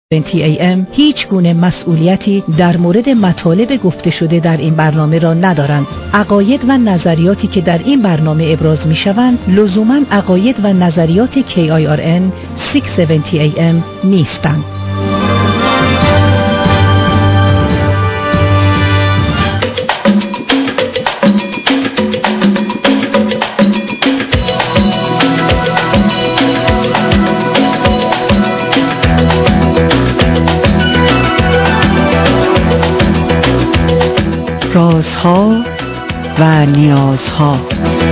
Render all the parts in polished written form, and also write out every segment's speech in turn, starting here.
AM هیچ گونه مسئولیتی در مورد مطالب گفته شده در این برنامه را ندارند. عقاید و نظریاتی که در این برنامه ابراز می شوند لزوماً عقاید و نظریات KIRN 670 AM نیستند. رازها و نیازها.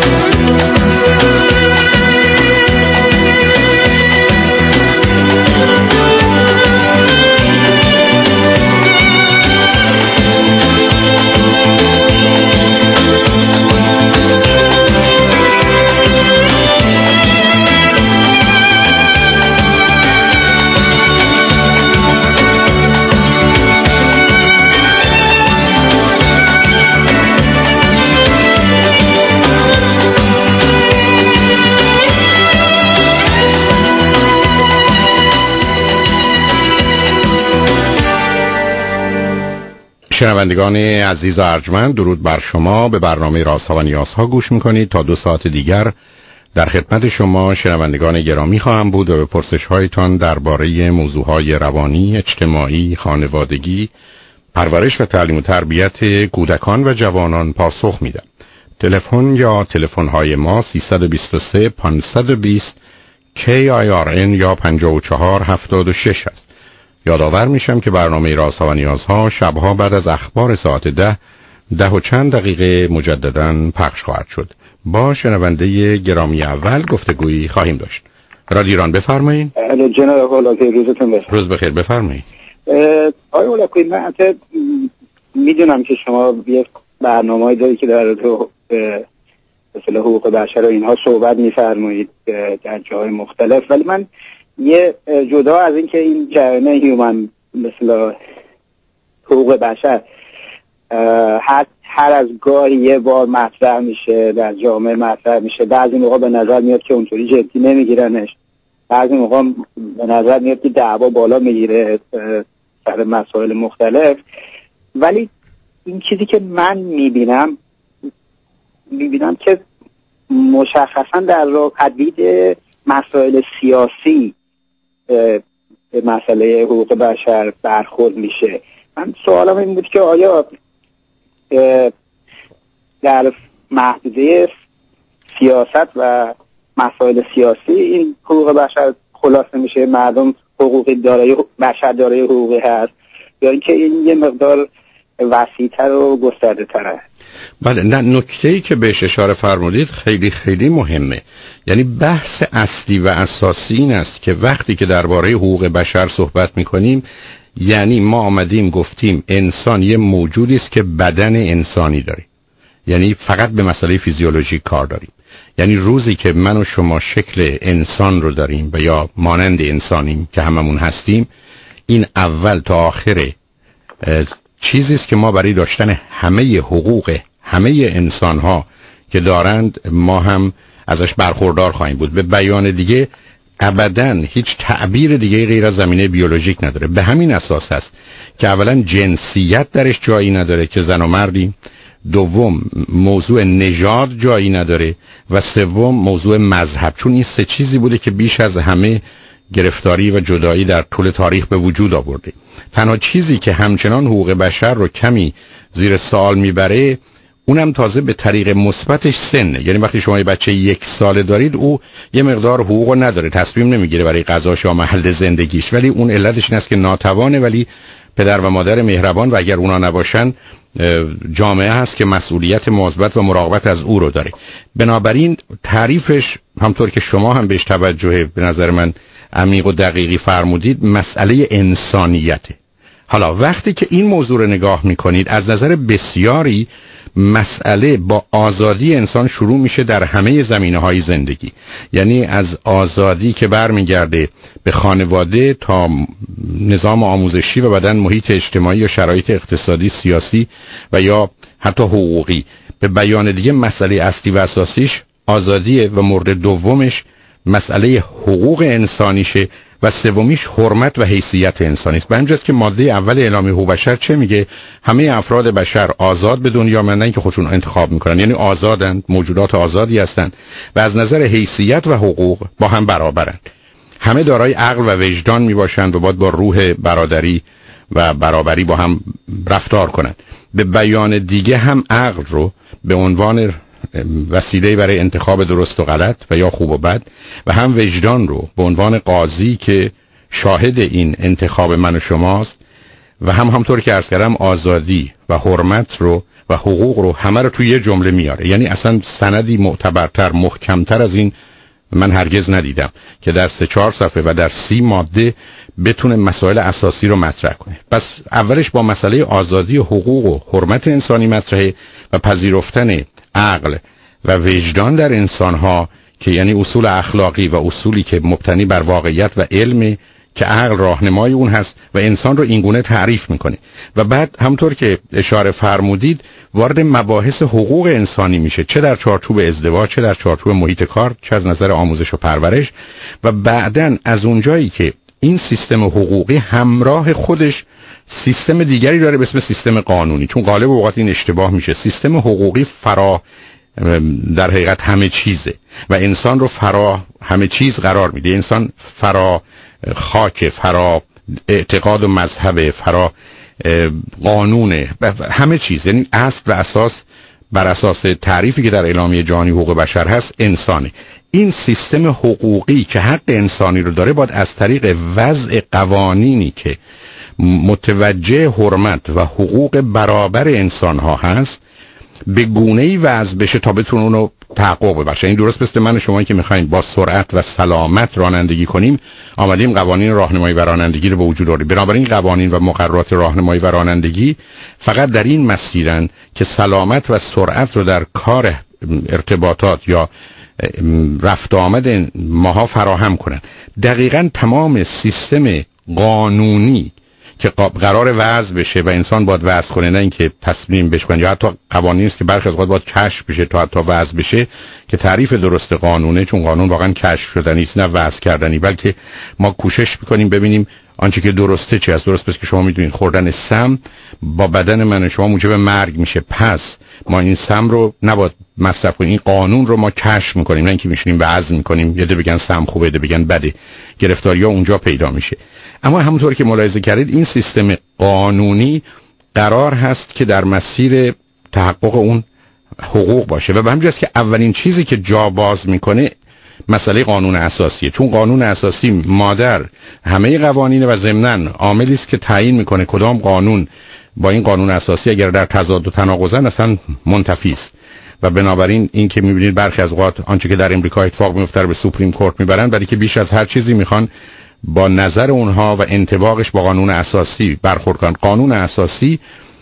شنوندگان عزیز و ارجمند، درود بر شما. به برنامه رازها و نیازها گوش میکنید. تا 2 ساعت دیگر در خدمت شما شنوندگان گرامی خواهم بود و به پرسش‌هایتان درباره موضوعهای روانی، اجتماعی، خانوادگی، پرورش و تعلیم و تربیت کودکان و جوانان پاسخ میدم. تلفن یا تلفن‌های ما 323 520 KIRN یا 5476 است. یادآور میشم که برنامه رازها و نیازها شبها بعد از اخبار ساعت 10 و چند دقیقه مجدداً پخش خواهد شد. با شنونده گرامی اول گفتگویی خواهیم داشت. رادیو ایران بفرمایید. جناب هولاکویی، روزتون بخیر. روز بخیر، بفرمایید. آقای هولاکویی، من میدونم که شما یه برنامه‌ای دارید که در مثلا حقوق بشر و اینها صحبت می‌فرمایید در جاهای مختلف، ولی من یه جدا از این که این جریان هیومن مثلا حقوق بشر هر از گاهی یه بار مطرح میشه، در جامعه مطرح میشه، بعضی موقع به نظر میاد که اونطوری جدی نمیگیرنش، بعضی موقع به نظر میاد که دعوا بالا میگیره سر مسائل مختلف، ولی این چیزی که من میبینم که مشخصا در راه پدید مسائل سیاسی به مسئله حقوق بشر برخورد میشه. من سوالم این بود که آیا در محدوده سیاست و مسائل سیاسی این حقوق بشر خلاصه میشه، مردم حقوقی دارای بشر دارای حقوقی هست، یا اینکه این یه مقدار وسیع‌تر و گسترده‌تر است؟ بله، نه، نکته‌ای که بهش اشاره فرمودید خیلی خیلی مهمه. یعنی بحث اصلی و اساسی این است که وقتی که درباره حقوق بشر صحبت می‌کنیم، یعنی ما آمدیم گفتیم انسان یه موجودی است که بدن انسانی داره، یعنی فقط به مسئله فیزیولوژیک کار داریم. یعنی روزی که من و شما شکل انسان رو داریم و یا مانند انسانیم که هممون هستیم، این اول تا آخر چیزی است که ما برای داشتن همه حقوق همه انسان‌ها که دارند ما هم ازش برخوردار خواهیم بود. به بیان دیگه ابداً هیچ تعبیر دیگه غیر از زمینه بیولوژیک نداره. به همین اساس است که اولا جنسیت درش جایی نداره که زن و مردیم، دوم موضوع نژاد جایی نداره و سوم موضوع مذهب، چون این 3 چیزی بوده که بیش از همه گرفتاری و جدایی در طول تاریخ به وجود آورده. تنها چیزی که همچنان حقوق بشر رو کمی زیر سوال میبره، اونم تازه به طریق مثبتش سنه. یعنی وقتی شما یه بچه 1 ساله دارید، او یه مقدار حقوق نداره، تصمیم نمیگیره برای غذاش یا محل زندگیش، ولی اون علتش این است که ناتوانه، ولی پدر و مادر مهربان و اگر اونا نباشن جامعه هست که مسئولیت مواظبت و مراقبت از او رو داره. بنابراین تعریفش همطور که شما هم بهش توجه به نظر من عمیق و دقیقی فرمودید، مسئله انسانیته. حالا وقتی که این موضوع رو نگاه میکنید، از نظر بسیاری مسئله با آزادی انسان شروع میشه در همه زمینه‌های زندگی. یعنی از آزادی که برمیگرده به خانواده تا نظام آموزشی و بعداً محیط اجتماعی و شرایط اقتصادی، سیاسی و یا حتی حقوقی. به بیان دیگه مسئله اصلی و اساسیش آزادیه و مورد دومش مسئله حقوق انسانیشه و سومیش حرمت و حیثیت انسانی است. به همین جاست که ماده اول اعلامیه حقوق بشر چه میگه؟ همه افراد بشر آزاد به دنیا آمدن که خودشون انتخاب میکنن، یعنی آزادند، موجودات آزادی هستند و از نظر حیثیت و حقوق با هم برابرند. همه دارای عقل و وجدان میباشند و باید با روح برادری و برابری با هم رفتار کنند. به بیان دیگه هم عقل رو به عنوان وسیله برای انتخاب درست و غلط و یا خوب و بد و هم وجدان رو به عنوان قاضی که شاهد این انتخاب من و شماست و همطور که عرض کردم آزادی و حرمت رو و حقوق رو همه رو توی یه جمله میاره. یعنی اصلا سندی معتبرتر محکمتر از این من هرگز ندیدم که در 3-4 صفحه و در 30 ماده بتونه مسائل اساسی رو مطرح کنه. پس اولش با مسئله آزادی و حقوق و حرمت انسانی مطرحه و پذیرفتن عقل و وجدان در انسانها که یعنی اصول اخلاقی و اصولی که مبتنی بر واقعیت و علم که عقل راهنمای اون هست و انسان رو اینگونه تعریف میکنه و بعد همطور که اشاره فرمودید وارد مباحث حقوق انسانی میشه، چه در چارچوب ازدواج، چه در چارچوب محیط کار، چه از نظر آموزش و پرورش و بعدن از اونجایی که این سیستم حقوقی همراه خودش سیستم دیگری داره به اسم سیستم قانونی، چون غالب اوقات این اشتباه میشه. سیستم حقوقی در حقیقت همه چیزه و انسان رو فرا همه چیز قرار میده. انسان فرا خاک، فرا اعتقاد و مذهب، فرا قانونه، همه چیز، یعنی اصل و اساس بر اساس تعریفی که در اعلامیه جهانی حقوق بشر هست انسانه. این سیستم حقوقی که حق انسانی رو داره باید از طریق وضع قوانینی که متوجه حرمت و حقوق برابر انسان ها هست به گونه‌ای وضع بشه تا بتونه اونو تحقق ببخشه. این درست مثل من و شما که می‌خوایم با سرعت و سلامت رانندگی کنیم، آمدیم قوانین راهنمایی و رانندگی رو به وجود آوریم. بنابراین قوانین و مقررات راهنمایی و رانندگی فقط در این مسیرن که سلامت و سرعت رو در کار ارتباطات یا رفت آمد ماها فراهم کنن. دقیقاً تمام سیستم قانونی که قرار وضع بشه و انسان باید وضع کنه، نه اینکه تصمیم بشه، یا حتی قوانینی است که برخی از اوقات باید کشف بشه تا حتی وضع بشه که تعریف درست قانونه، چون قانون واقعا کشف شدنی است نه وضع کردنی، بلکه ما کوشش می‌کنیم ببینیم آنچه که درسته چه است. درست پس که شما میدونید خوردن سم با بدن من و شما موجب مرگ میشه، پس ما این سم رو نباید مصرف کنیم. این قانون رو ما کشف می‌کنیم، نه اینکه میشینیم وضع می‌کنیم، یه ده بگن سم خوبه، ده بگن بده. گرفتاری‌ها اونجا پیدا میشه. اما همونطور که ملاحظه کردید این سیستم قانونی قرار هست که در مسیر تحقق اون حقوق باشه و به همین جاست که اولین چیزی که جا باز میکنه مسئله قانون اساسیه، چون قانون اساسی مادر همه قوانین و ضمناً عاملی است که تعیین میکنه کدام قانون با این قانون اساسی اگر در تضاد و تناقضن اصلا منتفی است و بنابراین این که میبینید برخی از اوقات آنچه که در امریکا اتفاق میفته به سوپریم کورت میبرن، برای که بیش از هر چیزی میخوان با نظر اونها و انطباقش با قانون اساسی برخورد کنن. قانون اساسی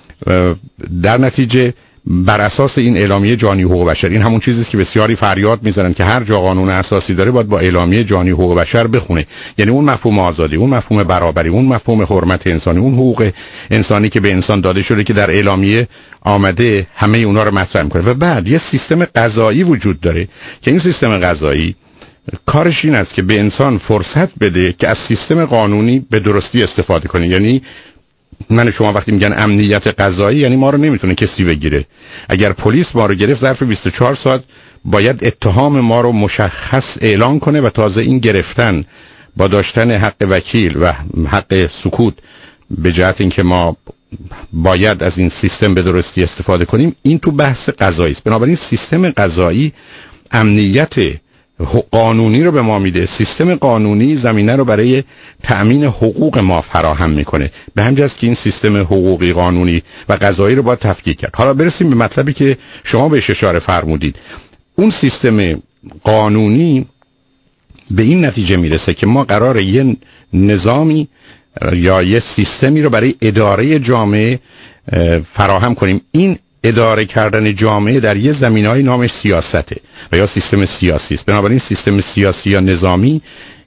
در نتیجه بر اساس این اعلامیه جهانی حقوق بشر، این همون چیزی است که بسیاری فریاد میزنن که هر جا قانون اساسی داره باید با اعلامیه جهانی حقوق بشر بخونه. یعنی اون مفهوم آزادی، اون مفهوم برابری، اون مفهوم حرمت انسانی، اون حقوق انسانی که به انسان داده شده که در اعلامیه آمده همه اونا رو مطرح میکنه. و بعد یه سیستم قضایی وجود داره که این سیستم قضایی کارش این است که به انسان فرصت بده که از سیستم قانونی به درستی استفاده کنه. یعنی من شما وقتی میگن امنیت قضایی، یعنی ما رو نمیتونه کسی بگیره. اگر پلیس ما رو گرفت ظرف 24 ساعت باید اتهام ما رو مشخص اعلان کنه و تازه این گرفتن با داشتن حق وکیل و حق سکوت به جهت اینکه ما باید از این سیستم به درستی استفاده کنیم، این تو بحث قضایی است. بنابراین سیستم قضایی امنیت قانونی رو به ما میده، سیستم قانونی زمینه رو برای تأمین حقوق ما فراهم میکنه. به همین جاست که این سیستم حقوقی قانونی و قضایی رو باید تفکیک کرد. حالا برسیم به مطلبی که شما بهش اشاره فرمودید. اون سیستم قانونی به این نتیجه میرسه که ما قراره یه نظامی یا یه سیستمی رو برای اداره جامعه فراهم کنیم. این اداره کردن جامعه در یه زمینه‌ای نامش سیاسته و یا سیستم سیاسی است. بنابراین سیستم سیاسی یا نظامی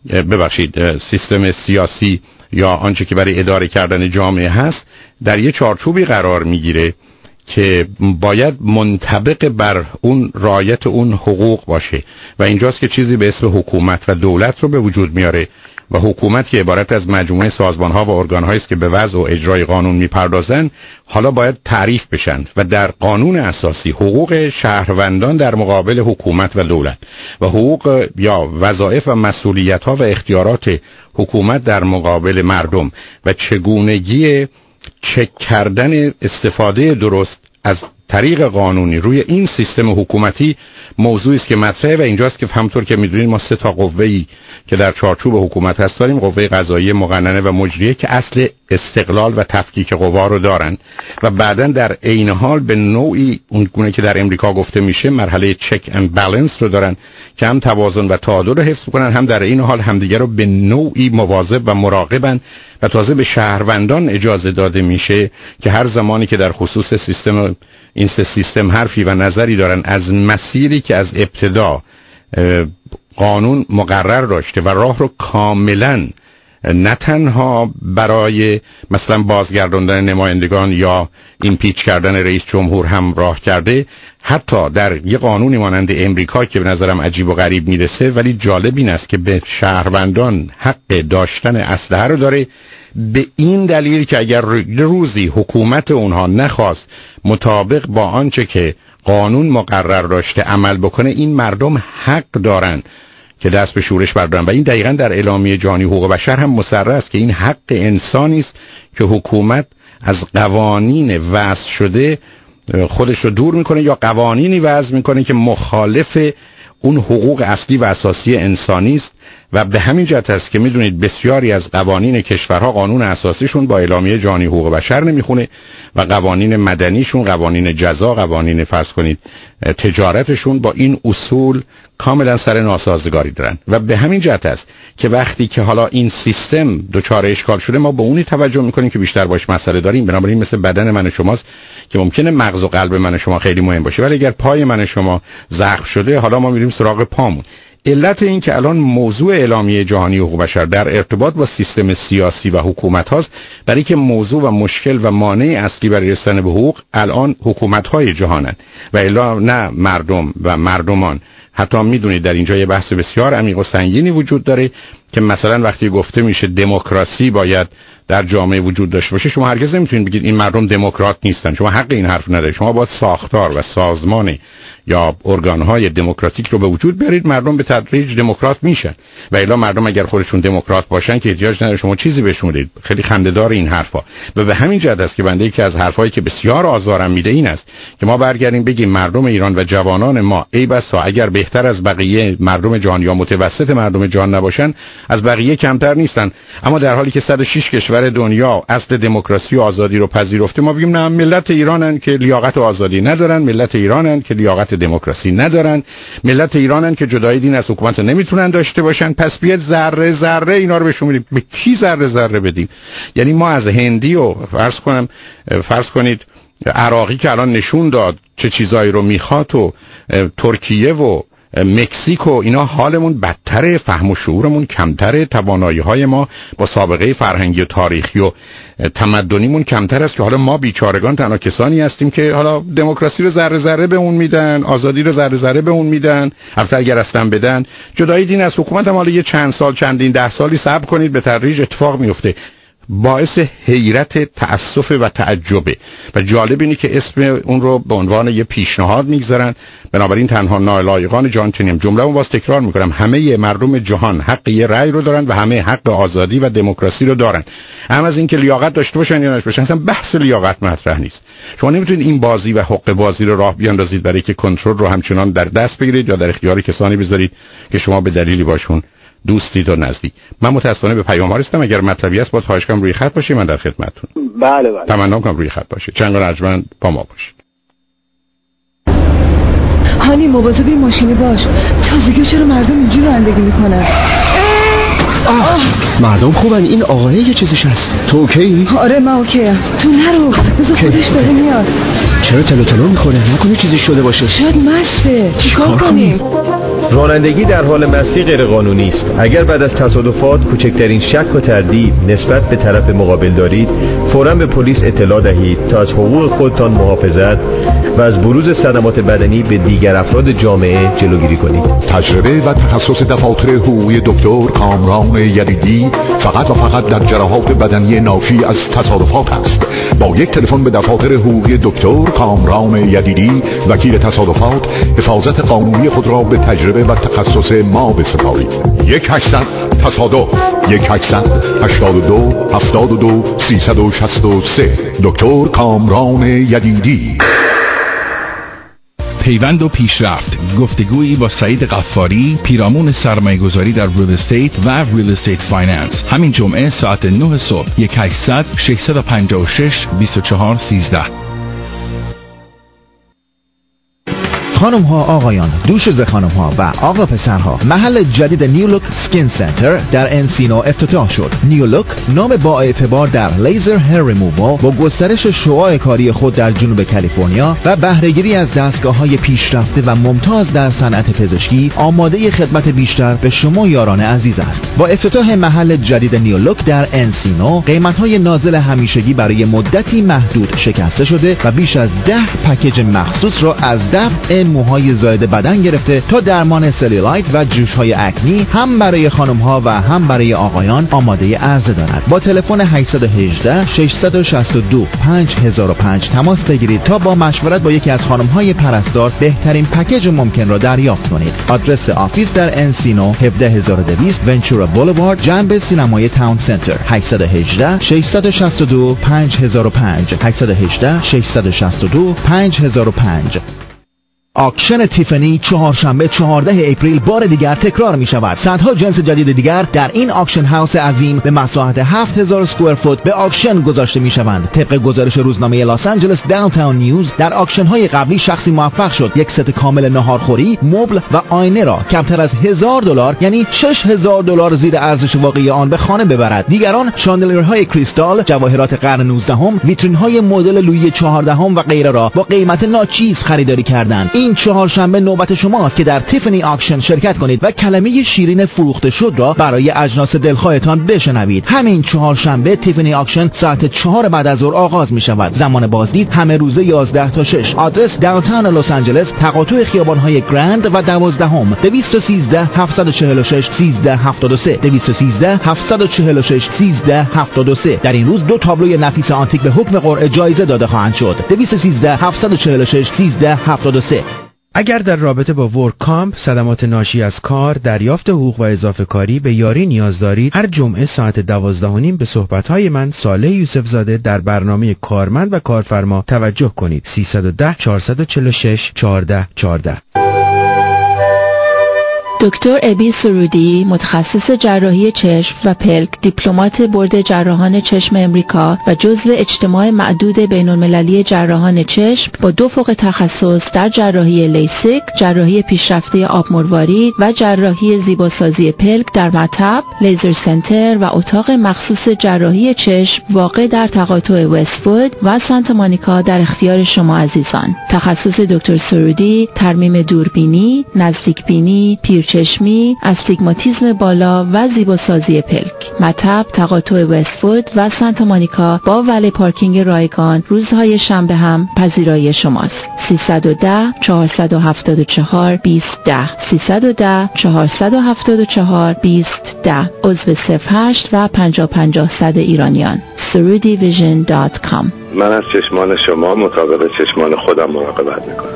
سیستم سیاسی یا آنچه که برای اداره کردن جامعه هست در یه چارچوبی قرار میگیره که باید منطبق بر اون رعایت اون حقوق باشه و اینجاست که چیزی به اسم حکومت و دولت رو به وجود میاره و حکومت که عبارت از مجموعه سازمان‌ها و ارگان‌هایی است که به وضع و اجرای قانون می‌پردازند، حالا باید تعریف بشن و در قانون اساسی حقوق شهروندان در مقابل حکومت و دولت و حقوق یا وظایف و مسئولیت‌ها و اختیارات حکومت در مقابل مردم و چگونگی چک کردن استفاده درست از طریق قانونی روی این سیستم حکومتی موضوعی است که مطرحه و اینجاست که همونطور که می‌دونید ما 3 تا قوه‌ای که در چارچوب حکومت هست داریم. قوه قضاییه، مقننه و مجریه که اصل استقلال و تفکیک قوا رو دارن و بعداً در عین حال به نوعی اون گونه که در امریکا گفته میشه مرحله چک اند بالانس رو دارن که هم توازن و تعادل رو حفظ کنن، هم در عین حال همدیگه رو به نوعی مواظب و مراقبن و تازه به شهروندان اجازه داده میشه که هر زمانی که در خصوص این سیستم حرفی و نظری دارن از مسیری که از ابتدا قانون مقرر داشته و راه رو کاملا نه تنها برای مثلا بازگرداندن نمایندگان یا ایمپیچ کردن رئیس جمهور هم راه کرده، حتی در یه قانونی مانند امریکا که به نظرم عجیب و غریب میرسه ولی جالب این است که به شهروندان حق داشتن اسلحه رو داره، به این دلیل که اگر روزی حکومت اونها نخواست مطابق با آنچه که قانون مقرر داشته عمل بکنه، این مردم حق دارن که دست به شورش بردارن و این دقیقاً در اعلامیه جهانی حقوق بشر هم مصرح است که این حق انسانی است که حکومت از قوانین وضع شده خودش رو دور میکنه یا قوانینی وضع میکنه که مخالف اون حقوق اصلی و اساسی انسانی است و به همین جهت است که میدونید بسیاری از قوانین کشورها قانون اساسیشون با اعلامیه جهانی حقوق بشر نمیخونه و قوانین مدنیشون، قوانین جزا، قوانین فرض کنید تجارتشون با این اصول کاملا سر ناسازگاری دارن و به همین جهت است که وقتی که حالا این سیستم دچار اشکال شده ما به اونی توجه میکنیم که بیشتر باش مسئله داریم. بنابراین مثل بدن من و شماست که ممکنه مغز و قلب من و شما خیلی مهم باشه ولی اگر پای من و شما زخم شده حالا ما میریم سراغ پامون. علت این که الان موضوع اعلامیه جهانی حقوق بشر در ارتباط با سیستم سیاسی و حکومت هاست، برای که موضوع و مشکل و مانع اصلی برای رسیدن به حقوق الان حکومت های جهانند و الا نه مردم و مردمان. حتی میدونید در اینجا یه بحث بسیار عمیق و سنگینی وجود داره که مثلا وقتی گفته میشه دموکراسی باید در جامعه وجود داشته باشه، شما هرگز نمیتونید بگید این مردم دموکرات نیستن، شما حق این حرف ندارید. شما باید ساختار و سازمان یا ارگانهای دموکراتیک رو به وجود بیارید، مردم به تدریج دموکرات میشن و الا مردم اگر خودشون دموکرات باشن که احتیاج نداره شما چیزی بهشون بدید. خیلی خنده‌دار این حرفا و به همین جهت است که بنده یکی از حرفایی که بسیار آزارم میده این است که ما برگردیم بگیم مردم ایران و جوانان ما ای بسا اگر بهتر از بقیه مردم جهان یا متوسط مردم جهان نباشن از بقیه کمتر نیستن، اما در حالی که 106 کشور دنیا اصل دموکراسی و آزادی رو پذیرفته ما بگیم نه ملت ایرانن که لیاقت و آزادی ندارن، ملت ایرانن که لیاقت دموکراسی ندارن، ملت ایرانن که جدای دین از حکومت نمیتونن داشته باشن، پس بیاد ذره ذره اینا رو بهشون بدیم. به کی ذره ذره بدیم؟ یعنی ما از هندی و فرض کنید عراقی که الان نشون داد چه چیزایی رو میخواد و ترکیه و مکزیک و اینا حالمون بدتره، فهم و شعورمون کمتره، توانایی‌های ما با سابقه فرهنگی و تاریخی و تمدنیمون کمتر است که حالا ما بیچارگان تنها کسانی هستیم که حالا دموکراسی رو ذره ذره به اون میدن، آزادی رو ذره ذره به اون میدن. البته اگر اصلا بدن جدایی دین از حکومت هم حالا یه چند سال چندین 10 سالی صبر کنید به تدریج اتفاق میفته. باعث حیرت، تأسف و تعجبه و جالب اینه که اسم اون رو به عنوان یه پیشنهاد میگذارن. بنابراین تنها نالایقان جهان چنین جمله رو باز تکرار میکنم، همه مردم جهان حق یه رأی رو دارن و همه حق آزادی و دموکراسی رو دارن. هم از اینکه لیاقت داشته باشن یا نداشته باشن اصلا بحث لیاقت مطرح نیست. شما نمیتونید این بازی و حق بازی رو راه بیاندازید برای که کنترل رو همچنان در دست بگیرید یا در اختیار کسانی بذارید که شما به دلیلی باشون دوستی و نزدیک. من متاسفانه به پیام ها رسیدم، اگر مطلبی است باید خواهش کنم روی خط باشید، من در خدمتتون. بله. تمنا کنم روی خط باشید. چند ارجمند با ما باشید. هانی مواظب این ماشینی باش. تازگی چرا مردم اینجوری رانندگی میکنن؟ مردم خوبن، این آقای یه چیزیش هست. تو اوکی؟ آره من اوکیم. تو نرو، بذار خودش داره میاد. چرا تلو میخوره؟ نکنه چیزی شده باشه. شاید مسته. چیکار کنیم؟ رانندگی در حال مستی غیرقانونی است. اگر بعد از تصادفات کوچکترین شک و تردید نسبت به طرف مقابل دارید، فوراً به پلیس اطلاع دهید تا از حقوق خودتان محافظت و از بروز صدمات بدنی به دیگر افراد جامعه جلوگیری کنید. تجربه و تخصص دفاتر حقوقی دکتر کامران یدیدی فقط و فقط در جراحات بدنی ناشی از تصادفات است. با یک تلفن به دفاتر حقوقی دکتر کامران یدیدی وکیل تصادفات، حفاظت قانونی خود را به تجربه و تخصص ما بسپارید. 1-800 تصادف 1-800-82-72-363 دکتر کامران یدیدی. پیوند و پیشرفت، گفتگویی با سعید غفاری، پیرامون سرمایه‌گذاری در ریل استیت و ریل استیت فایننس، همین جمعه ساعت 9 صبح. 1-800-656-2413. خانم ها، آقایان، دوشیزه خانم ها و آقا پسرها، محل جدید نیولوک سکین سنتر در انسینو افتتاح شد. نیولوک نام با اعتبار در لیزر هیر ریمووال با گسترش شعاع کاری خود در جنوب کالیفرنیا و بهره‌گیری از دستگاه‌های پیشرفته و ممتاز در صنعت پزشکی، آماده خدمت بیشتر به شما یاران عزیز است. با افتتاح محل جدید نیولوک در انسینو، قیمت‌های نازل همیشگی برای مدتی محدود شکسته شده و بیش از 10 پکیج مخصوص را از دفع موهای زائد بدن گرفته تا درمان سلیولایت و جوش‌های اکنی هم برای خانم‌ها و هم برای آقایان آماده عرضه دارد. با تلفن 818-662-5005 تماس بگیرید تا با مشورت با یکی از خانم‌های پرستار بهترین پکیج ممکن را دریافت کنید. آدرس آفیس در انسینو 17200 ونچورا بولوارد، جنب سینمای تاون سنتر. 818-662-5005 818-662-5005. آکشن تیفنی چهارشنبه 14 اپریل بار دیگر تکرار می شود. صدها جنس جدید دیگر در این آکشن هاوس عظیم به مساحت 7000 اسکوئر فوت به آکشن گذاشته می شوند. طبق گزارش روزنامه لس آنجلس داونتاون نیوز، در آکشن های قبلی شخصی موفق شد یک ست کامل ناهارخوری، مبل و آینه را کمتر از $1000 یعنی $6000 زیر ارزش واقعی آن به خانه ببرد. دیگران شاندلیرهای کریستال، جواهرات قرن 19، ویترین های مدل لویی 14 و غیره را با قیمت ناچیز خریداری کردند. این چهارشنبه نوبت شماست که در تیفنی آکشن شرکت کنید و کلمه شیرین فروخته شد را برای اجناس دلخواهتان بشنوید. همین چهارشنبه تیفنی آکشن ساعت 4 بعد از ظهر آغاز می شود. زمان بازدید همه روزه 11 تا 6. آدرس داونتاون لس آنجلس، تقاطع خیابان‌های گرند و 12. 213-746-1373 213-746-1373. در این روز 2 تابلوی نفیس آنتیک به حکم قرعه جایزه داده خواهند شد. 213-746-1373. اگر در رابطه با ورک کامپ، صدمات ناشی از کار، دریافت حقوق و اضافه کاری به یاری نیاز دارید، هر جمعه ساعت 12:30 به صحبت‌های من صالح یوسف زاده در برنامه کارمند و کارفرما توجه کنید. 310-446-1414. دکتر ابی سرودی، متخصص جراحی چشم و پلک، دیپلمات بورد جراحان چشم امریکا و جزو اجتماع معدود بین‌المللی جراحان چشم با 2 فوق تخصص در جراحی لیسیک، جراحی پیشرفته آبمروارید و جراحی زیباسازی پلک در مطب، لیزر سنتر و اتاق مخصوص جراحی چشم واقع در تقاطع وست‌وود و سانتا مونیکا در اختیار شما عزیزان. تخصص دکتر سرودی ترمیم دوربینی، نزدیکبینی، چشمی، استیگماتیسم بالا و زیباسازی پلک. مطب تقاطع وست‌وود و سانتا مونیکا با ولی پارکینگ رایگان، روزهای شنبه هم پذیرایی شماست. 310-474-2010 310-474-2010. عضو 08 و 50-50 ایرانیان. surudivision.com. من از چشمان شما مطابق چشمان خودم مراقبت میکنم.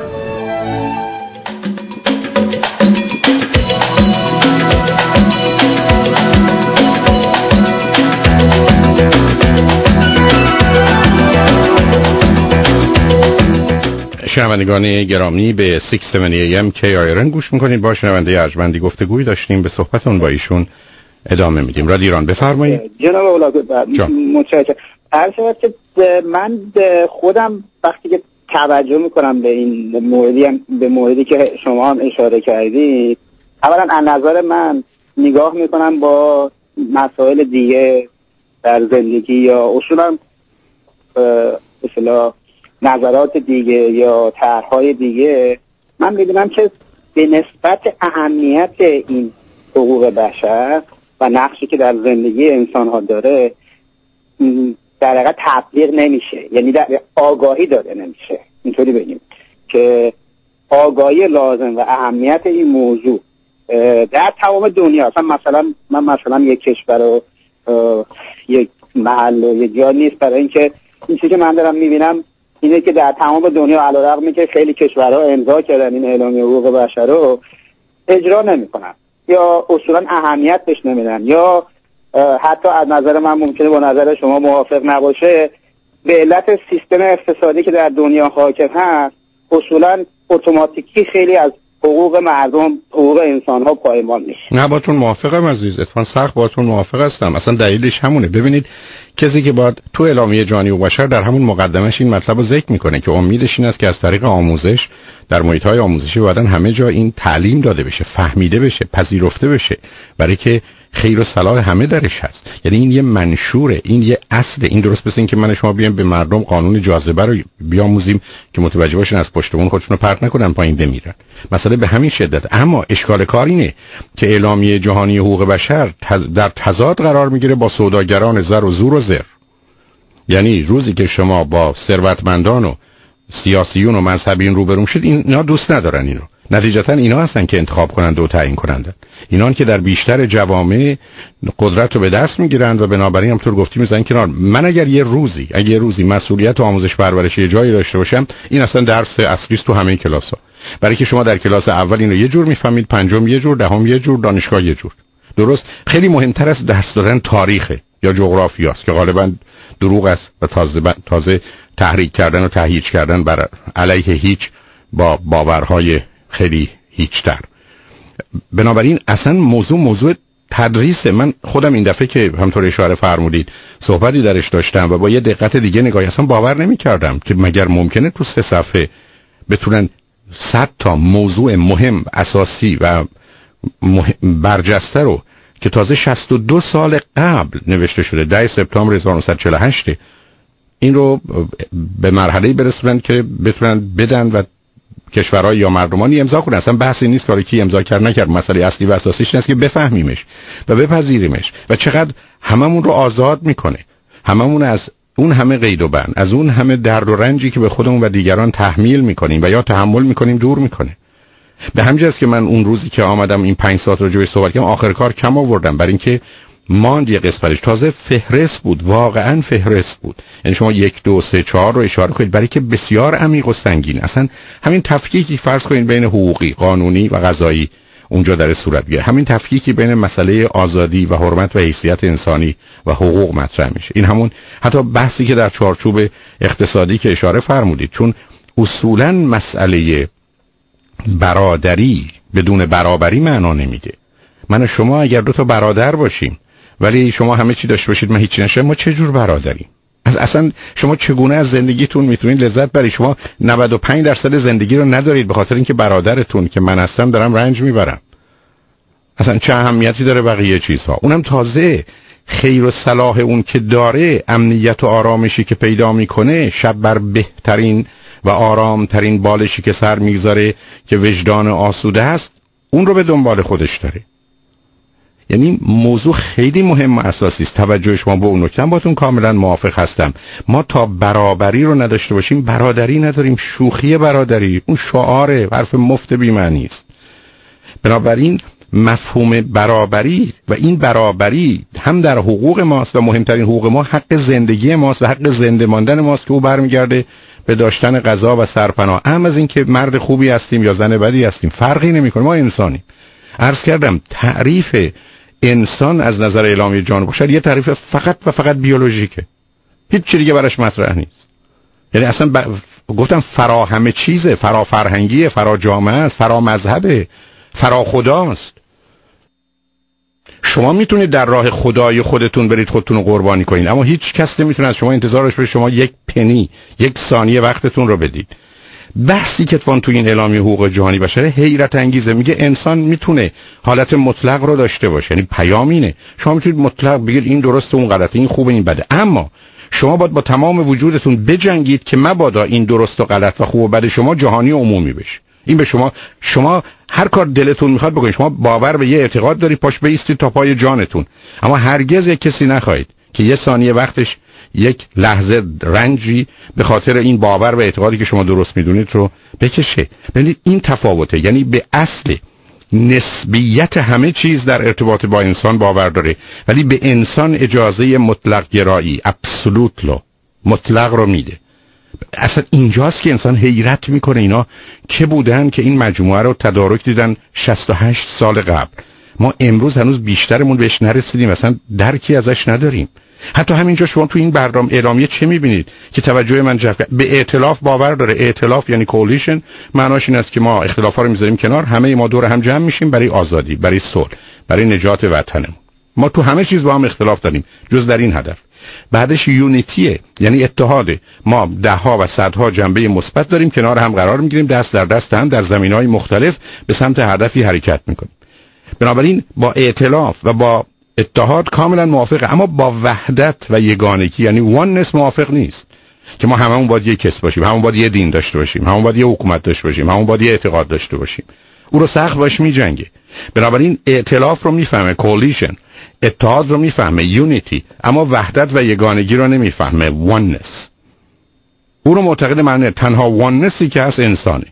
شنوندگان گرامی، به 670 AM KIRN گوش میکنید. با شنونده ارجمندی گفتگوی داشتیم، به صحبتون با ایشون ادامه میدیم. رادیو ایران بفرمایید. جناب اولاق‌بر، متشکرم. عرض شود که من خودم وقتی که توجه میکنم به این موردی که شما هم اشاره کردید، اولا از نظر من نگاه میکنم با مسائل دیگه در زندگی یا اصولا نظرات دیگه یا طرح‌های دیگه، من می‌بینم که به نسبت اهمیت این حقوق بشر و نقشی که در زندگی انسان ها داره در واقع تبلیغ نمیشه، یعنی در آگاهی داده نمیشه. اینطوری بگیم که آگاهی لازم و اهمیت این موضوع در تمام دنیا، من مثلا یک کشور و یک محل و یک جا نیست، برای اینکه این چیزی که من دارم میبینم اینه که در تمام دنیا علیرغم که خیلی کشورها امضا کردن این اعلامیه حقوق بشر رو اجرا نمیکنن یا اصولا اهمیت بهش نمیدن، یا حتی از نظر من ممکنه با نظر شما موافق نباشه، به علت سیستم اقتصادی که در دنیا حاکم هست اصولا اتوماتیکی خیلی از حقوق مردم، حقوق انسان ها پایمال میشه. نه باتون موافقم عزیز، اتفاقا سخت باتون موافق هستم. اصلا دلیلش همونه. ببینید کسی که باید تو اعلامیه جهانی حقوق بشر در همون مقدمش این مطلب رو ذکر میکنه که امیدش این است که از طریق آموزش در محیط‌های آموزشی بعداً همه جا این تعلیم داده بشه، فهمیده بشه، پذیرفته بشه، برای که خیر و صلاح همه درش هست. یعنی این یه منشوره، این یه اصله. این درست مثل این که من شما بیایم به مردم قانون جاذبه رو بیاموزیم که متوجه باشن از پشت بون خودشونو پرت نکنن پایین بمیرن. مثلا به همین شدت. اما اشکال کار اینه که اعلامیه جهانی حقوق بشر در تضاد قرار میگیره با سوداگران زر و زور و زر. یعنی روزی که شما با ثروتمندان و سیاسیون و مذهبیون روبرو شید، اینا دوست ندارن اینو. نتیجتا اینا هستن که انتخاب کننده و تعیین کننده. اینان که در بیشتر جوامع قدرت رو به دست میگیرند و بنابراین همونطور گفتیم میذارن کنار. من اگر یه روزی مسئولیت آموزش پرورش یه جایی داشته باشم، این اصلا درس اصلی است تو همه کلاس‌ها. برای که شما در کلاس اول اینو یه جور میفهمید، پنجم یه جور، دهم یه جور، دانشگاه یه جور. درست؟ خیلی مهمتر از درس دادن تاریخ یا جغرافی است که غالبا دروغ است و تازه تحریک کردن و تهییج کردن بر علیه هیچ با باورهای خیلی هیچتر. بنابراین اصلا موضوع تدریسه. من خودم این دفعه که همطور اشاره فرمودید صحبتی درش داشتم و با یه دقت دیگه نگاهی اصلا باور نمی کردم که مگر ممکنه تو 3 صفحه بتونن 100 تا موضوع مهم، اساسی و برجسته رو که تازه 62 سال قبل نوشته شده، 10 سپتامبر 1948، این رو به مرحله‌ای برسونن که بتونن بدن و کشورهای یا مردمانی امضا کنن. اصلا بحثی نیست که کی امضا کرد نکرد، مسئله اصلی و اساسیش اینه که بفهمیمش و بپذیریمش و چقدر هممون رو آزاد میکنه، هممون از اون همه قید و بند، از اون همه درد و رنجی که به خودمون و دیگران تحمیل میکنیم و یا تحمل میکنیم دور میکنه. به همین جاست که من اون روزی که آمدم این 5 ساعت راجع بهش صحبت کردم آخر کار کم آوردم، برای اینکه ماند یه قسمتش تازه فهرست بود، واقعا فهرست بود. یعنی شما 1 2 3 4 رو اشاره کنید برای که بسیار عمیق و سنگین. اصلا همین تفکیکی فرض کنید بین حقوقی، قانونی و قضایی اونجا در صورت میگیره، همین تفکیکی بین مسئله آزادی و حرمت و حیثیت انسانی و حقوق مطرح میشه. این همون حتی بحثی که در چارچوب اقتصادی که اشاره فرمودید، چون اصولا مسئله برادری بدون برابری معنا نمیده. من و شما اگر 2 تا برادر باشیم ولی شما همه چی داشته باشید من هیچی نشه، ما چه جور برادریم؟ اصلا شما چگونه از زندگیتون میتونید لذت ببرید؟ شما 95% زندگی رو ندارید به خاطر اینکه برادرتون که من هستم دارم رنج میبرم. اصلا چه اهمیتی داره بقیه چیزها؟ اونم تازه خیر و صلاح اون که داره، امنیت و آرامشی که پیدا میکنه، شب بر بهترین و آرامترین بالشی که سر میگذاره که وجدان آسوده است، اون رو به دنبال خودش داره. یعنی موضوع خیلی مهم و اساسی است. توجه شما به اون نکته باهاتون کاملا موافق هستم. ما تا برابری رو نداشته باشیم برادری نداریم. شوخی برادری اون شعار حرف مفت بی معنی است. بنابراین مفهوم برابری و این برابری هم در حقوق ماست و مهمترین حقوق ما حق زندگی ماست و حق زنده ماندن ماست که او برمیگرده به داشتن غذا و سرپناه. هم از این که مرد خوبی هستیم یا زن بدی هستیم فرقی نمیکنه، ما انسانیم. عرض کردم تعریف انسان از نظر اعلامیه جهانی حقوق بشر یه تعریف فقط و فقط بیولوژیکه، هیچ چیزی دیگه براش مطرح نیست. یعنی اصلا گفتم فرا همه چیزه، فرا فرهنگیه، فرا جامعه است، فرا مذهبه، فرا خداست. شما میتونید در راه خدای خودتون برید خودتون رو قربانی کنید، اما هیچ کس نمیتونه از شما انتظارش بره شما 1 پنی 1 ثانیه وقتتون رو بدید. بحثی که اتفاقاً تو این اعلامیه حقوق جهانی بشر حیرت انگیزه. میگه انسان میتونه حالت مطلق رو داشته باشه، یعنی پیام اینه شما میتونید مطلق بگید این درسته اون غلطه، این خوبه این بده، اما شما باید با تمام وجودتون بجنگید که مبادا این درست و غلط و خوب و بد شما جهانی و عمومی بشه. این به شما هر کار دلتون میخواد بکنید. شما باور به یه اعتقاد داری، پاش بایستید تا پای جانتون، اما هرگز یک کسی نخواهید که یه ثانیه وقتش یک لحظه رنجی به خاطر این باور و اعتقادی که شما درست میدونید رو بکشه. ببینید این تفاوته، یعنی به اصل نسبیت همه چیز در ارتباط با انسان باور داره، ولی به انسان اجازه مطلق گرایی، ابسولوت لو، مطلق رو میده. اصلا اینجاست که انسان حیرت میکنه اینا که بودن که این مجموعه رو تدارک دیدن 68 سال قبل. ما امروز هنوز بیشترمون بهش نرسیدیم، اصلا درکی ازش نداریم. حتی همینجا شما تو این برنامه اعلامیه چه میبینید که توجه من جلب کرد؟ به ائتلاف باور داره. ائتلاف یعنی کولیشن، معناش این است که ما اختلافا رو میذاریم کنار، همه ما دور هم جمع میشیم برای آزادی، برای صلح، برای نجات وطنمون. ما تو همه چیز با هم اختلاف داریم جز در این هدف. بعدش یونیتیه، یعنی اتحاده. ما دهها و صدها جنبه مثبت داریم، کنار هم قرار میگیریم، دست در دست هم در زمینهای مختلف به سمت هدفی حرکت میکنیم. بنابراین با ائتلاف و با اتحاد کاملا موافقه، اما با وحدت و یگانگی یعنی واننس موافق نیست که ما هممون باید یک کس باشیم، هممون باید یه دین داشته باشیم، هممون باید یه حکومت داشته باشیم، هممون باید یه اعتقاد داشته باشیم. او رو سخت باش میجنگه. بنابراین ائتلاف رو میفهمه، کولیشن، اتحاد رو میفهمه، یونیتی، اما وحدت و یگانگی رو نمیفهمه، واننس. او رو معتقد معنی تنها واننسی که هست انسانه.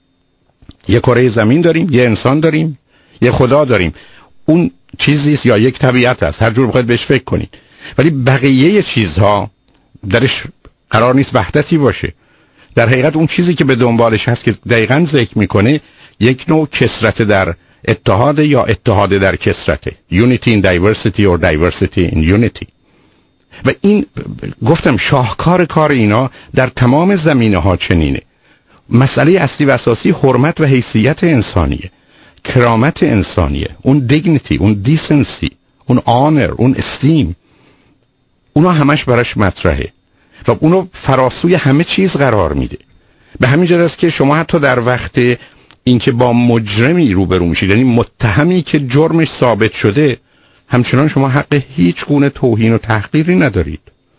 یه کره زمین داریم، یه انسان داریم، یه خدا داریم. اون چیزی است یا یک طبیعت است، هر جور بخواید بهش فکر کنید، ولی بقیه چیزها درش قرار نیست وحدتی باشه. در حقیقت اون چیزی که به دنبالش هست که دقیقاً ذکر میکنه یک نوع کثرت در اتحاد یا اتحاد در کثرت، unity in diversity or diversity in unity. و این گفتم شاهکار کار اینا در تمام زمینه‌ها چنینه. مسئله اصلی و اساسی حرمت و حیثیت انسانیه، کرامت انسانیه، اون دیگنیتی، اون دیسنسی، اون آنر، اون استیم، اونا همش براش مطرحه و اونو فراسوی همه چیز قرار میده. به همین جهت است که شما حتی در وقت اینکه با مجرمی روبرو میشید، یعنی متهمی که جرمش ثابت شده، همچنان شما حق هیچ گونه توهین و تحقیری ندارید.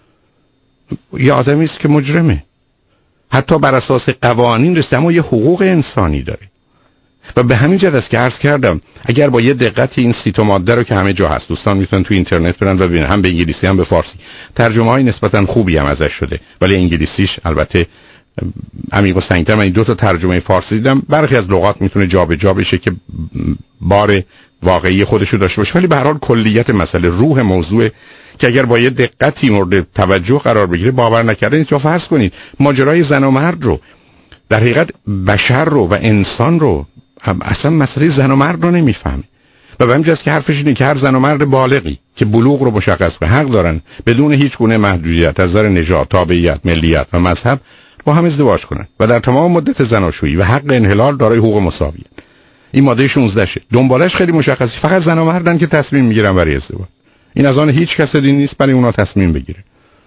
یه آدمی است که مجرمه، حتی بر اساس قوانین رسیده، اما یه حقوق انسانی داره. و به همین جهت است که عرض کردم اگر با یه دقتی این سیت و ماده رو که همه جا هست، دوستان میتونن تو اینترنت برن و ببینن، هم به انگلیسی هم به فارسی، ترجمه های نسبتا خوبی هم ازش شده، ولی انگلیسیش البته عمیق و سنگین‌تر. من این دو تا ترجمه فارسی دیدم، برخی از لغات میتونه جابجا بشه که بار واقعی خودشو داشته باشه، ولی به هر حال کلیت مسئله، روح موضوع که اگر با یه دقتی مورد توجه قرار بگیره، باور نکردنید یا فرض کنید ماجرای زن و مرد رو، در حقیقت بشر رو و انسان رو، اصلا مسئله زن و مرد رو نمیفهمه. و به همین جاست که حرفش اینه که هر زن و مرد بالغی که بلوغ رو مشخص کنه حق دارن بدون هیچ گونه محدودیت از نظر نژاد، تابعیت، ملیت و مذهب با هم ازدواج کنن و در تمام مدت زناشویی و حق انحلال دارای حقوق مساوی. این ماده 16 شه. دنبالش خیلی مشخصه، فقط زن و مردن که تصمیم میگیرن برای ازدواج. این از آن هیچ کس دیگه نیست برای اونا تصمیم بگیره.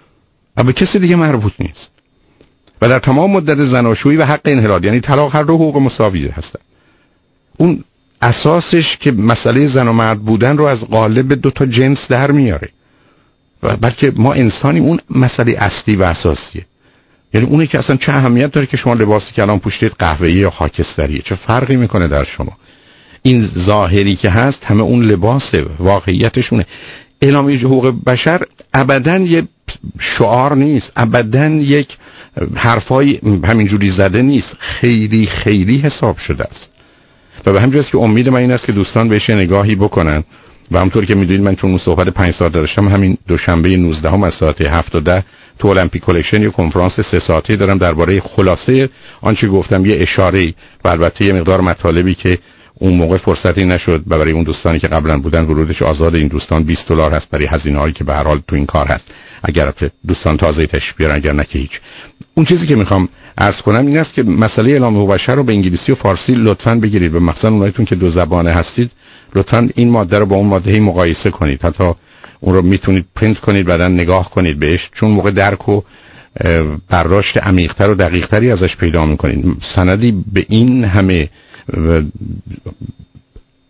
و به کسی دیگه مربوط نیست. و در تمام مدت زناشویی و حق انحلال یعنی طلاق، هر دو حقوق مساوی هستن. اون اساسش که مسئله زن و مرد بودن رو از قالب دو تا جنس در میاره. و بلکه ما انسانی اون مسئله اصلی و اساسیه. یعنی اونی که اصلا چه اهمیت داره که شما لباسی که الان پوشیدید قهوه‌ای یا خاکستریه، چه فرقی میکنه در شما؟ این ظاهری که هست همه اون لباسه، واقعیتشونه. اعلامیه حقوق بشر ابداً یه شعار نیست، ابداً یک حرفای همینجوری زده نیست، خیلی خیلی حساب شده است. و به همین جاست که امید من این است که دوستان بهش نگاهی بکنن و همونطور که میدونید من چون اون صحبت 5 ساعت داشتم، همین دوشنبه 19 از ساعت 7 تا 10 تو المپیک کلکشن یه کنفرانس 3 ساعته دارم درباره خلاصه آنچه گفتم، یه اشاره و البته یه مقدار مطالبی که اون موقع فرصتی نشد و برای اون دوستانی که قبلا بودن ورودش آزاد. این دوستان $20 هست برای هزینه‌هایی که به هر حال تو این کار هست، اگر دوستان تازه تشریف بیارن، اگر نه که هیچ. اون چیزی که میخوام عرض کنم این است که مسئله اعلامیه حقوق بشر رو به انگلیسی و فارسی لطفاً بگیرید و مخصوصا اونایتون که دو زبانه هستید لطفاً این ماده رو با اون ماده مقایسه کنید، حتی اون رو میتونید پرینت کنید بعداً نگاه کنید بهش، چون موقع درک و برداشت عمیق‌تر و دقیق‌تری ازش پیدا می‌کنید. سندی به این همه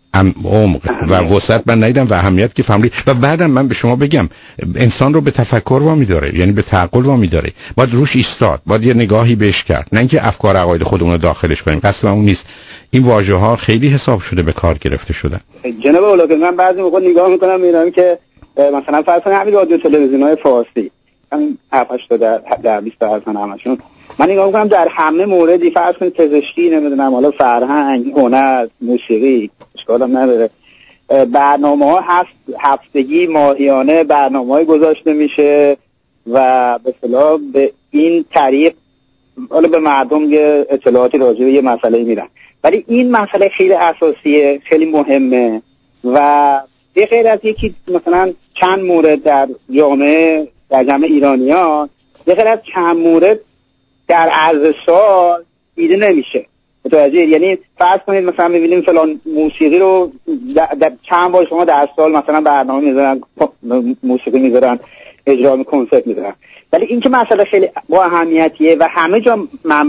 عمق و وسعت من ندیدم و اهمیت که فهمیدم. و بعدم من به شما بگم انسان رو به تفکر وامی داره، یعنی به تعقل وامی داره، باید روش ایستاد، باید یه نگاهی بهش کرد، نه اینکه افکار عقاید خودمون رو داخلش کنیم. قصد من اون نیست. این واژه ها خیلی حساب شده به کار گرفته شدن. جناب اولاغ، من بعضی موقع نگاه میکنم میبینم که مثلا فرض کنید همین رادیو تلویزیون‌های فارسی همین 7-8 در 20 تا همشون من نگاه میکنم در همه موردی، فرض کنید پزشکی، نمیدونم حالا فرهنگ، هنر، موسیقی، اشکال هم نداره، برنامه‌ها هفتگی، ماهیانه برنامه‌های گذاشته میشه و به اصطلاح به این طریق حالا به مردم یه اطلاعاتی راجع به یه مسئله میدن. ولی این مسئله خیلی اساسیه، خیلی مهمه و به غیر از یکی مثلا چند مورد در جامعه ایرانیان، به غیر از چند مورد در عرض سال دیده نمیشه. متوجه؟ یعنی فرض کنید مثلا می‌بینیم فلان موسیقی رو در چند بار شما در سال مثلا برنامه میذارن، موسیقی میذارن، اجرا کنسرت میذارن، ولی این که مسئله خیلی با اهمیتیه و همه جا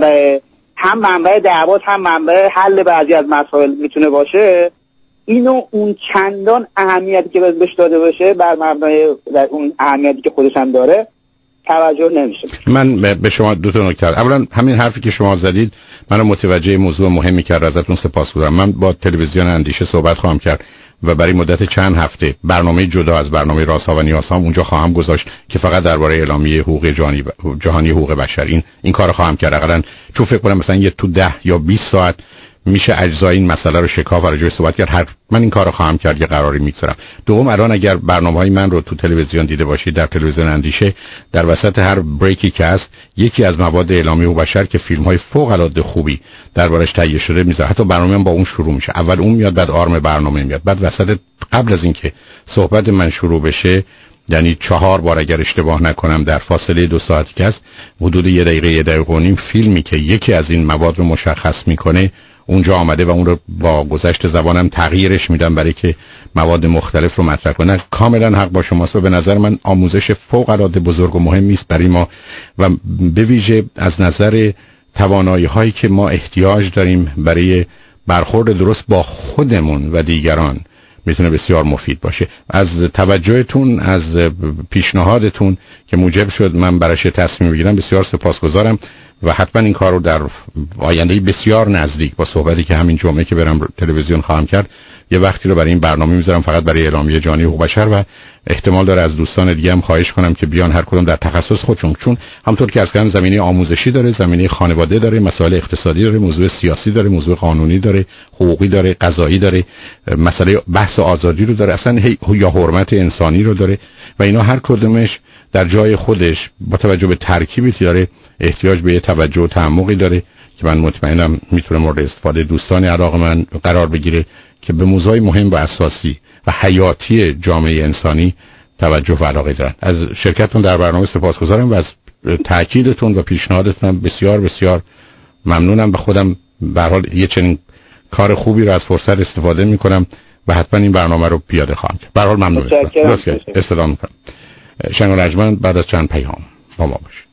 منبع دعوات هم منبع حل بعضی از مسائل میتونه باشه، اینو اون چندان اهمیتی که بهش داده باشه بر مبنای اون اهمیتی که خودش هم داره توجه نمیشه. من به شما دو تا نکته. اولا همین حرفی که شما زدید منو متوجه موضوع مهمی کرد، ازتون سپاسگزارم. من با تلویزیون اندیشه صحبت خواهم کرد و برای مدت چند هفته برنامه جدا از برنامه رازها و نیازها اونجا خواهم گذاشت که فقط درباره اعلامیه حقوق جهانی حقوق بشر این کارو خواهم کرد. حداقل چون فکر کنم مثلا یه تو 10 یا 20 ساعت میشه اجزای این مسئله رو شکاف و راجعش صحبت کرد. من این کارو خواهم کرد، یه قراری میگذارم. دوم، الان اگر برنامه‌های من رو تو تلویزیون دیده باشید، در تلویزیون اندیشه در وسط هر بریکی که هست یکی از مواد اعلامیه حقوق بشر که فیلم‌های فوق‌العاده خوبی دربارش تهیه شده میذاره. حتی برنامه من با اون شروع میشه. اول اون میاد، بعد آرم برنامه میاد، بعد وسط قبل از اینکه صحبت من شروع بشه، یعنی 4 بار اگر اشتباه نکنم در فاصله 2 ساعتی که است، حدود 1 دقیقه و نیم فیلمی که یکی از این مواد رو مشخص میکنه اونجا آمده و اون رو با گذشت زبانم تغییرش میدم برای که مواد مختلف رو مطرح کنه. کاملا حق با شماست و به نظر من آموزش فوق العاده بزرگ و مهمی است برای ما و به ویژه از نظر توانایی هایی که ما احتیاج داریم برای برخورد درست با خودمون و دیگران میتونه بسیار مفید باشه. از توجهتون، از پیشنهادتون که موجب شد من براش تصمیم بگیرم بسیار سپاسگزارم و حتما این کار رو در آینده بسیار نزدیک با صحبتی که همین جمعه که برم تلویزیون خواهم کرد یه وقتی رو برای این برنامه میذارم فقط برای اعلامیه جهانی حقوق بشر و احتمال داره از دوستان دیگه هم خواهش کنم که بیان هر کدوم در تخصص خودشون، چون همونطور که عرض کردم زمینه آموزشی داره، زمینه خانواده داره، مسائل اقتصادی داره، موضوع سیاسی داره، موضوع قانونی داره، حقوقی داره، قضایی داره، مسئله بحث آزادی رو داره، اصلا یا حرمت انسانی رو داره و اینا هر کدومش در جای خودش با توجه به ترکیبی که داره احتیاج به توجه و تعمقی داره که من مطمئنم میتونه مورد استفاده دوستان علاقه‌مند قرار بگیره که به موضوعی مهم و اساسی و حیاتی جامعه انسانی توجه و علاقه دارن. از شرکتتون در برنامه سپاسگزارم و از تأکیدتون و پیشنهادتون بسیار بسیار ممنونم. به خودم به هر حال یه چنین کار خوبی رو از فرصت استفاده میکنم و حتما این برنامه رو پیاده خواهم کرد. به هر حال ممنونم. استفاده میکنم. شنگ و نجمن بعد از چند پیام با ما باشید.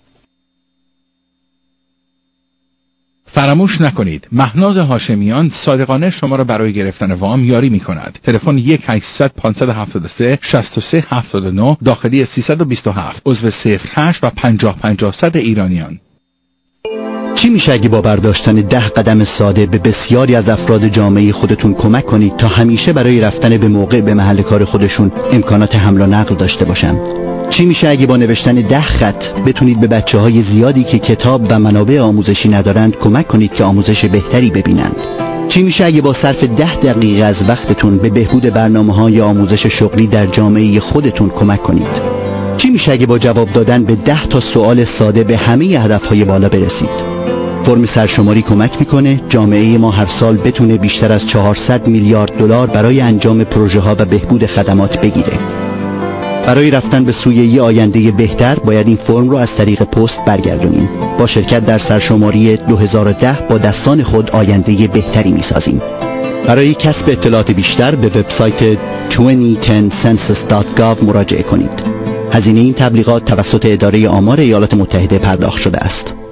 فراموش نکنید مهناز هاشمیان صادقانه شما را برای گرفتن وام یاری می کند. تلفن 1-800-573-6379 داخلی 327 عضو 08 و 50-50 ایرانیان. چی میشه اگه با برداشتن 10 قدم ساده به بسیاری از افراد جامعه خودتون کمک کنید تا همیشه برای رفتن به موقع به محل کار خودشون امکانات حمل و نقل داشته باشن؟ چی میشه اگه با نوشتن 10 خط بتونید به بچه‌های زیادی که کتاب و منابع آموزشی ندارند کمک کنید که آموزش بهتری ببینند؟ چی میشه اگه با صرف 10 دقیقه از وقتتون به بهبود برنامه‌های آموزش شغلی در جامعه خودتون کمک کنید؟ چی میشه اگه با جواب دادن به 10 تا سوال ساده به همه هدف‌های بالا برسید؟ فرم سرشماری کمک میکنه جامعه ما هر سال بتونه بیشتر از 400 میلیارد دلار برای انجام پروژه‌ها و بهبود خدمات بگیره. برای رفتن به سوی یه آینده بهتر باید این فرم رو از طریق پست برگردونیم. با شرکت در سرشماری 2010 با دستان خود آینده بهتری میسازیم. برای کسب اطلاعات بیشتر به وبسایت 2010census.gov مراجعه کنید. هزینه این تبلیغات توسط اداره آمار ایالات متحده پرداخت شده است.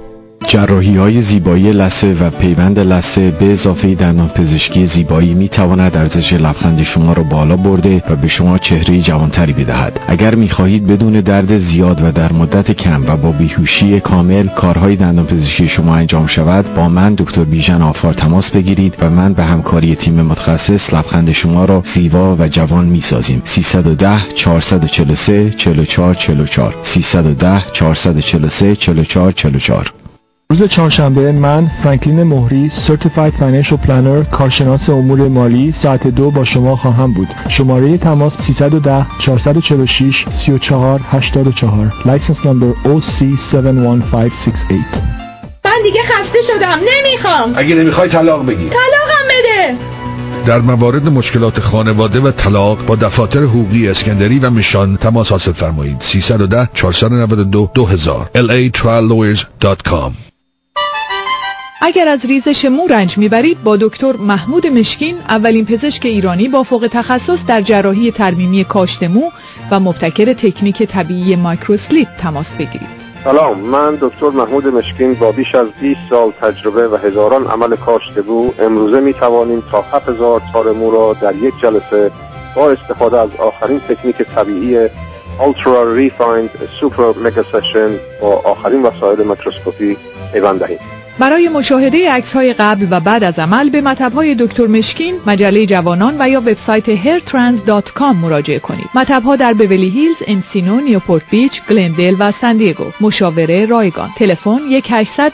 جراحی‌های زیبایی لثه و پیوند لثه به اضافه دندانپزشکی زیبایی می‌تواند ارزش لبخند شما را بالا برده و به شما چهره جوانتری بدهد. اگر می‌خواهید بدون درد زیاد و در مدت کم و با بیهوشی کامل کارهای دندانپزشکی شما انجام شود، با من دکتر بیژن آفار تماس بگیرید و من به همکاری تیم متخصص لبخند شما را زیبا و جوان می‌سازیم. 310 443 4444 310 443 4444. روز چهارشنبه من فرانکلین مهری Certified Financial Planner کارشناس امور مالی ساعت 2 با شما خواهم بود. شماره تماس 310 446 3484 License number OC71568. من دیگه خسته شدم، نمیخوام. اگه نمیخوای طلاق بگیر. طلاقم بده. در موارد مشکلات خانواده و طلاق با دفاتر حقوقی اسکندری و میشان تماس حاصل فرمایید. 310 492 2000 latriallawyers.com. اگر از ریزش مو رنج میبرید با دکتر محمود مشکین، اولین پزشک ایرانی با فوق تخصص در جراحی ترمیمی کاشت مو و مبتکر تکنیک طبیعی مایکروسلیپ تماس بگیرید. سلام، من دکتر محمود مشکین با بیش از 20 سال تجربه و هزاران عمل کاشت مو امروزه می توانیم تا 7000 تار مو را در یک جلسه با استفاده از آخرین تکنیک طبیعی Ultra Refined Super Mega Session با آخرین وسایل میکروسکوپی پیوند دهیم. برای مشاهده عکس‌های قبل و بعد از عمل به مطب‌های دکتر مشکین، مجله جوانان و یا وبسایت hairtrans.com مراجعه کنید. مطب‌ها در بیولی هیلز، انسینو، نیوپورت بیچ، گلندل و سان دیگو. مشاوره رایگان. تلفن 1-800-246-8424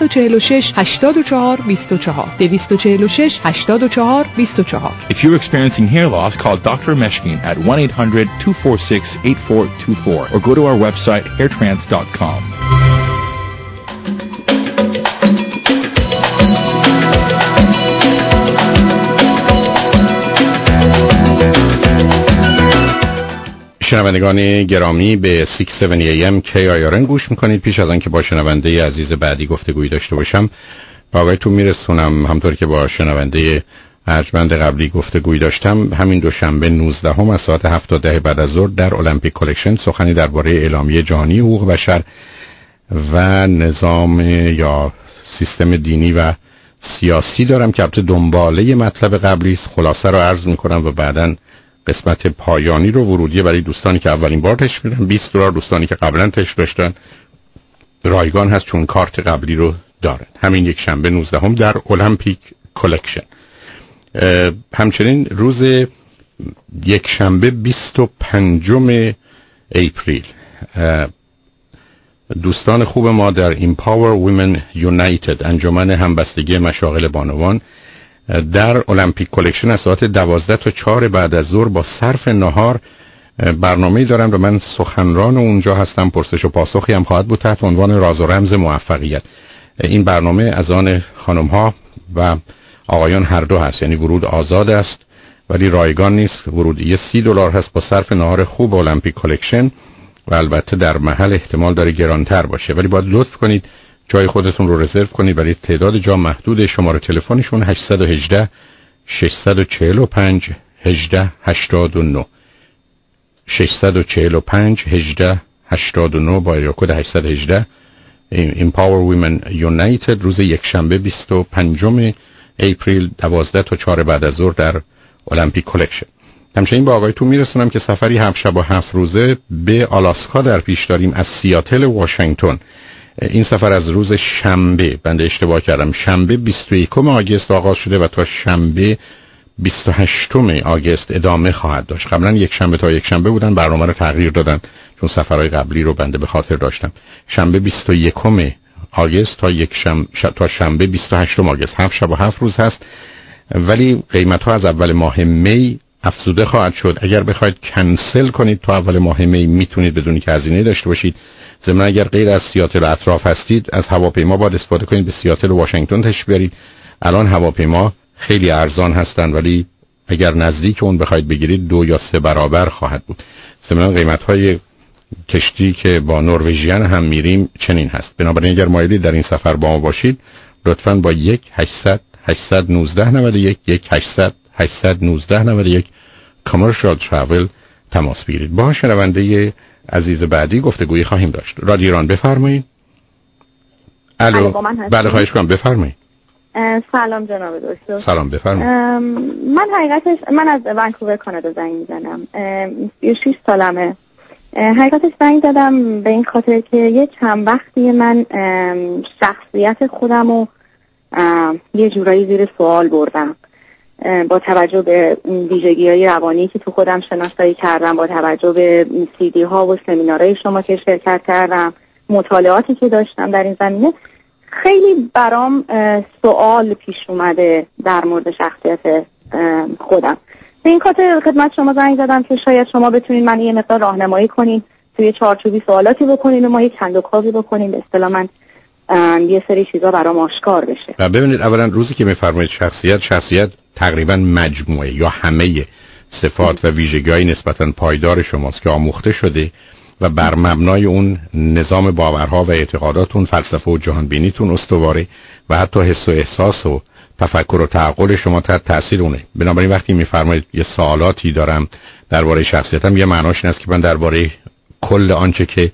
246-8424. If you're experiencing hair loss, call Dr. Meshkin at 1-800-246-8424 or go to our website hairtrans.com. شنوندگان گرامی به 670 AM KIRN گوش میکنید. پیش از آن که با شنونده عزیز بعدی گفتگویی داشته باشم با آقایتون میرسونم، همطور که با شنونده ارجمند قبلی گفتگویی داشتم، همین دوشنبه 19 از ساعت 7 تا 10 بعد از ظهر در المپیک کلکشن سخنی درباره اعلامیه جهانی حقوق بشر و نظام یا سیستم دینی و سیاسی دارم که البته دنباله مطلب قبلی است. خلاصه رو عرض میکنم و بعداً قسمت پایانی رو ورودی برای دوستانی که اولین بار تشریف میدن $20، دوستانی که قبلا تشریف داشتن رایگان هست چون کارت قبلی رو دارن. همین یک شنبه 19 در المپیک کلکشن. همچنین روز یک شنبه 25 اپریل دوستان خوب ما در Empower Women United انجمن همبستگی مشاغل بانوان در المپیک کلکشن از ساعت 12 تا 4 بعد از ظهر با صرف نهار برنامه‌ای دارن و من سخنران اونجا هستم. پرسش و پاسخی هم خواهد بود تحت عنوان راز و رمز موفقیت. این برنامه از آن خانم‌ها و آقایان هر دو هست، یعنی ورود آزاد است ولی رایگان نیست. ورودی $30 هست با صرف نهار خوب المپیک کلکشن و البته در محل احتمال داره گرانتر باشه، ولی باید لطف کنید جای خودتون رو رزرو کنید ولی تعداد جا محدود. شماره تلفنشون 818 645 1889 645 1889 با ایراد کد 818 Empower Women United روز یک شنبه 25 اپریل 12 تا 4 بعد از ظهر در المپیک کلکشن. همچنین با آقایتون میرسونم که سفری 7 شب و 7 روزه به آلاسکا در پیش داریم از سیاتل واشنگتن. این سفر از روز شنبه، بنده اشتباه کردم، شنبه 21 آگوست آغاز شده و تا شنبه 28 آگوست ادامه خواهد داشت. قبلا یک شنبه تا یک شنبه بودن، برنامه رو تغییر دادن چون سفرهای قبلی رو بنده به خاطر داشتم. شنبه 21 آگوست تا شنبه 28 آگوست 7 شب و 7 روز هست، ولی قیمت ها از اول ماه می افزوده خواهد شد. اگر بخواید کنسل کنید تا اول ماه می میتونید بدون که هزینه داشته باشید. ضمن اگر غیر از سیاتل اطراف هستید از هواپیما باید استفاده کنید، به سیاتل و واشنگتن تشریف بیارید. الان هواپیما خیلی ارزان هستن ولی اگر نزدیک اون بخواید بگیرید 2 یا 3 برابر خواهد بود. ضمن قیمت‌های کشتی که با نروژیان هم میریم چنین هست. بنابراین اگر مایلید در این سفر با ما باشید لطفاً با 1-800-819-91 1-800-819-91 کامرشال ترافل تماس بگیرید. با شنونده عزیز بعدی گفتگویی خواهیم داشت. رادیو ایران بفرمایید. الو. بله خواهش کنم بفرمایید. سلام جناب دکتر. سلام بفرمایید. من از ونکوور کانادا زنگ میزنم. 36 سالمه. حقیقتش زنگ زدم به این خاطر که یه چند وقتی من شخصیت خودمو یه جورایی زیر سوال بردم با توجه به ویژگی‌های روانی که تو خودم شناسایی کردم، با توجه به CD ها و سمینارهای شما که شرکت کردم، مطالعاتی که داشتم در این زمینه. خیلی برام سوال پیش اومده در مورد شخصیت خودم. به این خاطر خدمت شما زنگ زدم که شاید شما بتونین من یه مقدار راهنمایی کنین، توی چارچوبی سوالاتی بکنین و ما یه کندوکاوی بکنین، به اصطلاح من یه سری چیزا برام آشکار بشه. و ببینید اولا روزی که میفرمایید شخصیت تقریبا مجموعه یا همه صفات و ویژگی‌های نسبتاً پایدار شماست که آموخته شده و بر مبنای اون نظام باورها و اعتقاداتون، فلسفه و جهانبینیتون استواره و حتی حس و احساس و تفکر و تعقل شما تحت تاثیر اونه. بنابراین وقتی میفرمایید یه سوالاتی دارم درباره شخصیتم، یه معناش این است که من درباره کل آنچه که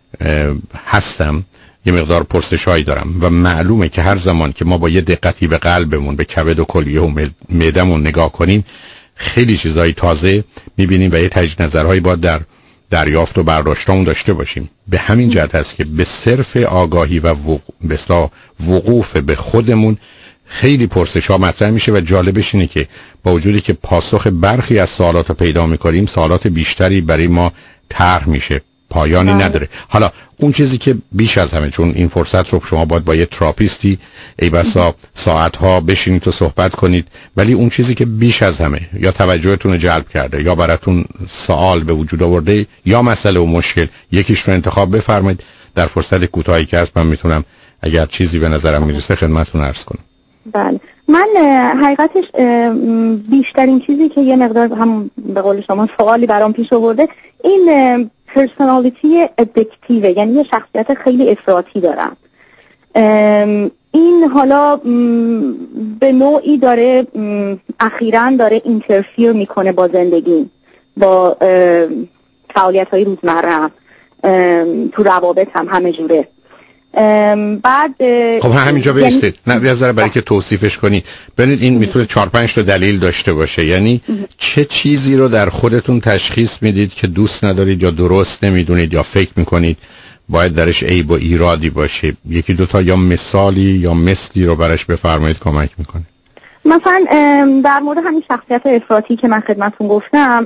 هستم یه مقدار پرسشایی دارم و معلومه که هر زمان که ما با یه دقتی به قلبمون، به کبد و کلیه و معدمون نگاه کنیم خیلی چیزای تازه میبینیم و یه تجدید نظرهایی باید در دریافت و برداشتمون داشته باشیم. به همین جهت است که به صرف آگاهی و وقوف به خودمون خیلی پرسش‌ها مطرح میشه و جالبش اینه که با وجودی که پاسخ برخی از سوالات رو پیدا میکنیم، سوالات بیشتری برای ما طرح میشه، پایانی نداره. حالا اون چیزی که بیش از همه، چون این فرصت رو شما باید با یه تراپیستی ای بسا ساعتها بشینید و صحبت کنید، ولی اون چیزی که بیش از همه یا توجهتون رو جلب کرده یا براتون سوال به وجود آورده یا مسئله و مشکل، یکیش رو انتخاب بفرمایید. در فرصت کوتاهی که هست من میتونم اگر چیزی به نظرم میرسه خدمتتون عرض کنم. بله، من حقیقتش بیشترین چیزی که یه مقدار هم به قول شما سوالی برام پیش آورده این پرسونالیتی ادکتیوه، یعنی یه شخصیت خیلی افراطی دارم. این حالا به نوعی داره اخیراً داره اینترفیر میکنه با زندگی، با فعالیت‌های روزمره‌ام، تو روابطم همه جوره. بعد خب همینجا بایستید، نه یه ذره برای که توصیفش کنی. ببینید این میتونه 4-5 تا دلیل داشته باشه. یعنی چه چیزی رو در خودتون تشخیص میدید که دوست ندارید یا درست نمیدونید یا فکر میکنید باید درش عیب و ایرادی باشه؟ یکی دوتا یا مثالی یا مثلی رو براش بفرمایید، کمک میکنه. مثلا در مورد همین شخصیت افراطی که من خدمتتون گفتم،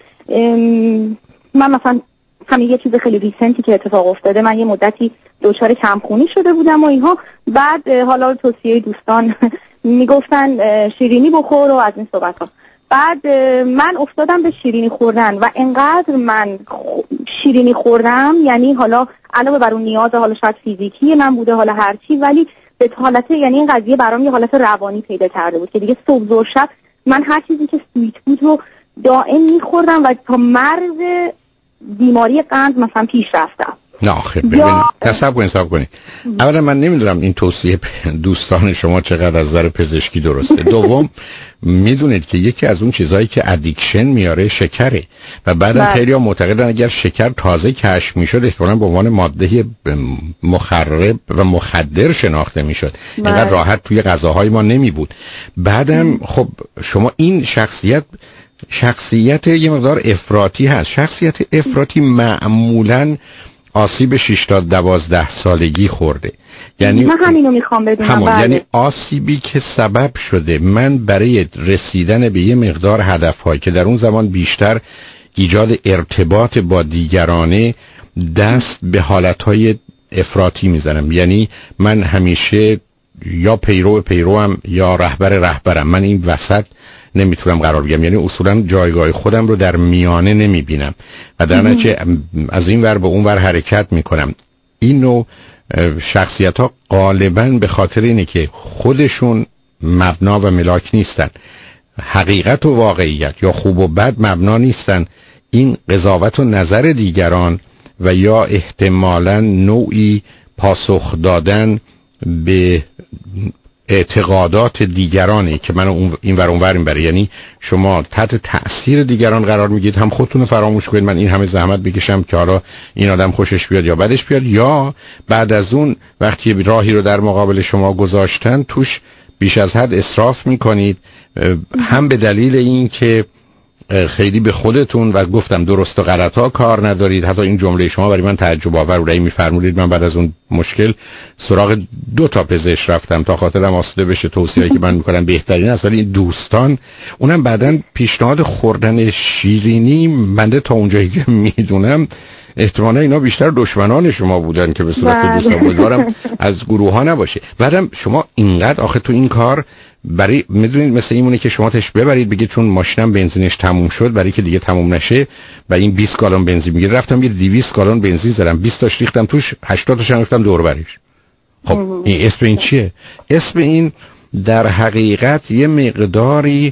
من مثلا همین یه چیز خیلی ریسنتی که اتفاق افتاده، من یه مدتی دچار کمخونی شده بودم و اینها، بعد حالا توصیه دوستان میگفتن شیرینی بخور و از این صحبت ها. بعد من افتادم به شیرینی خوردن و انقدر من شیرینی خوردم، یعنی حالا علاوه بر اون نیاز حالا شاید فیزیکی من بوده، حالا هرچی، ولی به حالت، یعنی این قضیه برام یه حالت روانی پیدا کرده بود که دیگه صبح ظهر شب من هر چیزی که سویت بود رو دائم میخوردم و تا مرز بیماری قند مثلا پیش رفتم. نه آخه ببینید تصور کنید. اولا من نمیدونم این توصیه دوستان شما چقدر از نظر پزشکی درسته. دوم میدونید که یکی از اون چیزهایی که ادیکشن میاره شکره و بعدم خیلی‌ها معتقدن اگر شکر تازه کشف میشد احتمالاً به عنوان ماده مخرب و مخدر شناخته میشد، اینقدر راحت توی غذاهای ما نمی بود. بعدم خب شما این شخصیت یه مقدار افراطی هست. شخصیت افراطی معمولاً آسیب 6 تا 12 سالگی خورده. یعنی من همینو میخوام بدونم. یعنی آسیبی که سبب شده من برای رسیدن به یه مقدار هدف‌هایی که در اون زمان بیشتر ایجاد ارتباط با دیگرانه، دست به حالتهای افراطی میزنم. یعنی من همیشه یا پیروم یا رهبرم. من این وسط نمیتونم قرار بگیرم، یعنی اصولا جایگاه خودم رو در میانه نمیبینم و در نتیجه از این ور به اون ور حرکت میکنم. این نوع شخصیت ها غالبا به خاطر اینه که خودشون مبنا و ملاک نیستن، حقیقت و واقعیت یا خوب و بد مبنا نیستن، این قضاوت و نظر دیگران و یا احتمالاً نوعی پاسخ دادن به اعتقادات دیگرانی که منو این ور اون ور این بره، یعنی شما تحت تأثیر دیگران قرار میگیرید، هم خودتون رو فراموش کنید من این همه زحمت بکشم که حالا این آدم خوشش بیاد یا بدش بیاد، یا بعد از اون وقتی راهی رو در مقابل شما گذاشتن توش بیش از حد اسراف میکنید، هم به دلیل این که خیلی به خودتون و گفتم درست و غلط‌ها کار ندارید. حتی این جمله شما برای من تعجب آور بود، می‌فرمودید من بعد از اون مشکل سراغ 2 تا پزشک رفتم تا خاطرم آسوده بشه، توصیه‌ای که من می‌کنم بهترین است، ولی این دوستان اونم بعداً پیشنهاد خوردن شیرینی بنده تا اونجایی که میدونم احتمالاً اینا بیشتر دشمنان شما بودن که به صورت دوستان بودوارم از گروه‌ها نباشه. بعدم شما اینقدر آخه تو این کار برای میدونید مثل اینونه که شما تش ببرید بگید چون ماشینم بنزینش تموم شد برای که دیگه تموم نشه و این 20 گالون بنزین میگیره، رفتم یه 200 گالون بنزین زدم، 20 تاش ریختم توش، 80 تاش ریختم دور برش. خب این اسم این چیه؟ اسم این در حقیقت یه مقداری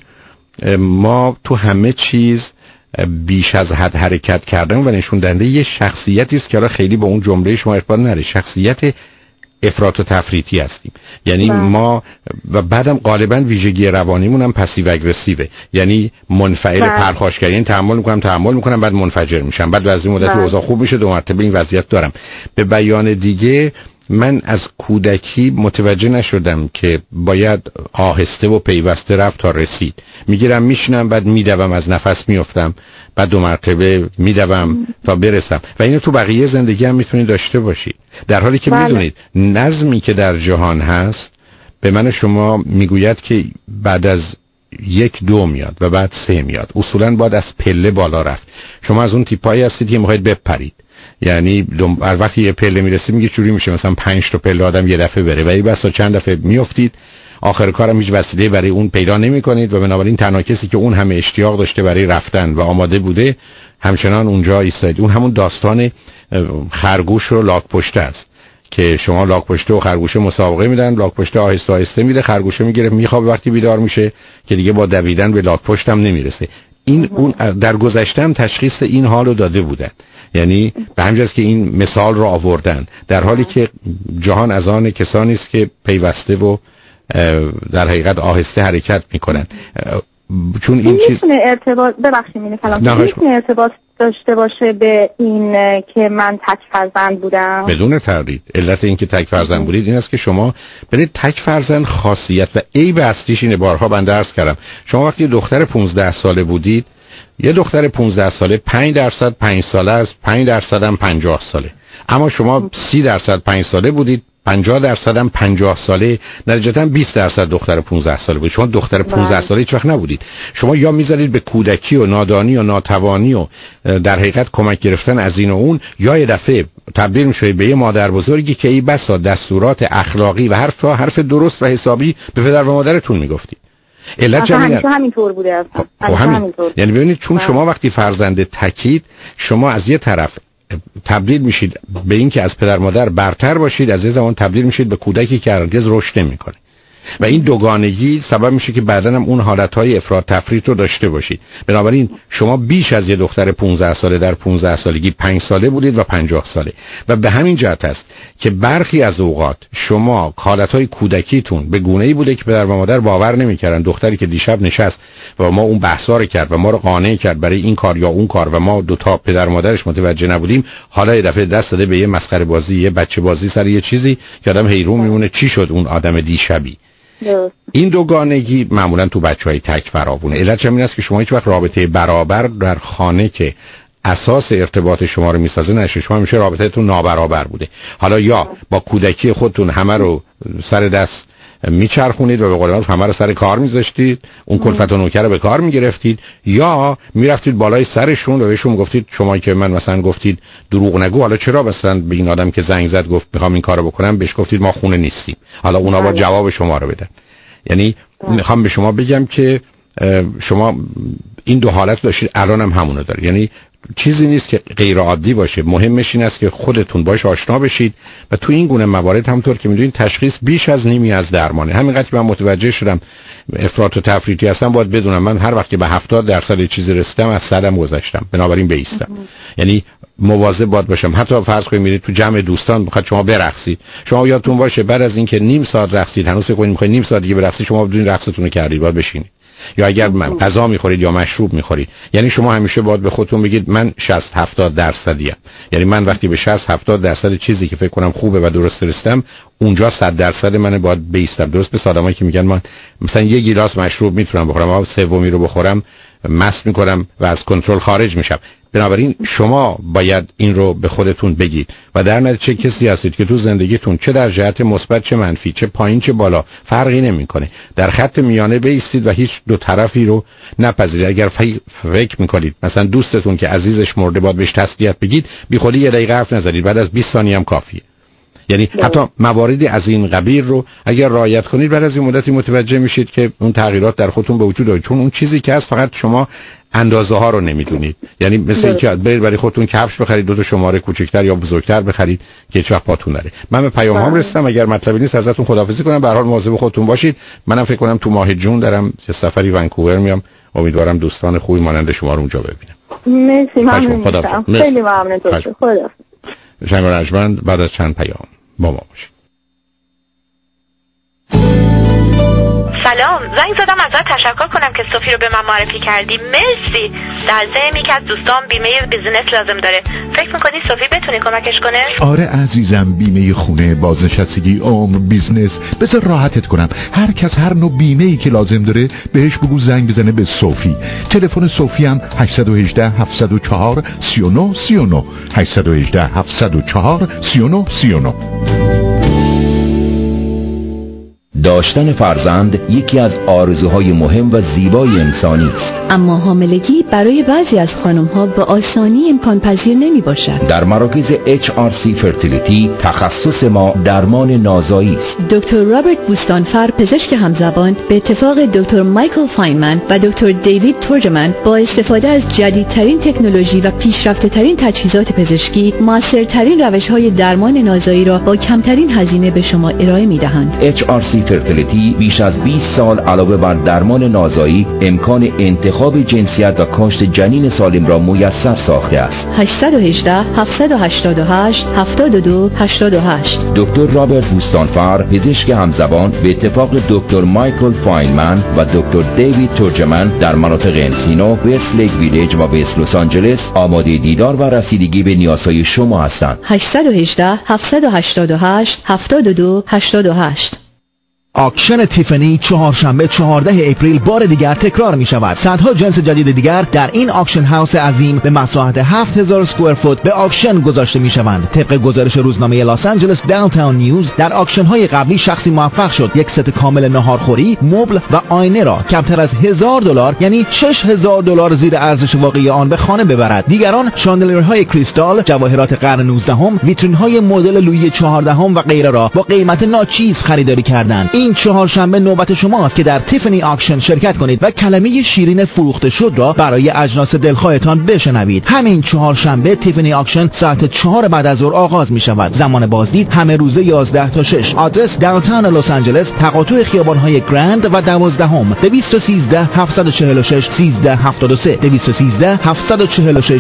ما تو همه چیز بیش از حد حرکت کردن و نشون دهنده یه شخصیتی است که الان خیلی با اون جمله شما ارتباط نداره، شخصیت افراط و تفریطی هستیم. یعنی ما و بعدم غالبا ویژگی روانیمون هم پسیو اگریسیوه، یعنی منفعل پرخاشگری، یعنی تحمل میکنم بعد منفجر میشم، بعد از این مدت اوضاع خوب میشه 2 مرتبه این وضعیت دارم. به بیان دیگه من از کودکی متوجه نشدم که باید آهسته و پیوسته رفت تا رسید. میگیرم میشنم بعد میدوم، از نفس میافتم بعد 2 مرتبه میدوم تا برسم و اینو تو بقیه زندگی هم میتونید داشته باشید، در حالی که میدونید نظمی که در جهان هست به من شما میگوید که بعد از 1-2 میاد و بعد 3 میاد، اصولا باید از پله بالا رفت. شما از اون تیپایی هستید که میخواید بپرید، یعنی هر وقتی یه پله میرسی میگه چوری میشه مثلا 5 تا پله آدم یه دفعه بره و این بسا چند دفعه میافتید، آخر کارم هیچ وسیله برای اون پیدا نمی‌کنید و بنابراین تنها کسی که اون همه اشتیاق داشته برای رفتن و آماده بوده همچنان اونجا ایستاد. اون همون داستان خرگوش و لاک‌پشته است که شما لاک‌پشته و خرگوشه مسابقه میدن، لاک‌پشته آهسته آهسته میره، خرگوشه میگیره میخوابه، وقتی بیدار میشه که دیگه با دویدن به لاک‌پشت هم نمیرسه. این اون در گذشته هم تشخیص این حالو داده بودن، یعنی به همین جاست که این مثال رو آوردن، در حالی که جهان از آن کسانی است که پیوسته و در حقیقت آهسته حرکت میکنن. چون این چیز میتونه ارتباط میتونه ارتباط داشته باشه به این که من تک فرزند بودم؟ بدون تردید. علت این که تک فرزند بودید این است که شما برید تک فرزند خاصیت و عیب اصلیش اینه، بارها بنده عرض کردم، شما وقتی دختر 15 ساله بودید، یه دختر 15 ساله 5% 5 ساله است، 5% هم 50 ساله، اما شما 30% 5 ساله بودید، 50% هم 50 ساله، نتیجتاً 20% دختر 15 ساله بود. شما دختر 15 ساله هیچ وقت نبودید. شما یا میذارید به کودکی و نادانی و ناتوانی و در حقیقت کمک گرفتن از این و اون، یا یه دفعه تبدیل میشید به یه مادر بزرگی که ای بسا دستورات اخلاقی و حرف درست و حسابی به پدر و مادرتون میگفتید. علت همینطور بوده اصلا. یعنی ببینید چون شما وقتی فرزند تکید، شما از یه طرف تبدیل میشید به این که از پدر مادر برتر باشید، از یه زمان تبدیل میشید به کودکی که هرگز رشد نمیکنه و این دوگانگی سبب میشه که بعداً هم اون حالتهای افراط تفریط رو داشته باشید. بنابراین شما بیش از یه دختر 15 ساله در 15 سالگی 5 ساله بودید و 50 ساله و به همین جهت است که برخی از اوقات شما حالتهای کودکیتون به گونه‌ای بوده که پدر و مادر باور نمی‌کردن. دختری که دیشب نشست و ما اون بحثا رو کرد و ما رو قانع کرد برای این کار یا اون کار و ما 2 تا پدر مادرش متوجه نبودیم، حالا یه دفعه دست داده به یه مسخره بازی، یه بچه بازی سر یه چیزی که آدم حیرون میمونه چی شد اون آدم دیشبی. این دوگانگی معمولا تو بچهای تک فراوونه. علتش این است که شما هیچ وقت رابطه برابر در خانه که اساس ارتباط شما رو میسازه نشه، شما همیشه رابطه‌تون نابرابر بوده. حالا یا با کودکی خودتون همه رو سر دست میچرخونید و به قول معروف همه رو سر کار میذاشتید، اون کلفت و نوکر رو به کار میگرفتید، یا میرفتید بالای سرشون و بهشون گفتید شما که من مثلا گفتید دروغ نگو، حالا چرا مثلا به این آدم که زنگ زد گفت میخوام این کارو بکنم بهش گفتید ما خونه نیستیم، حالا اونا با جواب شما رو بدن. یعنی میخوام به شما بگم که شما این 2 حالت داشتید، الان هم همونو دارید. یعنی چیزی نیست که غیر عادی باشه. مهمش این است که خودتون باش آشنا بشید و تو این گونه موارد همونطور که میدونید تشخیص بیش از نیمی از درمانه. همینقدر من متوجه شدم افراط و تفریطی هستم، باید بدونم من هر وقت که به 70% چیزی رسیدم از صدم گذشتم، بنابراین بیستم. یعنی مواظب باید باشم. حتی فرض کنید میرید تو جمع دوستان بخواد شما برقصید، شما یادتون باشه بعد از اینکه نیم ساعت رقصید هنوز فکر کنید میخواید نیم ساعت دیگه برقصید، شما بدون رقصتون رو کردید باید بشینید. یا اگر غذا میخورید یا مشروب میخورید، یعنی شما همیشه باید به خودتون بگید من 60-70%یم. یعنی من وقتی به 60-70% چیزی که فکر کنم خوبه و درست رسیدم، اونجا 100% من باید بیستم. درست به آدمایی که میگن من مثلا یه گیلاس مشروب میتونم بخورم اما سومی رو بخورم مست میکنم و از کنترل خارج میشم. بنابراین شما باید این رو به خودتون بگید و در نتیجه کسی هستید که تو زندگیتون چه در جهت مثبت چه منفی، چه پایین چه بالا، فرقی نمیکنه، در خط میانه بایستید و هیچ دو طرفی رو نپذیرید. اگر فکر میکنید مثلا دوستتون که عزیزش مرده باید بهش تسلیت بگید، بیخودی یه دقیقه حرف نزنید، بعد از 20 ثانیه هم کافیه. یعنی حتی مواردی از این قبیل رو اگر رعایت کنید بعد از این مدتی متوجه میشید که اون تغییرات در خودتون به وجود آید، چون اون چیزی که هست فقط شما اندازه ها رو نمیدونید. یعنی مثل اینکه برید برای خودتون کفش بخرید، دو تا شماره کوچکتر یا بزرگتر بخرید که هیچ وقت پاتون نره. من به پیامام رسیدم، اگر مطلبی نیست ازتون خداحافظی کنم. به هر حال مواظب خودتون باشید. منم فکر کنم تو ماه جون دارم یه سفری ونکوور میام، امیدوارم دوستان خوبی مانند شما رو اونجا ببینم. مرسی، ممنون میشم. خیلی ممنون. خدا شنگ رجمند بعد از چند پیام با ما باشید. سلام، زنگ زدم ازت تشکر کنم که صوفی رو به من معرفی کردی. مرسی. در ضمن یکی از دوستان بیمه بیزینس لازم داره. فکر میکنی صوفی بتونی کمکش کنه؟ آره عزیزم، بیمه خونه، بازنشستگی، عمر، بیزنس. بذار راحتت کنم. هر کس هر نوع بیمه‌ای که لازم داره بهش بگو زنگ بزنه به صوفی. تلفن صوفی هم 818 704 3939 818 704 3939. داشتن فرزند یکی از آرزوهای مهم و زیبای انسانی است، اما حاملگی برای بعضی از خانم‌ها به آسانی امکان پذیر نمی باشد. در مراکز HRC فرتیلیتی تخصص ما درمان نازایی است. دکتر رابرت بوستانفر پزشک همزبان به اتفاق دکتر مایکل فاینمن و دکتر دیوید تورجمن با استفاده از جدیدترین تکنولوژی و پیشرفته‌ترین تجهیزات پزشکی، موثرترین روش‌های درمان نازایی را با کمترین هزینه به شما ارائه می‌دهند. HRC فرتیلیتی بیش از 20 سال علاوه بر درمان نازایی، امکان انتخاب جنسیت و کاشت جنین سالم را میسر ساخته است. 818 788 72 88. دکتر رابرت بوستانفر پزشک همزبان به اتفاق دکتر مایکل فاینمن و دکتر دیوید تورجمن در مناطق انسینو، وست لیک ویلیج و وست لس آنجلس آماده دیدار و رسیدگی به نیازهای شما هستند. 818 788 72 88. آکشن تیفنی چهارشنبه 14 اپریل بار دیگر تکرار می شود. صدها جنس جدید دیگر در این آکشن هاوس عظیم به مساحت 7000 اسکوئر فوت به آکشن گذاشته می شوند. طبق گزارش روزنامه لاس آنجلس داونتاون نیوز، در آکشن های قبلی شخصی موفق شد یک ست کامل ناهارخوری، مبل و آینه را کمتر از $1000 یعنی $6000 زیر ارزش واقعی آن به خانه ببرد. دیگران شاندلیرهای کریستال، جواهرات قرن 19، ویترین های مدل لویی 14 و غیره را با قیمت ناچیز خریداری کردند. این چهارشنبه نوبت شماست که در تیفنی آکشن شرکت کنید و کلمه شیرین فروخته شد را برای اجناس دلخواهتان بشنوید. همین چهارشنبه تیفنی آکشن ساعت 4 بعد از ظهر آغاز می شود. زمان بازدید همه روزه 11 تا 6. آدرس داونتاون لس آنجلس، تقاطع خیابان‌های گرند و 12. 213 746 1373 213 746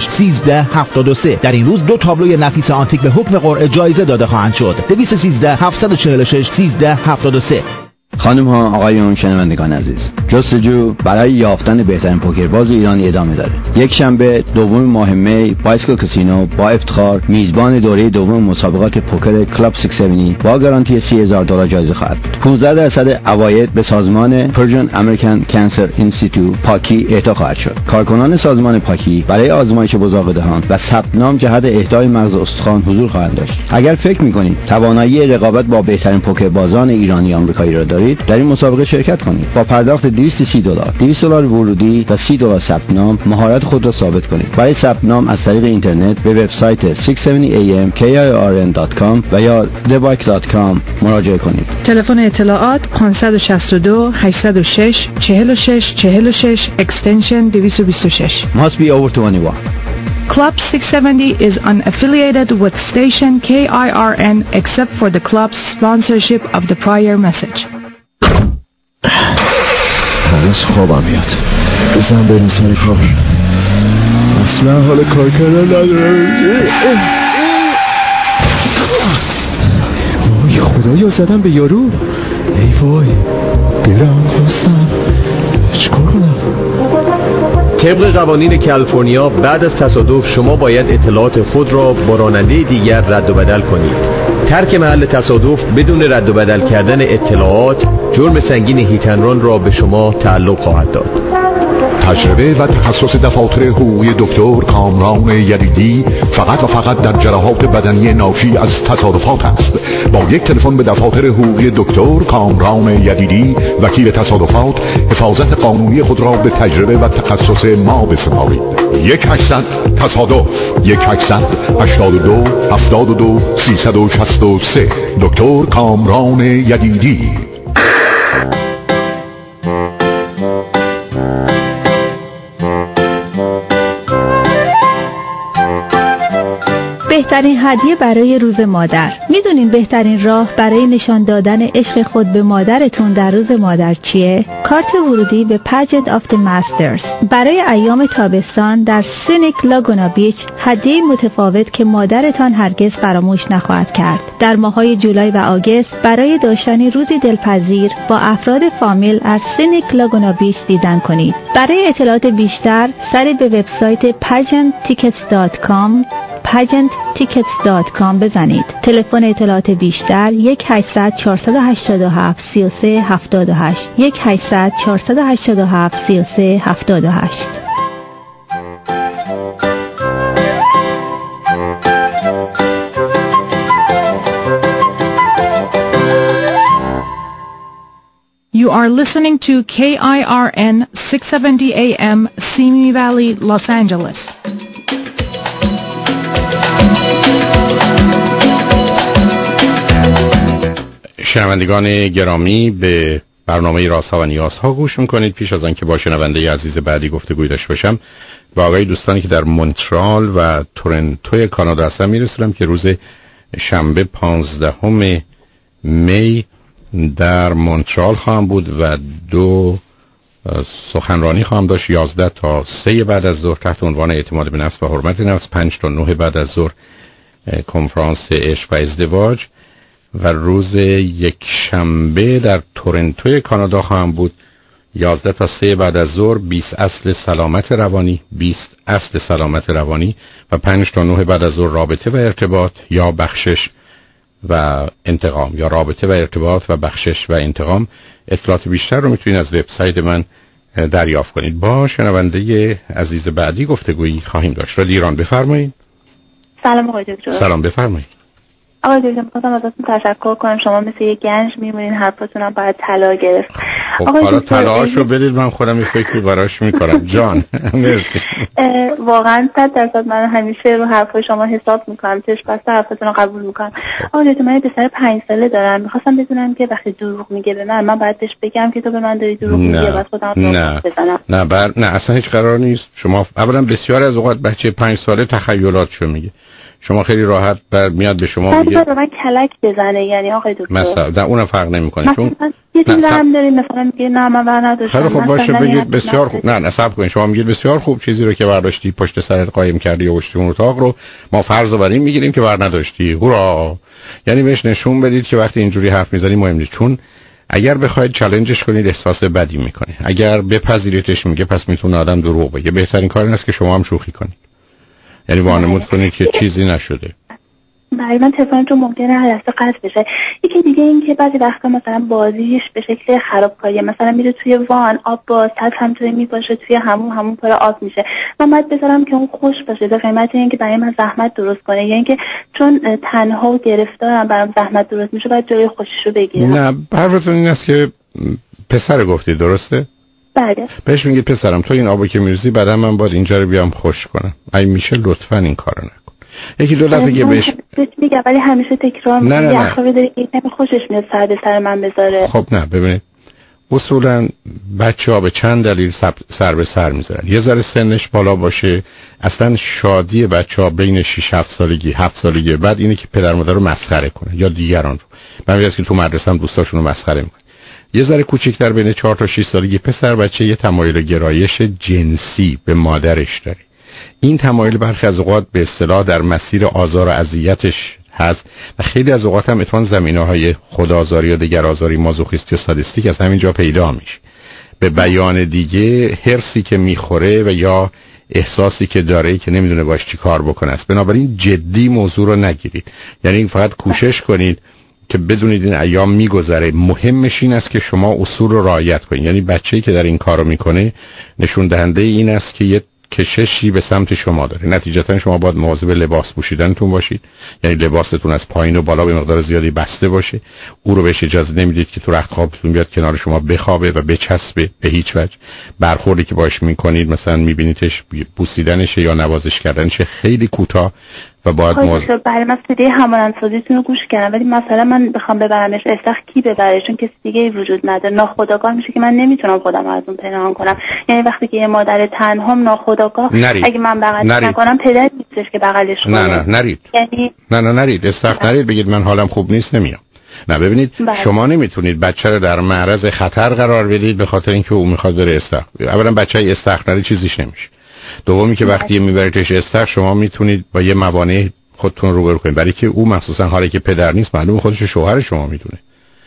1373. در این روز 2 تابلوی نفیس آنتیک به حکم قرعه جایزه داده خواهند شد. 213 746 1373. خانم ها، آقایون، شنوندگان عزیز، جستجو برای یافتن بهترین پوکرباز ایرانی ادامه داره. یک شنبه دوم ماه می، بایسکل کاسینو با افتخار میزبان دوره دوم مسابقات پوکر کلاب 670 با گارانتی $30,000 جایزه خواهد. 15% عواید به سازمان پرژن امریکن کانسر اینستیتوت پاکی اهدا خواهد شد. کارکنان سازمان پاکی برای آزمایش بزاق دهان و ثبت نام جهت اهدای مغز استخوان حضور خواهند داشت. اگر فکر می‌کنید توانایی رقابت با بهترین پوکربازان ایرانی آمریکایی را دارید، در این مسابقه شرکت کنید. با پرداخت $230 $200 ورودی و $30 ثبت نام مهارت خود را ثابت کنید. برای ثبت نام از طریق اینترنت به وبسایت 670amkirn.com و یا thebike.com مراجعه کنید. تلفن اطلاعات 562 806 46 46 اکستنشن 226. Must be over 21. Club 670 is unaffiliated with station KIRN except for the club's sponsorship of the prior message. هنوز خوابم میاد. بزن بریم سر کار. اصلا حال کار کردن ندارم. وای خدایا زدم به یارو. ای وای برم خواستم چیکار کنم؟ طبق قوانین کالیفرنیا بعد از تصادف شما باید اطلاعات خود را با راننده دیگر رد و بدل کنید. ترک محل تصادف بدون رد و بدل کردن اطلاعات جرم سنگین هیت‌اند-ران را به شما تعلق خواهد داد. تجربه و تخصص دفاتر حقوقی دکتر کامران یدیدی فقط و فقط در جراحات بدنی ناشی از تصادفات است. با یک تلفن به دفاتر حقوقی دکتر کامران یدیدی وکیل تصادفات حفاظت قانونی خود را به تجربه و تخصص ما بسپارید. 1-800 تصادف 1-800-82-72-363 دکتر کامران یدیدی. بهترین هدیه برای روز مادر. میدونین بهترین راه برای نشان دادن عشق خود به مادرتون در روز مادر چیه؟ کارت ورودی به Pageant of the Masters. برای ایام تابستان در سینیک لاگونا بیچ هدیه متفاوت که مادرتان هرگز فراموش نخواهد کرد. در ماه‌های جولای و آگوست برای داشتن روزی دلپذیر با افراد فامیل از سینیک لاگونا بیچ دیدن کنید. برای اطلاعات بیشتر سری به وبسایت pageanttickets.com pageanttickets.com بزنید. تلفن اطلاعات بیشتر 1-800-487-3378 1-800-487-3378. You are listening to KIRN 670 AM, Simi Valley, Los Angeles. شنوندگان گرامی به برنامه رازها و نیازها گوش میکنید. پیش از آنکه با شنونده عزیز بعدی گفتگوی داشته باشم با آقای دوستانی که در مونترال و تورنتوی کانادا هستن میرسونم که روز شنبه 15 می در مونترال خواهم بود و 2 سخنرانی خواهم داشت. 11 تا 3 بعد از ظهر تحت عنوان اعتماد به نفس و حرمت نفس. 5 تا 9 بعد از ظهر کنفرانس عشق و ازدواج و روز یک شنبه در تورنتوی کانادا خواهم بود. 11 تا 3 بعد از ظهر 20 اصل سلامت روانی 20 اصل سلامت روانی و 5 تا 9 بعد از ظهر رابطه و ارتباط یا بخشش و انتقام یا رابطه و ارتباط و بخشش و انتقام. اطلاعات بیشتر رو میتونید از وبسایت من دریافت کنید. با شنونده عزیز بعدی گفتگویی خواهیم داشت. رادیو ایران بفرمایید. سلام آقای دکتر. سلام بفرمایید. آقای دکتر می‌خواستم ازتون تشکر کنم. شما مثل یک گنج میمونین، حرفاتون هم باید طلا گرفت. خب حالا طلاهاشو بدید من خودم یه فکری براش میکنم. جان مرسی. واقعا 100% من همیشه رو حرفای شما حساب میکنم، چشم بسته حرفاتون رو قبول میکنم. آقای دکتر من پسر 5 ساله دارم، میخواستم بدونم که وقتی دروغ میگه به من باید بهش بگم که تو به من داری دروغ میگی بعد خودم بزنم؟ نه اصلا هیچ قرار نیست. شما اولا بسیار از اوقات بچه 5 ساله تخیلاتشو میگه. شما خیلی راحت میاد به شما میگه بعد من کلک بزنه. یعنی آقای دکتر مثلا در اونم فرق نمیکنه چون یه چیزی هم داریم مثلا میگه نه من بر نداشتم. خیلی خوب باشه بگید بسیار خوب. نه صبر کنید. شما میگید بسیار خوب، چیزی رو که برداشتی پشت سرت قایم کردی و پشت اون اتاق رو ما فرض رو بر این میگیریم که بر نداشتی. هورا. یعنی بهش نشون بدید که وقتی اینجوری حرف میزنی مهم نیست، چون اگر بخواید چالنجش کنید احساس بدی میکنه. اگر بپذیریدش میگه پس میتونه آدم دروغ بگه. بهترین کار این است که شما هم شوخی کنید. یعنی وانمود کنید که چیزی نشده. برای من تلفنتون ممکنه هر لحظه قطع بشه. یکی دیگه این که بعضی وقتا مثلا بازیش به شکل خرابکاریه، مثلا میره توی وان آب باز همینطوری میپاشه توی همون پر آب میشه. من باید بذارم که اون خوش باشه به قیمت اینکه برای من زحمت درست کنه، یعنی اینکه چون تنها و گرفتارم برام زحمت درست میشه باید جای خوشیشو بگیرم. نه حرفتون این است که پسر گفتی درسته؟ بله. بهش میگی پسرم تو این آبو که میریزی بعدا من باید اینجا رو بیام خوش کنم. اگه میشه لطفاً این کارو نکن. یکی دو دفعه که بهش میگه ولی همیشه تکرار میکنه. یه اخلاقی داره که خوشش میاد سر من بذاره. خب نه ببینید اصولا بچه‌ها به چند دلیل سر به سر میذارن. یه ذره سنش بالا باشه، اصلا شادی بچه‌ها بین 6-7 سالگی 7 سالگی بعد اینه که پدر مادر رو مسخره کنن یا دیگران رو. من میگم که تو مدرسه هم دوستاشون رو مسخره میکنن. یه ذره کوچیک‌تر بین 4 تا 6 سالگی پسر بچه یه تمایل گرایش جنسی به مادرش داره. این تمایل برخی از اوقات به اصطلاح در مسیر آزار و اذیتش هست و خیلی از اوقات هم اتفاقاً زمینه‌های خودآزاری و دگرآزاری مازوخیستی و سادیستیک از همینجا پیدا میشه. به بیان دیگه هرسی که میخوره و یا احساسی که داره که نمیدونه باش چی کار بکنه است. بنابراین جدی موضوع رو نگیرید، یعنی فقط کوشش کنید که بدونید این ایام میگذره. مهمش این است که شما اصول رو رعایت کنید. یعنی بچه‌ای که در این کارو میکنه نشون دهنده این است که یه کششی به سمت شما داره. نتیجتا شما باید مواظب لباس پوشیدنتون باشید، یعنی لباستون از پایین و بالا به مقدار زیادی بسته باشه. او رو بهش اجازه نمیدید که تو رخت خوابتون بیاد کنار شما بخوابه و بچسبه به هیچ وجه. برخوردی که باش میکنید، مثلا میبینیدش بوسیدنش یا نوازش کردنش خیلی کوتاه و باید برای من صدای همانندسازیتون رو گوش کردم، ولی مثلا من بخوام ببرمش استخ کی ببره؟ چون کسی دیگه وجود نداره. ناخودآگاه میشه که من نمیتونم خودم از اون پنهان کنم. یعنی وقتی که یه مادر تنهام ناخودآگاه اگه من بغلش نکنم پدر نیستش که بغلش کنه. نرید. یعنی نرید استخ نرید، بگید من حالم خوب نیست نمیام. نه ببینید شما نمیتونید بچه رو در معرض خطر قرار بدید به خاطر اینکه او میخواد بره استخ. اولا بچه استخ نری چیزیش نمیشه. دومی که وقتی میبریدش استخر شما میتونید با یه موانع خودتون روبرو کنید، برای که او مخصوصا حالی که پدر نیست معلومه خودش شوهر شما میدونه.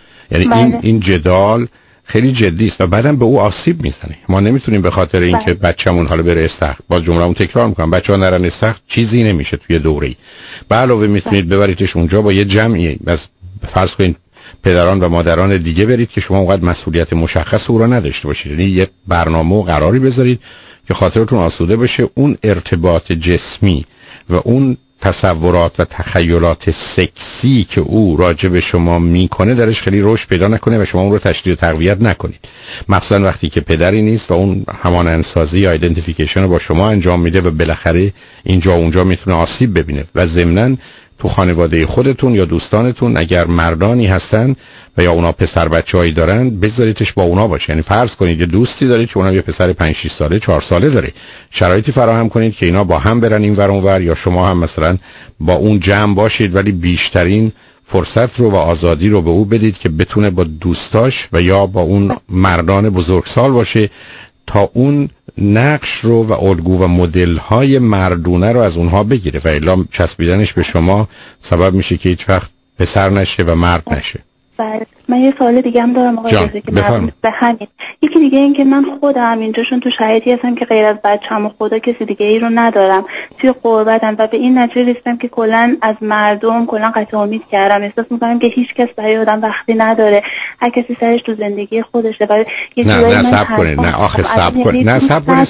یعنی این جدال خیلی جدی است و بعدم به او آسیب میزنه. ما نمیتونیم به خاطر اینکه بچه‌مون حالا بره استخر، با جمله‌مو تکرار میکنم، بچه‌ها نرن استخر چیزی نمیشه توی دوره‌ای. به علاوه میتونید ببریدش اونجا با یه جمعی از فرض کنید پدران و مادران دیگه برید که شما اونقدر مسئولیت مشخص او را نداشته باشید. یعنی یه برنامه و قراری بذارید که خاطرتون آسوده بشه. اون ارتباط جسمی و اون تصورات و تخیلات سکسی که او راجع به شما میکنه درش خیلی رشد پیدا نکنه و شما اون رو تشدید و تقویت نکنید، مخصوصا وقتی که پدری نیست و اون همانندسازی یا ایدنتیفیکیشن رو با شما انجام میده و بالاخره اینجا و اونجا میتونه آسیب ببینه. و ضمناً تو خانواده خودتون یا دوستانتون اگر مردانی هستن و یا اونا پسر بچه‌هایی دارن بذاریدش با اونا باشه. یعنی فرض کنید یه دوستی دارید که اونم یه پسر 5-6 ساله 4 ساله داره، شرایطی فراهم کنید که اینا با هم برن این ور اون ور، یا شما هم مثلا با اون جمع باشید ولی بیشترین فرصت رو و آزادی رو به او بدید که بتونه با دوستاش و یا با اون مردان بزرگسال باشه تا اون نقش رو و الگو و مدل‌های مردونه رو از اونها بگیره و الا چسبیدنش به شما سبب میشه که هیچ وقت پسر نشه و مرد نشه. بله. من یه سوال دیگه هم دارم آقای دکتر که مربوط به همین. یکی دیگه این که من خودم اینجاشون تو شرایطی هستم که غیر از بچه‌م و خدا کسی دیگه ای رو ندارم توی قربتم و به این نتیجه رسیدم که کلا از مردم کلا قطع امید کردم. احساس می‌کنم که هیچ کس برای آدم وقتی نداره، هر کسی سرش تو زندگی خودشه. برای یه نه صبر کنید، نه آخه صبر کنید، نه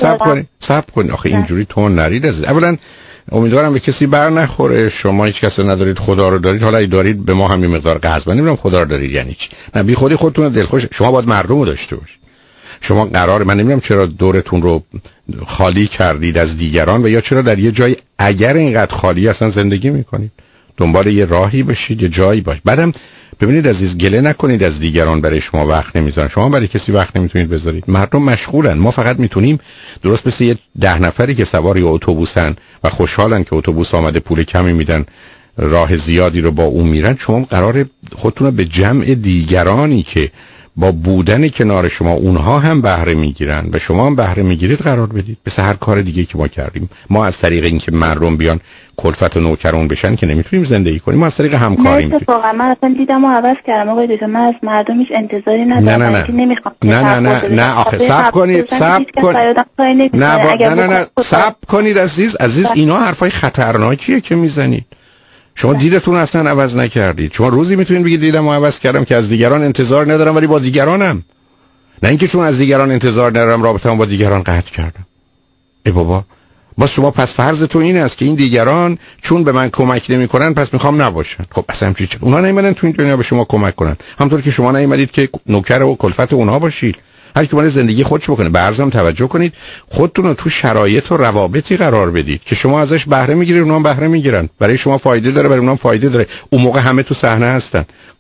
صبر کنید آخه اینجوری تون نرید. اولا امیدوارم به کسی بر نخوره. شما هیچ کس رو ندارید، خدا رو دارید. حالا ای دارید به ما هم یه مقدار قرض نمیدونم خدا رو دارید یعنی چی. نه بی خودی خودتون دلخوش. شما باید مردم رو داشته باشید. شما قرار من نمیدونم چرا دورتون رو خالی کردید از دیگران و یا چرا در یه جای اگر اینقدر خالی اصلا زندگی میکنید. دنبال یه راهی باشید، یه جایی باش. بعدم ببینید عزیز، گله نکنید از دیگران برای شما وقت نمیذارن. شما برای کسی وقت نمیتونید بذارید. مردم مشغولن. ما فقط میتونیم درست مثل یه 10 نفری که سوار اتوبوسن و خوشحالن که اتوبوس آمده پول کمی میدن راه زیادی رو با اون میرن، شما قراره خودتون رو به جمع دیگرانی که با بودن کنار شما اونها هم بهره میگیرن و شما هم بهره میگیرید قرار بدید. مثل هر کار دیگه که ما کردیم. ما از طریق اینکه مردم بیان کلفت و نوکرون بشن که نمیتونیم زندگی کنیم. ما از طریق همکاری میتونیم. واقعا من اصلا دیدم و عوض کردم آقای دکتر. من از مردم هیچ انتظاری ندارم که نمیخوام. نه آخه صبر کنید. نه صبر کنید عزیز اینا حرفای خطرناکیه که میزنید. شما دیدتون اصلا عوض نکردید. شما روزی میتونید بگید دیدم و عوض کردم که از دیگران انتظار ندارم ولی با دیگرانم. نه اینکه چون از دیگران انتظار ندارم رابطه‌ام با دیگران قطع کردم. ای بابا، باز شما پس فرضتون این است که این دیگران چون به من کمک نمی‌کنن پس میخوام نباشن. خب اصلا چی؟ اونا نیومدن تو این دنیا به شما کمک کنن. همونطور که شما نیومدید که نوکر و کلفت اونها باشید. هر کی مال زندگی خودش بکنه. به عرضم توجه کنید. خودتون رو تو شرایط و روابطی قرار بدید که شما ازش بهره میگیرید، اونها هم بهره میگیرن. برای شما فایده داره، برای اونها فایده داره. اون موقع همه تو صحنه هستن.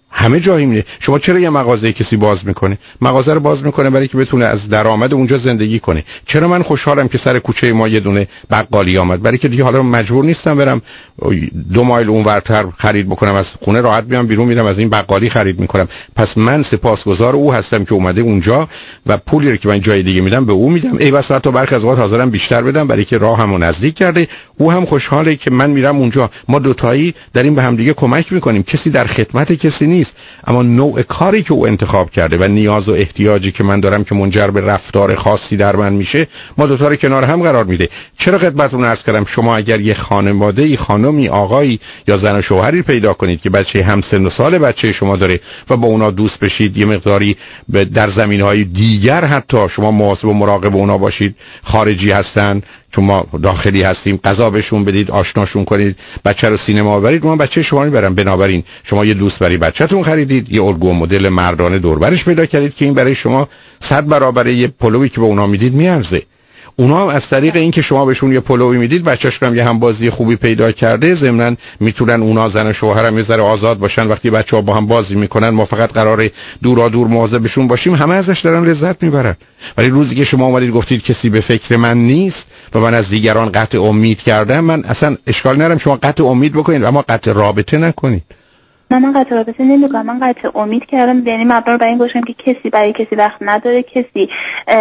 همه جایی میره. شما چرا یه مغازه کسی باز میکنه؟ مغازه رو باز میکنه برای که بتونه از درآمد اونجا زندگی کنه. چرا من خوشحالم که سر کوچه ما یه دونه بقالی آمد؟ برای که دیگه حالا مجبور نیستم برم 2 مایل اونورتر خرید بکنم، از خونه راحت بیام بیرون میرم از این بقالی خرید میکنم. پس من سپاسگزار او هستم که اومده اونجا و پولی رو که من جای دیگه میدم به او میدم. ای بس حتی برخی از اوقات حاضرم بیشتر بدم برای که راهمو نزدیک کرده. او هم خوشحاله که من میرم اونجا. ما دوتایی داریم به هم دیگه کمک میکنیم. کسی در خدمت کسی نیست، اما نوع کاری که او انتخاب کرده و نیاز و احتیاجی که من دارم که منجر به رفتار خاصی در من میشه، ما دوتا رو کنار هم قرار میده. چرا خدمتتون عرض کردم شما اگر یه خانواده‌ای، خانمی، آقایی یا زن و شوهری پیدا کنید که بچه همسن و سال بچه شما داره و با اونا دوست بشید، یه مقداری در زمینهای دیگر حتی شما مواظب و مراقب اونا باشید، خارجی هستن چون ما داخلی هستیم، غذا بهشون بدید، آشناشون کنید، بچه رو سینما ببرید، اون بچه شما میبرن. بنابراین شما یه دوست برای بچه‌تون خریدید، یه الگو مدل مردانه دور برش پیدا کردید که این برای شما 100 برابر یه پلویی که به اونا میدید میارزه. اونا هم از طریق این که شما بهشون یه پلوی میدید، بچه‌شون هم یه همبازی خوبی پیدا کرده، ضمناً میتونن اونا زن و شوهرم یه ذره آزاد باشن. وقتی بچه‌ها با هم بازی میکنن ما فقط قراره دورا دور مواظبشون باشیم، همه ازش دارن لذت میبرن. ولی روزی که شما اومدید گفتید کسی به فکر من نیست و من از دیگران قطع امید کردم، من اصلا اشکال ندارم شما قطع امید بکنید اما قطع رابطه نکنید. من قطع رابطه نمی‌کنم، من قطع امید کردم. یعنی مبنا رو برای این گوشم که کسی برای کسی وقت نداره. کسی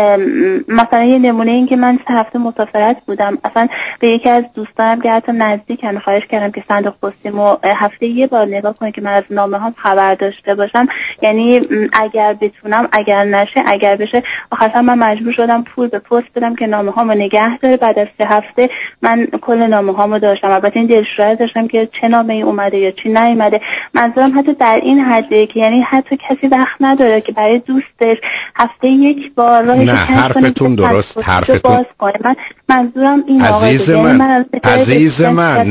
مثلا یه نمونه این که من 3 هفته مسافرت بودم، اصلا به یکی از دوستانم که حتی نزدیکم خواهش کردم که صندوق پستیمو هفته یه بار نگاه کنه که من از نامه‌هام خبر داشته باشم. یعنی اگر بتونم، اگر نشه، اگر بشه، آخرش من مجبور شدم پول به پست بدم که نامه‌هامو نگه داره. بعد از 3 هفته من کل نامه‌هامو داشتم. البته این دلشوره داشتم که چه نامه‌ای اومده یا چی نیومده. منظورم حتی در این حده که یعنی حتی کسی وقت نداره که برای دوستش هفته یک بار راهش حرفتون درست، حرفتون باز کنه. من منظورم این عزیز من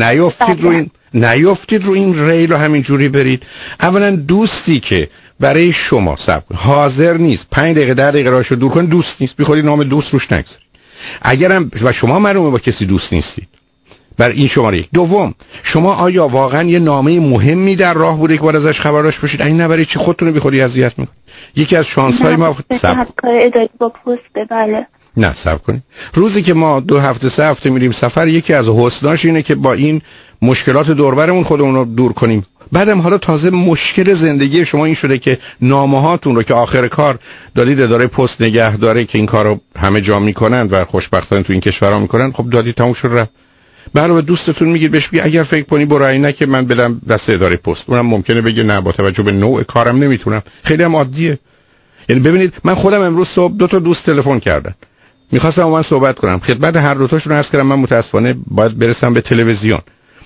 نیفتید رو این ریل و همین جوری برید. اولا دوستی که برای شما حاضر نیست 5 دقیقه 10 دقیقه راهشو دور کنه دوست نیست. بخورید نام دوست روش نگذارید. اگرم و شما معلومه با کسی دوست نیستید، بر این شماره 1. دوم، شما آیا واقعا یه نامه مهمی در راه بوده که باید ازش خبر داشته باشید؟ این نبرید چی خودتون رو بیخودی اذیت میکنید. یکی از شانس‌های ما کار اداری با پست بله. نه صبر کنید. روزی که ما 2 هفته 3 هفته میریم سفر، یکی از حسناش اینه که با این مشکلات دوربرمون خودمون رو دور کنیم. بعدم حالا تازه مشکل زندگی شما این شده که نامه‌هاتون رو که آخر کار دادید اداره پست نگه داره که این کارو همه جا میکنن و خوشبختانه تو این کشورها میکنن، خب دادید تموم شد رفت. برای دوستتون میگید بهش بگی اگر فکر کنی برو اینه که من بدم دست اداره پست، اونم ممکنه بگه نه با توجه به نوع کارم نمیتونم. خیلی هم عادیه. یعنی ببینید من خودم امروز صبح 2 تا دوست تلفن کردن، میخواستم با من صحبت کنم، خدمت هر دو تاشون عرض کردم من متاسفانه باید برسم به تلویزیون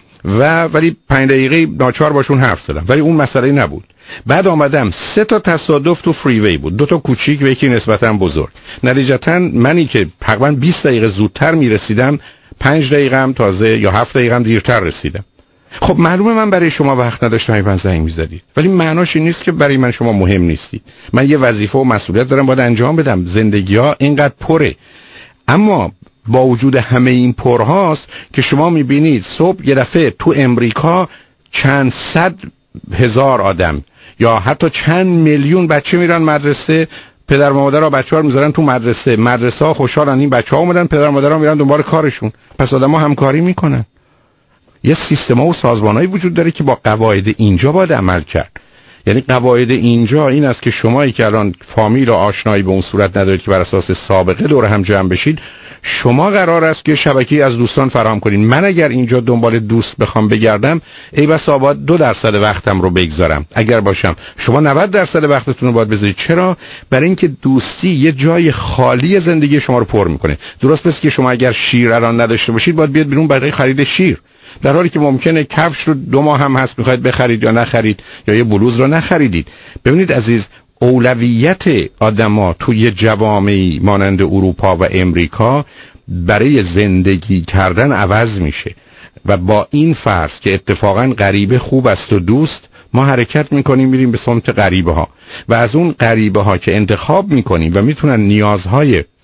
ولی 5 دقیقه ناچار باشون حرف زدم، ولی اون مسئله نبود. بعد آمدم 3 تا تصادف تو فریوی بود، 2 تا کوچیک و یکی نسبتاً بزرگ. نتیجتاً منی که تقریباً 20 دقیقه زودتر میرسیدم 5 دقیقه هم تازه یا 7 دقیقه هم دیرتر رسیدم. خب معلومه من برای شما وقت نداشتم این زنگ می‌زدید، ولی معناش این نیست که برای من شما مهم نیستی. من یه وظیفه و مسئولیت دارم باید انجام بدم. زندگی‌ها اینقدر پره، اما با وجود همه این پرهاست که شما می‌بینید صبح یه دفعه تو امریکا چند صد هزار آدم یا حتی چند میلیون بچه میرن مدرسه، پدر و مادرها بچه‌ها رو میذارن تو مدرسه‌ها خوشحالن این بچه‌ها اومدن، پدر و مادرها میرن دنبال کارشون. پس آدم‌ها همکاری میکنن. یه سیستم‌ها و سازمانایی وجود داره که با قواعد اینجا باید عمل کرد. یعنی قواعد اینجا این است که شمایی که الان فامیل و آشنایی به اون صورت ندارید که بر اساس سابقه دور هم جمع بشید، شما قرار است که شبکه‌ای از دوستان فراهم کنین. من اگر اینجا دنبال دوست بخوام بگردم، ای بسا باید 2% وقتم رو بگذارم. اگر باشم شما 90% وقتتون رو باید بذارید. چرا؟ برای اینکه دوستی یه جای خالی زندگی شما رو پر میکنه. درست پس که شما اگر شیر الان نداشته باشید باید بیاد بیرون برای خرید شیر، در حالی که ممکنه کفش رو 2 ماه هم هست میخواید بخرید یا نخرید، یا یه بلوز رو نخریدید. ببینید عزیز، اولویت آدما توی جوامعی مانند اروپا و امریکا برای زندگی کردن عوض میشه و با این فرض که اتفاقا غریبه خوب است و دوست، ما حرکت میکنیم میریم به سمت غریبه ها و از اون غریبه ها که انتخاب میکنیم و میتونن نیازهای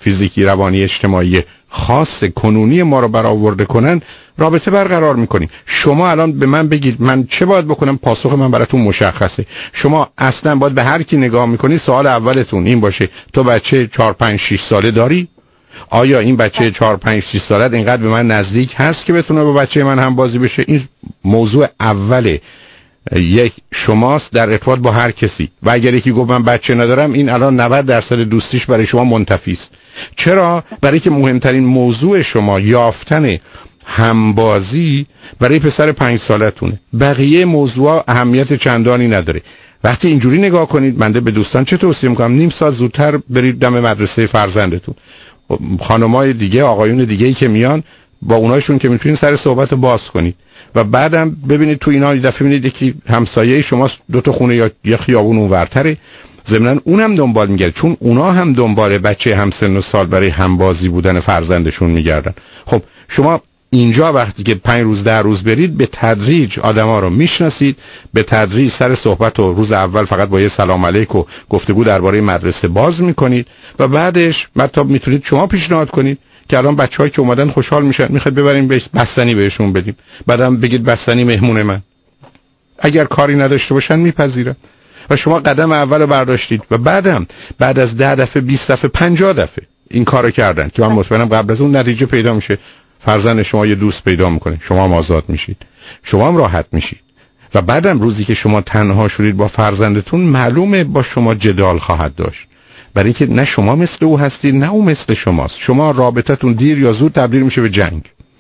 فیزیکی، روانی، اجتماعی خاص کنونی ما رو برآورده کنن رابطه برقرار میکنیم. شما الان به من بگید من چه باید بکنم، پاسخ من براتون مشخصه. شما اصلا باید به هر کی نگاه میکنی سوال اولتون این باشه تو بچه 4 5 6 ساله داری؟ آیا این بچه 4 5 6 ساله اینقدر به من نزدیک هست که بتونه با بچه من هم بازی بشه؟ این موضوع اوله یک شماست در ارتباط با هر کسی. و اگر یکی گفت من بچه ندارم، این الان 90% دوستیش برای شما منتفی است. چرا؟ برای که مهمترین موضوع شما یافتن همبازی برای پسر 5 سالتونه. بقیه موضوع اهمیت چندانی نداره. وقتی اینجوری نگاه کنید، من به دوستان چه توصیه میکنم؟ نیم ساعت زودتر برید دم مدرسه فرزندتون. خانمای دیگه، آقایون دیگه‌ای که میان، با اونایشون که میتونید سر صحبت باز کنید. و بعدم ببینید تو اینا یه دفعه ببینید یکی همسایه شماست 2 تا خونه یا یه خیابون اونورتره، ضمناً اونم دنبال میگرده، چون اونا هم دنبال بچه همسن و سال برای همبازی بودن فرزندشون میگردن. خب شما اینجا وقتی که 5 روز 10 روز برید، به تدریج آدما رو میشناسید، به تدریج سر صحبت و روز اول فقط با یه سلام علیک و گفتگو درباره مدرسه باز میکنید و بعدش مطلب میتونید شما پیشنهاد کنید که الان بچه‌هایی که اومدن خوشحال میشن، میخواد ببریم بستنی بهشون بدیم، بعدم بگید بستنی مهمون من. اگر کاری نداشته باشن میپذیرن و شما قدم اولو برداشتید و بعدم بعد از 10 دفعه 20 دفعه 50 دفعه این کارو کردن که من مطمئنم قبل از اون نتیجه پیدا میشه. فرزند شما یه دوست پیدا میکنه، شما هم آزاد میشید، شما هم راحت میشید و بعدم روزی که شما تنها شدید با فرزندتون، معلومه با شما جدال خواهد داشت، برای که نه شما مثل او هستید نه او مثل شماست. شما رابطتون دیر یا زود تبدیل میشه به جنگ.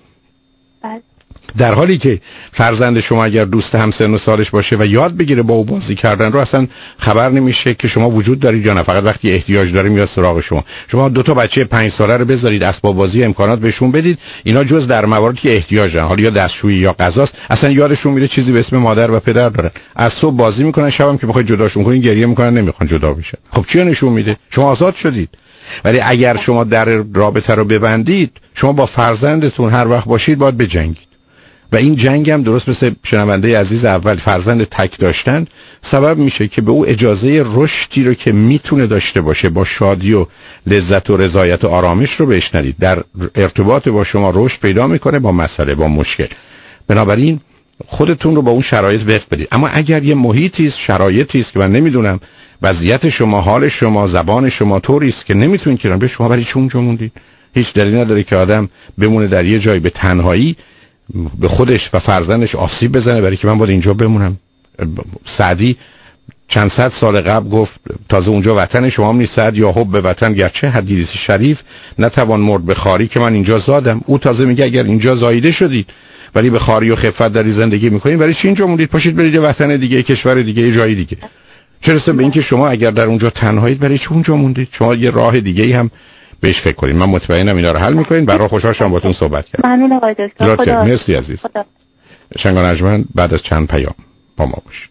در حالی که فرزند شما اگر دوست همسن و سالش باشه و یاد بگیره با او بازی کردن رو، اصلا خبر نمیشه که شما وجود دارید یا نه. فقط وقتی احتیاج داره میاد سراغ شما. شما 2 تا بچه 5 ساله رو بذارید اسباب بازی امکانات بهشون بدید، اینا جز در مواردی که احتیاج دارن، حالا یا دستشویی یا غذاست، اصلا یادشون میره چیزی به اسم مادر و پدر دارن. از صبح بازی میکنن، شبم که میخواید جداشون کنین گریه میکنن، نمیخوان جدا بشن. خب چی نشون میده؟ شما آزاد شدید. ولی اگر شما در رابطه رو ببندید، شما با فرزندتون هر وقت باشید باید بجنگید. و این جنگ هم درست مثل شنونده عزیز اول، فرزند تک داشتن سبب میشه که به او اجازه رشدی رو که میتونه داشته باشه، با شادی و لذت و رضایت و آرامش رو بهش ندید. در ارتباط با شما رشد پیدا میکنه با مسئله، با مشکل. بنابراین خودتون رو با اون شرایط وفق بدید. اما اگر یه محیطی است، شرایطی است که من نمیدونم وضعیت شما، حال شما، زبان شما طوری است که نمیتونید که به شما برای چه اونجا موندید، هیچ دلیلی نداره که آدم بمونه در یه جای به تنهایی به خودش و فرزندش آسیب بزنه برای که من باید اینجا بمونم. سعدی چند صد سال قبل گفت تازه اونجا وطن شما هم نیست، یا حب به وطن گرچه حدیث شریف نتوان مرد به خاری که من اینجا زادم. او تازه میگه اگر اینجا زاییده شدید ولی به خاری و خفت داری زندگی میکنید، برای چی اینجا موندید؟ پاشید برید وطن دیگه، کشور دیگه، جای دیگه. چرا به اینکه شما اگر در اونجا تنهایید برای چی اونجا موندید؟ شما یه راه دیگه‌ای هم بهش فکر کنید. من مطمئنم اینا رو حل میکنین. برای خوشحال شدم باهاتون صحبت کردم. ممنون آقای دکتر. خدا. مرسی عزیز. شنگ و نجمن بعد از چند پیام با ما باشید.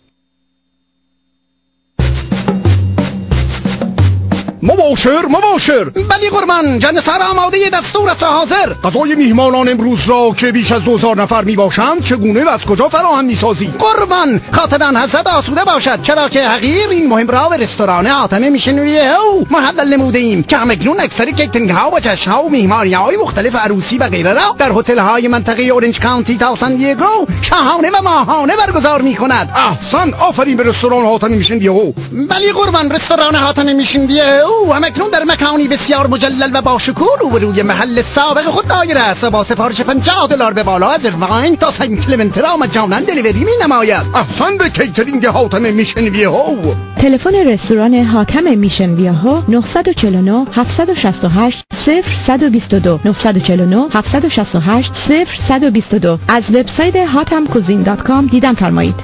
مباشر بلی قربان، جنسر آماده دستور است حاضر. غذای میهمانان امروز را که بیش از 2000 نفر میباشند چگونه و از کجا فراهم میسازی؟ قربان خاطران حضرت آسوده باشد، چرا که حقیر این مهم را به رستوران حاتم میشنویه او محول نموده ایم که همکنون اکثر کیترینگ ها و جشن ها و مهمانی های مختلف عروسی و غیره را در هتل های منطقه اورنج کانتی تا سان دیگو شاهانه و ماهانه برگزار میکند. احسن، آفرین به رستوران حاتم میشنویه او. بلی قربان، رستوران حاتم میشنویه او همکنون در مکانی بسیار مجلل و با شکوه روبروی محل سابق خود دایر است و با سفارش $50 به بالا از ارواین تا سنت کلمنت را مجانا دلیوری می نماید. احسن به کیترینگ حاتم میشن ویهو. تلفن رستوران حاتم میشن ویهو 949 768 0122 949 768 0122. از وبسایت hatamcuisine.com دیدن فرمایید.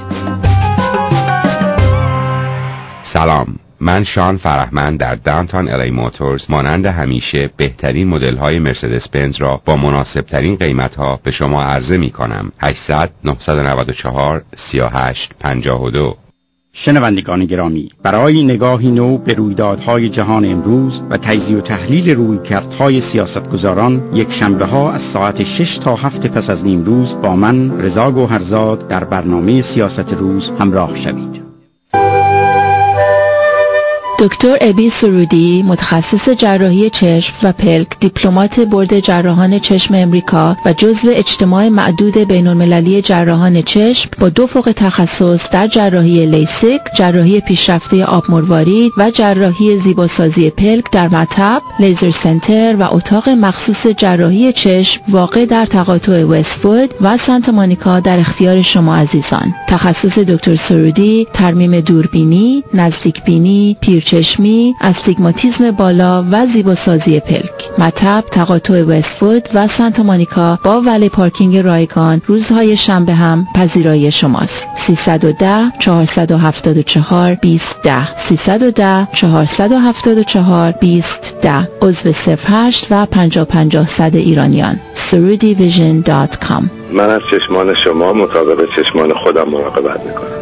سلام، من شان فرهمند در داونتاون الی موتورز مانند همیشه بهترین مدل های مرسدس بنز را با مناسب ترین قیمت ها به شما عرضه می کنم. 800 994 38 52. شنوندگان گرامی، برای نگاهی نو به رویدادهای جهان امروز و تجزیه و تحلیل رویکردهای سیاستگزاران، یک شنبه ها از ساعت 6 تا 7 پس از نیم روز با من رضا گوهرزاد در برنامه سیاست روز همراه شوید. دکتر ابی سرودی، متخصص جراحی چشم و پلک، دیپلمات بورد جراحان چشم امریکا و جزو اجتماع معدود بین‌المللی جراحان چشم با 2 فوق تخصص در جراحی لیسیک، جراحی پیشرفته آب مروارید و جراحی زیباسازی پلک در مطب، لیزر سنتر و اتاق مخصوص جراحی چشم واقع در تقاطع وست‌وود و سانتا مونیکا در اختیار شما عزیزان. تخصص دکتر سرودی ترمیم دوربینی، نزدیکبینی، پیرچشمی، استیگماتیسم بالا و زیباسازی پلک. مطب تقاطع وست‌وود و سانتا مونیکا با ولی پارکینگ رایگان، روزهای شنبه هم پذیرایی شماست. 310 474 2010 310 474 2010 عضو 08 و 5050 ایرانیان. surudivision.com. من از چشمان شما مطابق چشمان خودم مراقبت میکنم.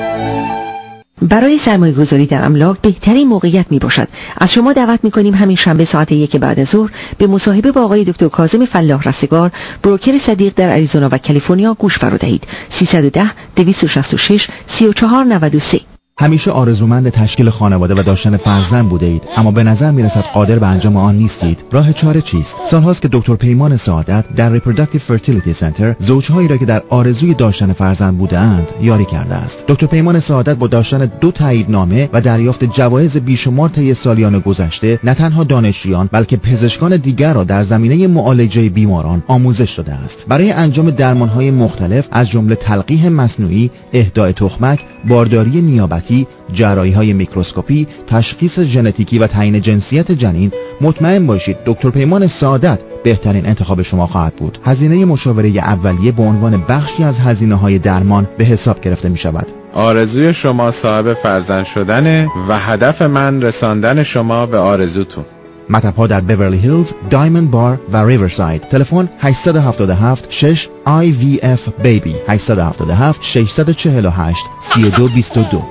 برای سرمایه گذاری در املاک بهترین موقعیت می باشد. از شما دعوت می کنیم همین شنبه ساعت 1 بعد از ظهر به مصاحبه با آقای دکتر کاظم فلاح رستگار، بروکر صدیق در اریزونا و کالیفرنیا گوش فرا دهید. 310 266 3493. همیشه آرزومند تشکیل خانواده و داشتن فرزند بوده اید، اما به نظر میرسد قادر به انجام آن نیستید. راه چاره چیست؟ سالهاست که دکتر پیمان سعادت در Reproductive Fertility Center زوجهایی را که در آرزوی داشتن فرزند بودند یاری کرده است. دکتر پیمان سعادت با داشتن 2 تاییدنامه و دریافت جوایز بیشمار طی سالیان گذشته نه تنها دانشجویان بلکه پزشکان دیگر را در زمینه معالجه بیماران آموزش داده است. برای انجام درمانهای مختلف از جمله تلقیح مصنوعی، اهدای تخمک، بارداری نیابتی، جراحی‌های میکروسکوپی، تشخیص ژنتیکی و تعیین جنسیت جنین، مطمئن باشید دکتر پیمان سعادت بهترین انتخاب شما خواهد بود. هزینه مشاوره اولیه به عنوان بخشی از هزینه‌های درمان به حساب گرفته می‌شود. آرزوی شما صاحب فرزند شدنه و هدف من رساندن شما به آرزوتون. مطب‌ها در بیورلی هیلز، دایموند بار و ریورساید. تلفن 877 6 IVF بیبی 877 648 3222.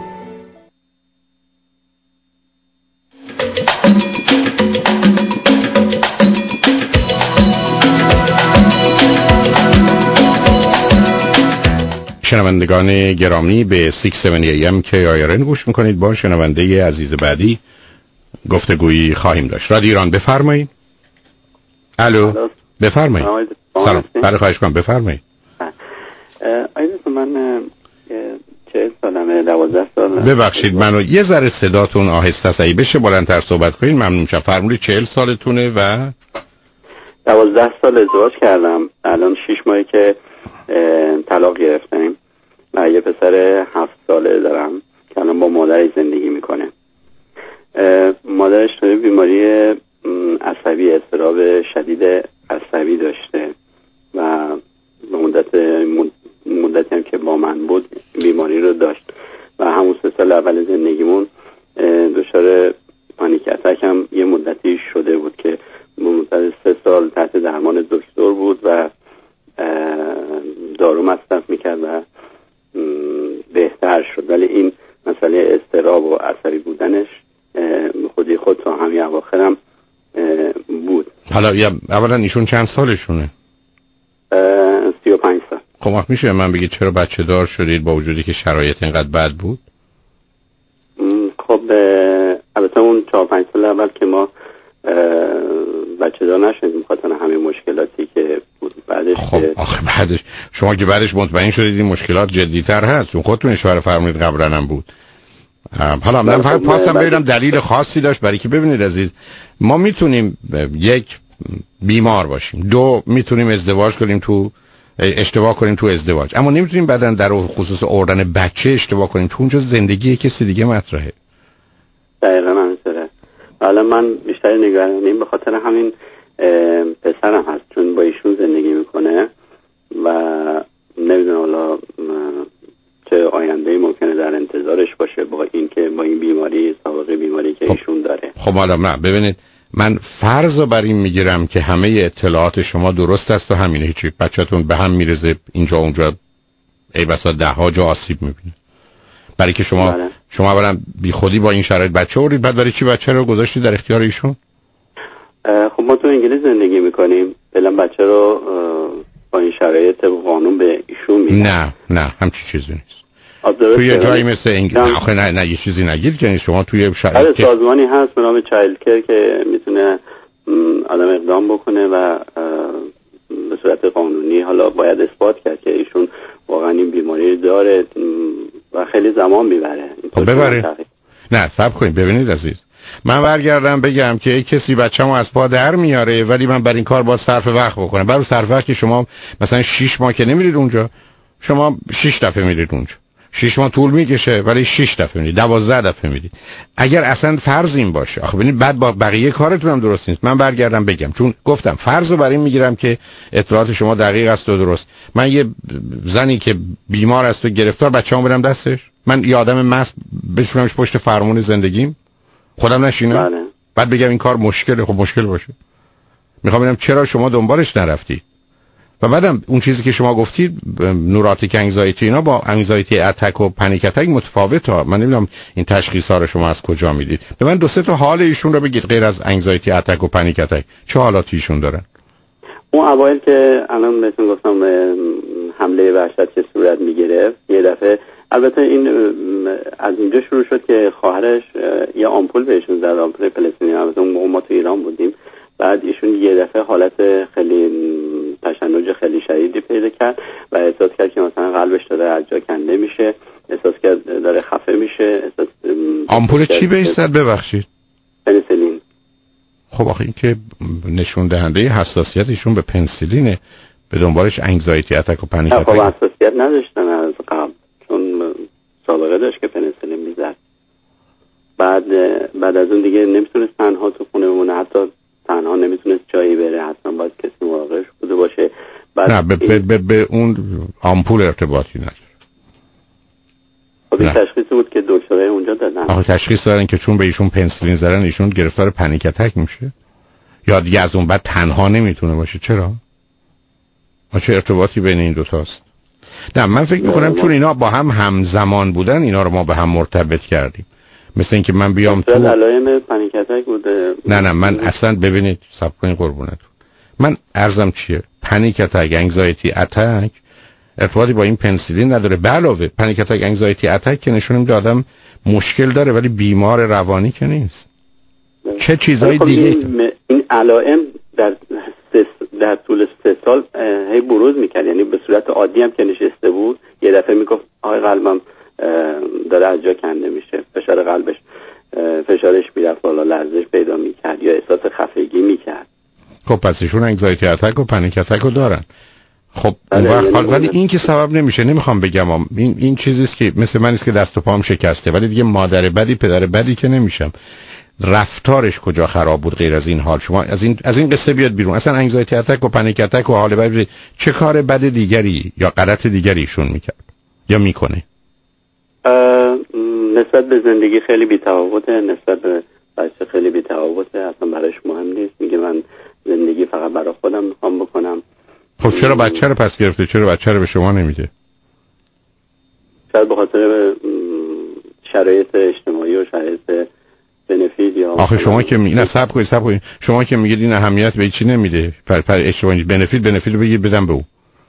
شنوندگان گرامی به 670 AM KIRN گوش میکنید. با شنونده عزیز بعدی گفتگویی خواهیم داشت. رادیو ایران بفرمایید. الو بفرمایید. سلام. بله خواهش کنم بفرمایید. من 40 سالمه، 12 سال. ببخشید منو یه ذره صداتون آهسته است، اگه بشه بلندتر صحبت کنید ممنون میشم. فرمودید 40 سالتونه و 12 سال ازدواج کردم. الان 6 ماهی که طلاق گرفتیم و یه پسر 7 ساله دارم که الان با مادرش زندگی میکنه. مادرش بیماری عصبی، اضطراب شدید عصبی داشته و به مدتی هم که با من بود بیماری رو داشت و همون 3 سال اول زندگیمون دچار پانیک اتک هم یه مدتی شده بود که مدت 3 سال تحت درمان دکتر بود و دارو مصرف میکرد و بهتر شد، ولی این مسئله اضطراب و عصبی بودنش خود تا همین اواخرم بود. حالا اولا ایشون چند سالشونه؟ 35 سال. خب میشه من بگید چرا بچه دار شدید با وجودی که شرایط اینقدر بد بود؟ خب البته اون 4-5 سال اول که ما بچه دار نشدیم خاطر همه مشکلاتی که بود. بعدش خب بعدش شما که بعدش مطمئن شدید این مشکلات جدی‌تر هست، اون خودتون اشاره فرمودید قبلا هم بود. حالا من فقط خواستم ببینم دلیل خاصی داشت برای که ببینید عزیز، ما میتونیم یک بیمار باشیم، 2 میتونیم ازدواج کنیم تو اشتباه کنیم تو ازدواج، اما نمیتونیم بعدن در خصوص آوردن بچه اشتباه کنیم تو اونجا زندگی کسی دیگه مطرحه. دقیقاً همینطوره. حالا من بیشتر نگرانیم به خاطر همین پسرم هست چون با ایشون زندگی میکنه و نمیدونم حالا چه آینده ممکنه در انتظارش باشه با این که با این بیماری، سابقه بیماری که ایشون داره. خب حالا ببینید من فرض رو بر این میگیرم که همه اطلاعات شما درست است و همینه، هیچی بچه‌تون به هم میرزه اینجا اونجا ای بسا 10 جا آسیب میبینه، برای که شما اولا بی خودی با این شرایط بچه آورید، بعد برای چی بچه رو گذاشتید در اختیار ایشون؟ خب ما تو انگلیس زندگی میکنیم، فعلا بچه رو با این شرایط قانون به ایشون میدن. نه همچی چیزی نیست. توی جایی مثل انگلیس آخه نه یه چیزی نگید که شما توی سازمانی هست به نام چایلد کیر که میتونه آدم اقدام بکنه و به صورت قانونی حالا باید اثبات کرد که ایشون واقعا این بیماری داره و خیلی زمان میبره. ببره نه صبر کنید ببینید عزیز، من برگردم بگم که کسی بچه‌مو از پا در میاره ولی من برای این کار باید صرف وقت بکنم. برای صرف وقت که شما مثلا 6 ماه که نمیرید اونجا، شما 6 دفعه میرید اونجا، 6 ماه طول میکشه ولی 6 دفعه میرید، 12 دفعه میرید. اگر اصلا فرض این باشه آخه ببینید بعد با بقیه کارتون هم درست نیست. من برگردم بگم چون گفتم فرض رو برای این میگیرم که اطلاعات شما دقیق است و درست. من یه زنی که بیمار است و گرفتار بچه‌مو بدم دستش، من یه آدم مست بشونمش پشت فرمون زندگیم خودم نشینم بعد بگم این کار مشکله؟ خب مشکل باشه. میخوام ببینم چرا شما دنبالش نرفتی. و بعدم اون چیزی که شما گفتید نوراتیک انگزایتی اینا با انگزایتی اتک و پنیک اتک متفاوته. من نمیدونم این تشخیصا رو شما از کجا میدید. به من 2-3 تا حال ایشون رو بگید غیر از انگزایتی اتک و پنیک اتک چه حالاتی ایشون دارن. اون اوایل که الان بهتون گفتم حمله وحشت که صورت میگرفت یه دفعه، البته این از اینجا شروع شد که خواهرش یه آمپول بهشون زد، آمپول پلاسینی. البته اون موقع ما تو ایران بودیم. بعد ایشون یه دفعه حالت خیلی تشنج خیلی شدیدی پیدا کرد و احساس کرد که مثلا قلبش داره از جا کنده میشه، احساس کرد داره خفه میشه. آمپول چی بهش زد ببخشید؟ پنیسیلین. خب آخه این که نشون دهنده حساسیت ایشون به پنیسیلینه، به دنبالش انگزایتی اتک و پنیک اتک. خب حساسیت نداشتن از قبل چون سابقه داشت که پنیسیلین میزد. بعد از اون دیگه نمیتونست تنها تو خونه بمونه، حتی تنها نمیتونست جایی بره، حتما باید کسی مراقبش بوده باشه. نه به اون آمپول ارتباطی نداره. خب این تشخیص بود که دکترای اونجا دادن. آخه تشخیص دادن که چون به ایشون پنسیلین زدن ایشون گرفتار پنیک اتک میشه یا دیگه از اون بعد تنها نمیتونه باشه. چرا؟ چه ارتباطی بین این دوتاست؟ نه من فکر میکنم چون اینا با هم همزمان بودن اینا رو ما به هم مرتبط کردیم. مثل اینکه من بیام تو علائم پنیک اتک بوده. نه من اصلا ببینید صبر کنید قربونتون، من عرضم چیه؟ پنیک اتک انگزایتی اتک ارتباطی با این پنسیلین نداره. به علاوه پنیک اتک انگزایتی اتک که نشون میده آدم مشکل داره ولی بیمار روانی که نیست. چه چیزای دیگه این علائم در طول 3 سال هی بروز میکرد، یعنی به صورت عادی هم که نشسته بود یه دفعه میگفت آقای قلبم داره از جا کنده میشه، فشار قلبش فشارش میرفت بالا، لرزش پیدا میکرد یا احساس خفگی میکرد. خب پس ایشون انگزایتی اتک و پنیک اتک رو دارن. خب اون وقت ولی این که سبب نمیشه. نمیخوام بگم این چیزیست که مثل من است که دست و پام شکسته ولی دیگه مادر بدی پدر بدی که نمیشم. رفتارش کجا خراب بود غیر از این حال؟ شما از این قصه بیاد بیرون. اصلا انگزایتی اتک و پنیک اتک و حال بد چه کار بد دیگری یا غلط دیگری ایشون میکرد یا میکنه؟ نسبت به زندگی خیلی بی‌تفاوته، نسبت به بچه خیلی بی‌تفاوته، اصلا براش مهم نیست. میگه من زندگی فقط برای خودم میخوام بکنم. خب چرا بچه رو پس گرفته؟ چرا بچه رو به شما نمیده؟ شاید به خاطر شرایط اجتماعی و شرایط بنفیت یا آخه شما که نه صبر کنید شما که میگید این اهمیت به چی نمیده پر اجتماعی بنفیت رو بگید بدم به او.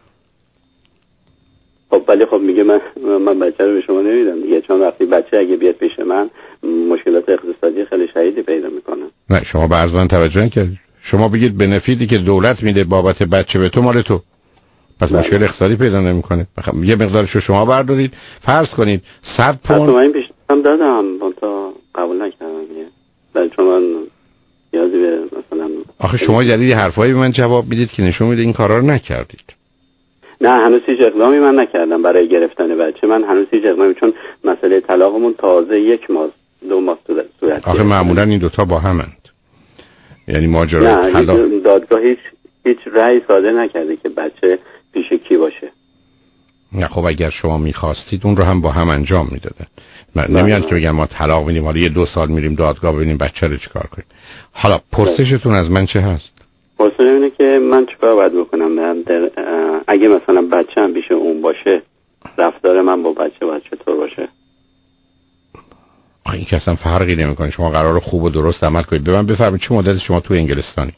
خب ولی خب میگه من بچه رو به شما نمیدم دیگه، چون وقتی بچه اگه بیاد پیش من مشکلات اقتصادی خیلی شدیدی پیدا میکنه. نه شما به عرض من توجه نکردید. شما بگید بنفیتی که دولت میده بابت بچه به تو مال تو، پس مشکل اقتصادی پیدا نمیکنه. یه مقدارشو شما بردارید فرض کنید 100 پوند. من پیشنهاد دادم تا قبول نکردم دیگه. ولی چون من یادی به مثلا آخه شما جدید حرفایی به من جواب میدید که نشون میده این کارا رو نکردید. نه هنوز هیچ اقدامی من نکردم برای گرفتن بچه. من هنوز هیچ اقدامی، چون مسئله طلاقمون تازه 1 ماه 2 ماه صورت. آخه معمولا این دوتا با همند. یعنی ماجرای طلاق دادگاه هیچ رأی صادر نکرده که بچه پیش کی باشه. نه خب اگر شما میخواستید اون رو هم با هم انجام میدادن. نمیان که بگن ما طلاق میدیم حالا 2 سال میریم دادگاه ببینیم بچه رو چیکار کنیم. حالا پرسشتون از من چه هست؟ پرسشم اینه که من چیکار باید بکنم اگه مثلا بچه هم پیش اون باشه، رفتار من با بچه باید چطور باشه؟ این که اصلا فرقی نمیکنه. شما قراره خوب و درست عمل کنید. به من بفرمایید چه مدت شما تو انگلستانی؟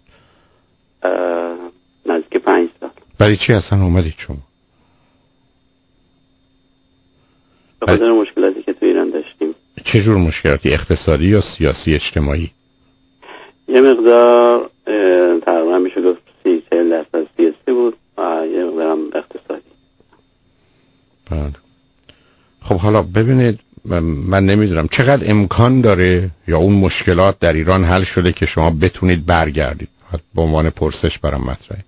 نزدیک 5 سال. برای چی اصلا اومدید شما؟ به خاطر مشکلاتی که تو ایران داشتیم. چه جور مشکلاتی؟ اقتصادی یا سیاسی اجتماعی؟ یه مقدار تقریبا میشه گفت 30-40% سیاسی بود و یه مقدار هم اقتصادی. بله. خب حالا ببینید، من نمیدونم چقدر امکان داره یا اون مشکلات در ایران حل شده که شما بتونید برگردید. به عنوان پرسش برام مطرحه.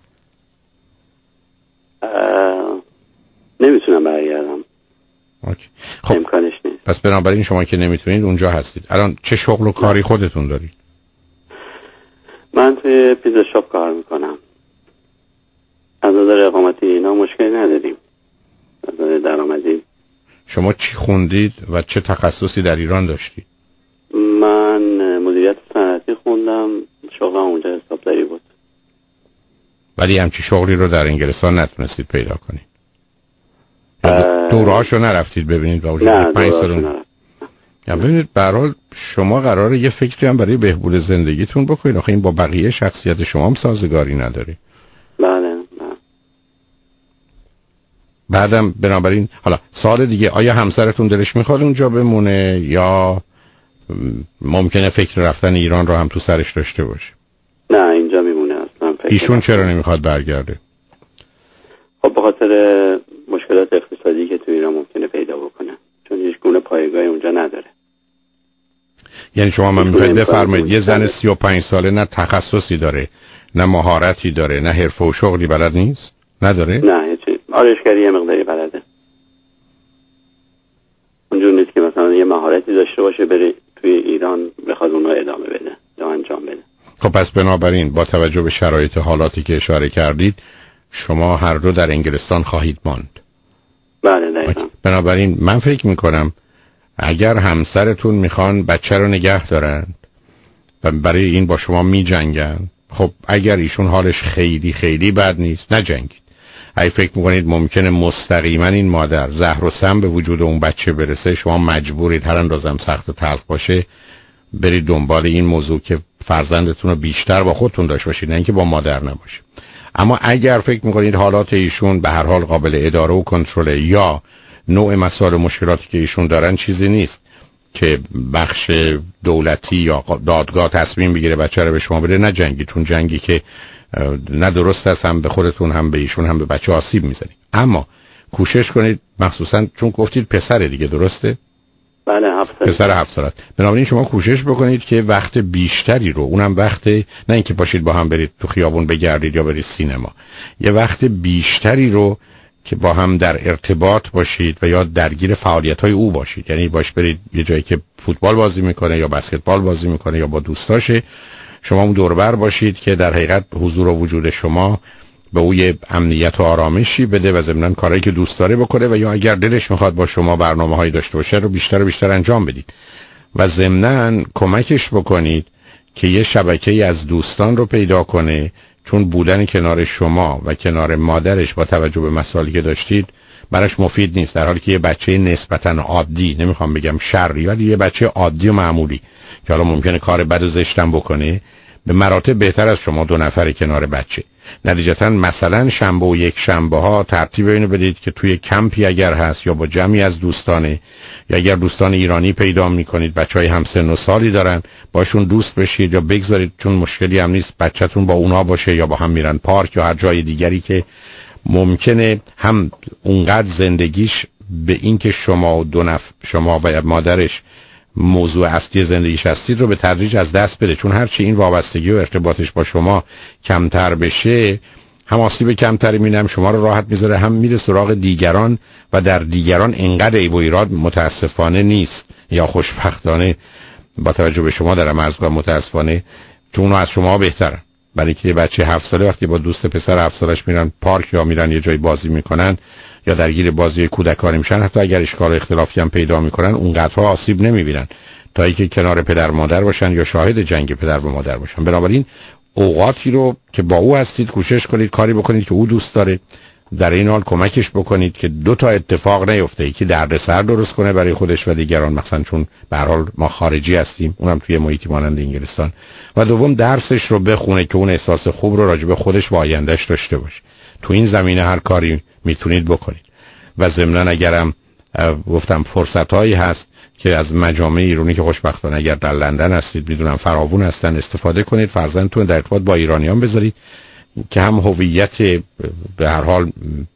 نمیتونم برگردم. خب امکانش نیست. پس بنابراین شما که نمیتونید اونجا هستید. الان چه شغل و کاری خودتون دارید؟ من توی پیزا شاپ کار میکنم. از نظر اقامتی اینا مشکلی نداریم. از نظر درآمدی. شما چی خوندید و چه تخصصی در ایران داشتید؟ من مدیریت صنعتی خوندم، شغلم اونجا حسابداری بود. ولی همچی شغلی رو در انگلستان نتونستید پیدا کنید؟ دورهاشو نرفتید ببینید؟ نه دورهاشو یا ببینید به هر حال شما قراره یه فکری هم برای بهبود زندگیتون بکنید. آخه این با بقیه شخصیت شما هم سازگاری نداره. بله. بعدم بنابراین حالا سال دیگه آیا همسرتون دلش میخواد اونجا بمونه یا ممکنه فکر رفتن ایران رو هم تو سرش داشته باشه؟ نه اینجا میمونه اصلا. ایشون چرا نمیخواد برگرده؟ خب به خاطر مشکلات اقتصادی که تو ایران ممکنه پیدا بکنه، چون هیچ گونه پایگاهی اونجا نداره. یعنی شما من میخواید بفرمایید یه زن 35 ساله نه تخصصی داره، نه مهارتی داره، نه حرفه و شغلی بلد نیست؟ نداره؟ نه هیچی. آرایشگری یه مقداری بلده. اونجور نیست که مثلا یه مهارتی داشته باشه بره توی ایران بخواد اونها ادامه بده یا انجام بده. خب پس بنابراین با توجه به شرایط حالاتی که اشاره کردید شما هر دو در انگلستان خواهید ماند. بله دقیقا. بنابراین من فکر میکنم اگر همسرتون میخوان بچه رو نگه دارن و برای این با شما میجنگن، خب اگر ایشون حالش خیلی خیلی بد نیست نجنگید. اگه فکر میکنید ممکنه مستقیما این مادر زهر و سم به وجود اون بچه برسه، شما مجبورید هر اندازم سخت و تلخ باشه برید دنبال این موضوع که فرزندتون رو بیشتر با خودتون داشته باشید، نه اینکه با مادر نباشه. اما اگر فکر میکنید حالات ایشون به هر حال قابل اداره و کنترل یا نوع مسائل و مشکلاتی که ایشون دارن چیزی نیست که بخش دولتی یا دادگاه تصمیم بگیره بچه رو به شما بده، نه جنگی، چون جنگی که نه درست است، هم به خودتون هم به ایشون هم به بچه آسیب میزنید. اما کوشش کنید، مخصوصا چون گفتید پسره دیگه، درسته؟ بله 7 سال. پسر 7 سال است. بنابراین شما کوشش بکنید که وقت بیشتری رو، اونم وقت نه اینکه باشید با هم برید تو خیابون بگردید یا برید سینما، یه وقت بیشتری رو که با هم در ارتباط باشید و یا درگیر فعالیت‌های او باشید. یعنی باش برید یه جایی که فوتبال بازی میکنه یا بسکتبال بازی میکنه یا با دوستاشه، شما اون دوربر باشید که در حقیقت حضور و وجود شما به او یه امنیت و آرامشی بده و ضمناً کارهایی که دوست داره بکنه و یا اگر دلش میخواد با شما برنامه‌هایی داشته باشه رو بیشتر و بیشتر انجام بدید و ضمناً کمکش بکنید که یه شبکه‌ای از دوستان رو پیدا کنه، چون بودن کنار شما و کنار مادرش با توجه به مسائلی که داشتید براش مفید نیست، در حالی که یه بچه نسبتاً عادی، نمیخوام بگم شری، ولی یه بچه عادی و معمولی که حالا ممکنه کار بد و زشتم بکنه به مراتب بهتر از شما دو نفر کنار بچه. نتیجتا مثلا شنبه و یک شنبه ها ترتیب اینو بدید که توی کمپی اگر هست یا با جمعی از دوستانه یا اگر دوستان ایرانی پیدا میکنید بچهای همسن و سالی دارن باشون دوست بشید یا بگذارید، چون مشکلی هم نیست بچه‌تون با اونها باشه یا با هم میرن پارک یا هر جای دیگری که ممکنه هم اونقدر زندگیش به این که شما و مادرش موضوع اصلی زندگیش هستید رو به تدریج از دست بده، چون هرچی این وابستگی و ارتباطش با شما کمتر بشه هم آسیب کمتری می‌بینه، هم شما رو راحت میذاره، هم میره سراغ دیگران و در دیگران اینقدر عیب و ایراد متاسفانه نیست یا خوشبختانه با توجه به شما دارم عرض کنم متاسفانه، چون اونها از شما بهترن. برای که بچه 7 ساله وقتی با دوست پسر 7 سالش میرن پارک یا میرن یه جای بازی میکنن یا درگیر بازی کودکانه میشن، حتی اگر اشکال و اختلافی هم پیدا میکنن اونقدرها آسیب نمیبینن تا اینکه کنار پدر مادر باشن یا شاهد جنگ پدر و مادر باشن. بنابراین اوقاتی رو که با او هستید کوشش کنید کاری بکنید که او دوست داره، در این حال کمکش بکنید که دو تا اتفاق نیفته، یکی دردسر درست کنه برای خودش و دیگران، مثلا چون به هر حال ما خارجی هستیم اونم توی محیطی مانند انگلستان، و دوم درسش رو بخونه که اون احساس خوب رو راجع به خودش و آیندهش داشته باشه. تو این زمینه هر کاری میتونید بکنید و ضمناً اگرم گفتم فرصت‌هایی هست که از مجامع ایرانی که خوشبختانه اگر در لندن هستید میدونم فراوون هستن استفاده کنید. فرزندتون در ارتباط با ایرانیان بذارید که هم هویت به هر حال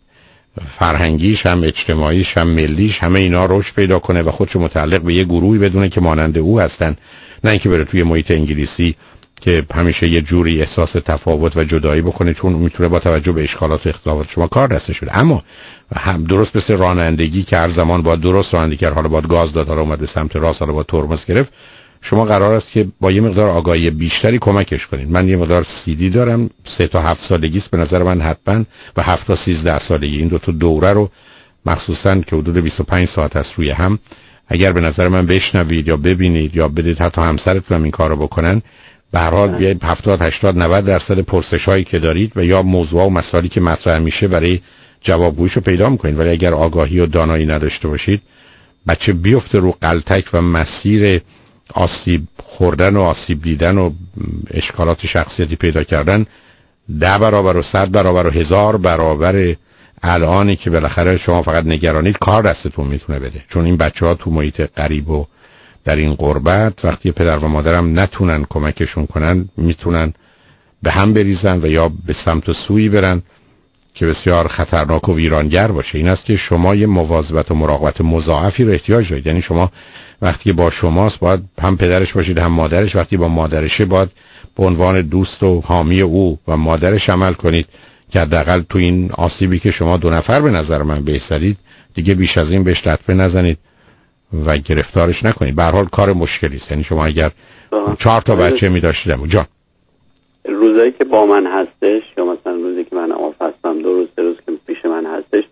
فرهنگیش هم اجتماعیش هم ملیش همه اینا رشد پیدا کنه و خودشو متعلق به یه گروهی بدونه که مانند او هستن، نه اینکه بره توی محیط انگلیسی که همیشه یه جوری احساس تفاوت و جدایی بکنه چون میتونه با توجه به اشکالات و اختلافات شما کار دستش بده. اما هم درست مثل رانندگی که هر زمان باید درست رانندگی کرد، حالا باید گاز داد، حالا اومد به سمت راست، حالا باید ترمز گرفت، شما قرار است که با یه مقدار آگاهی بیشتری کمکش کنید. من یه مقدار CD دارم 3 تا 7 سالگی است به نظر من حتما و 7 تا 13 سالگی، این دو تا دوره رو مخصوصا که حدود 25 ساعت است روی هم، اگر به نظر من بشنوید یا ببینید یا بدید حتی همسرتون هم این کارو بکنن، به هر حال یه 70 80 90% پرسش‌هایی که دارید و یا موضوع و مسائلی که مطرح میشه برای جوابگوییشو پیدا می‌کنید. ولی اگر آگاهی و دانایی نداشته باشید، بچه بیفته رو غلطک و مسیر آسیب خوردن و آسیب دیدن و اشکالات شخصیتی پیدا کردن 10 برابر و 100 برابر و 1000 برابر الانی که بالاخره شما فقط نگرانید کار دستتون میتونه بده. چون این بچه‌ها تو محیط غریب و در این غربت وقتی پدر و مادرم نتونن کمکشون کنن میتونن به هم بریزن و یا به سمت و سوی برن که بسیار خطرناک و ویرانگر باشه. این است که شما یه مواظبت و مراقبت مضاعفی رو احتیاج دارید. یعنی شما وقتی با شماست باید هم پدرش باشید هم مادرش، وقتی با مادرشه باید به عنوان دوست و حامی او و مادرش عمل کنید که حداقل تو این آسیبی که شما 2 نفر به نظر من بهترید دیگه بیش از این بهش لطمه نزنید و گرفتارش نکنید. به هر حال کار مشکلی است. یعنی شما اگر 4 تا بچه می‌داشتید جان روزایی که با من هستش یا مثلا روزی که من آف هستم 2 روز 3 روز که پیش من هستش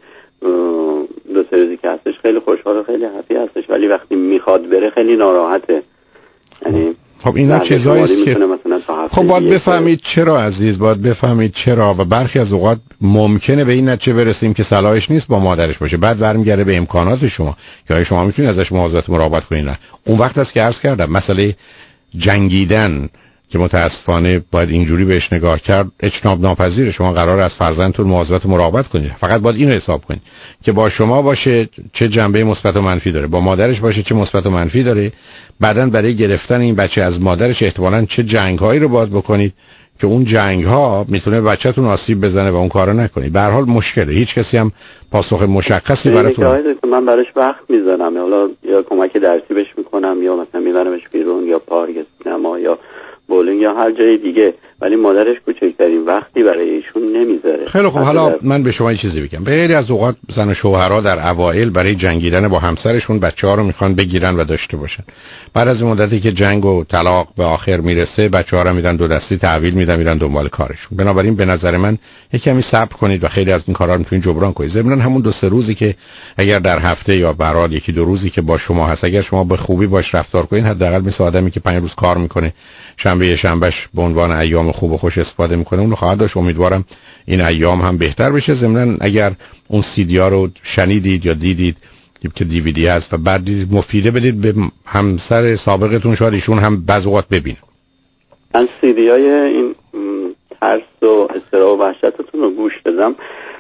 2-3 روزی که هستش خیلی خوشحال و خیلی هپی هستش، ولی وقتی میخواد بره خیلی ناراحته. یعنی خب اینا چیزایی است که خب باید بفهمید چرا عزیز، باید بفهمید چرا و برخی از اوقات ممکنه به این نتیجه برسیم که صلاحش نیست با مادرش باشه، بعد برمیگره به امکانات شما که شما میتونید ازش مواظبت مراقبت کنید. نه اون وقت است که عرض کردم مسئله جنگیدن که متاسفانه باید اینجوری بهش نگاه کرد اجتناب ناپذیره. شما قرار از فرزندتون مواظبت و مراقبت کنید، فقط باید اینو حساب کنید که با شما باشه چه جنبه مثبت و منفی داره، با مادرش باشه چه مثبت و منفی داره، بعداً برای گرفتن این بچه از مادرش احتمالاً چه جنگ‌هایی رو باید بکنید که اون جنگ‌ها میتونه بچه‌تون آسیب بزنه و اون کارو نکنید. به هر حال مشکله، هیچ کسی هم پاسخ مشخصی براتون من براش وقت میذارم، حالا یا کمک درسی بهش میکنم یا مثلا میبرمش بیرون یا پارک سینما یا بولینگ یا هر جای دیگه، ولی مادرش کوچکترین وقتی برای ایشون نمیذاره. خیلی خوب، حالا من به شما یه چیزی بگم. خیلی از اوقات زن و شوهرها در اوایل برای جنگیدن با همسرشون بچه‌ها رو میخوان بگیرن و داشته باشن. بعد از مدتی که جنگ و طلاق به آخر میرسه بچه‌ها رو میدن 2 دستی تحویل میدن میرن دنبال کارشون. بنابراین به نظر من یک کمی صبر کنید و خیلی از این کارا رو میتونید جبران کنید. ضمن همون 2-3 روزی که اگر در هفته یا برای 1-2 روزی که با شما هست اگر شما به خوبی باش رفتار کنید، حداقل مثل آدمی که 5 روز کار میکنه شنبهش به عنوان ایام خوب و خوش استفاده میکنه اون رو خواهد داشت. امیدوارم این ایام هم بهتر بشه. ضمن اگر اون CD ها رو شنیدید یا دیدید که DVD هست و بعد مفیده بدید به همسر سابقتون، شاید ایشون هم بعض اوقات ببینه. من CD های این ترس و اضطراب و وحشتتون رو گوش دادم.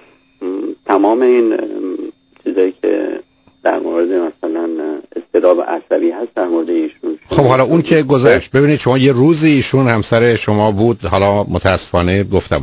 تمام این چیزایی که در مورد مثلا اضطراب عصبی هست در مورد ایشون. خب حالا اون که گذشت، ببینید شما یه روزی ایشون همسر شما بود، حالا متاسفانه گفتم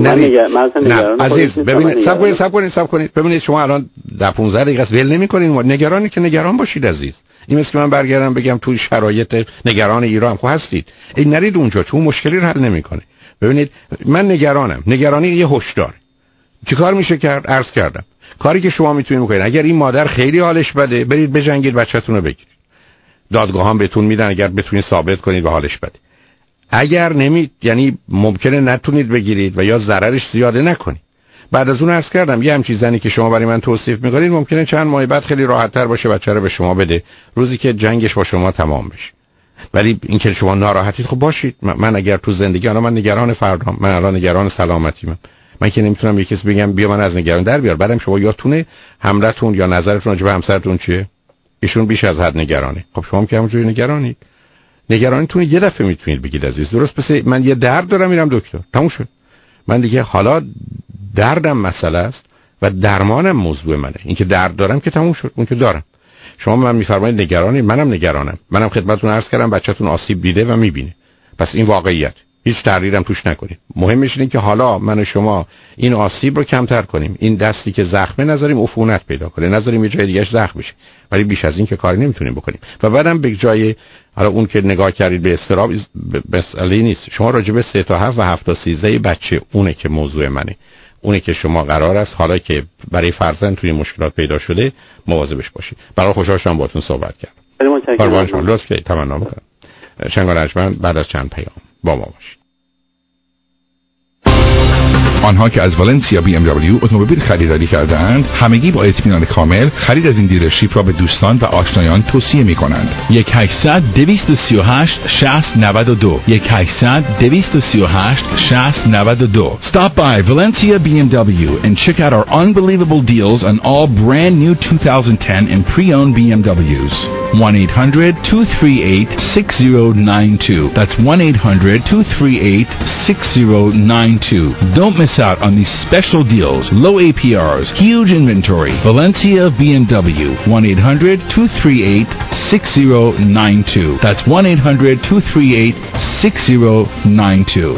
نه عزیز ببینید صبر کنید ببینید شما الان 15 دقیقه است ول نمی‌کنید، نگرانی که نگران باشید عزیز. این مثل که من برگردم بگم توی شرایط نگران ایران خب هستید، این نرید اونجا چون مشکلی رو حل نمی‌کنه. ببینید من نگرانم، نگرانی یه هشدار. چیکار میشه کرد؟ عرض کردم کاری که شما میتونید بکنید اگر این مادر خیلی حالش بده برید بجنگید بچه‌تون رو بگیرید، دادگاهان بهتون میدن اگر بتونید ثابت کنید و حالش بده. اگر یعنی ممکنه نتونید بگیرید و یا ضررش زیاده نکنید. بعد از اون عرض کردم یه همچین زنی که شما برای من توصیف میکنید ممکنه چند ماه بعد خیلی راحت‌تر باشه بچه رو به شما بده روزی که جنگش با شما تمام بشه. ولی اینکه شما ناراحتید خب باشید. من اگر تو زندگی من نگران فردام، من الان نگران سلامتیمم. من که نمیتونم یکی بگم بیا من از نگران در بیار، بعدم شما یادتونه حملتون یا نظرتون راجع به همسرتون چیه؟ ایشون بیش از حد نگرانه. خب شما که همونجوری نگرانید. نگرانیتون یه دفعه میتونید بگید عزیز. درست پس من یه درد دارم میرم دکتر. تموم شد. من دیگه حالا دردم مسئله است و درمانم موضوع منه. اینکه درد دارم که تموم شد، اون که دارم. شما من میفرمایید نگرانی، منم نگرانم. منم خدمتتون عرض کردم بچه‌تون آسیب دیده و میبینه. پس این واقعیت، هیچ تغییرم توش نکنید. مهمش اینه که حالا من و شما این آسیب رو کمتر کنیم، این دستی که زخمه نذاریم عفونت پیدا کنه، نذاریم یه جای دیگه‌اش زخم بشه، ولی بیش از این که کاری نمیتونیم بکنیم. و بعدم به جای حالا اون که نگاه کردید به استراب مسئله نیست، شما راجع به 3 تا 7 و 7 تا 13 بچه اونه که موضوع منه، اونه که شما قرار است حالا که برای فرزند توی مشکلات پیدا شده مواظبش باشید. برای خوشحال شدم باهاتون صحبت کردم. قربان شما، لطف کنید تمنا می‌کنم. شنگ رجمن بعد از چند پیام با ما باشید. آنها که از والنسیا BMW اتومبیل خریداری کردند همگی با اطمینان کامل خرید از این دیلرشیپ را به دوستان و آشنایان توصیه می کنند. 1-800-238-6092 1-800-238-6092. Stop by Valencia BMW and check out our unbelievable deals on all brand new 2010 and pre-owned BMWs. 1-800-238-6092. That's 1-800-238-6092. Don't miss out on these special deals, low APRs, huge inventory. Valencia BMW, 1-800-238-6092. That's 1-800-238-6092.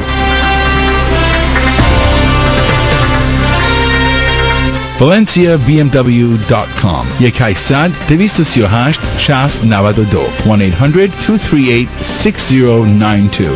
ValenciaBMW.com 1-800-238-6092 1-800-238-6092.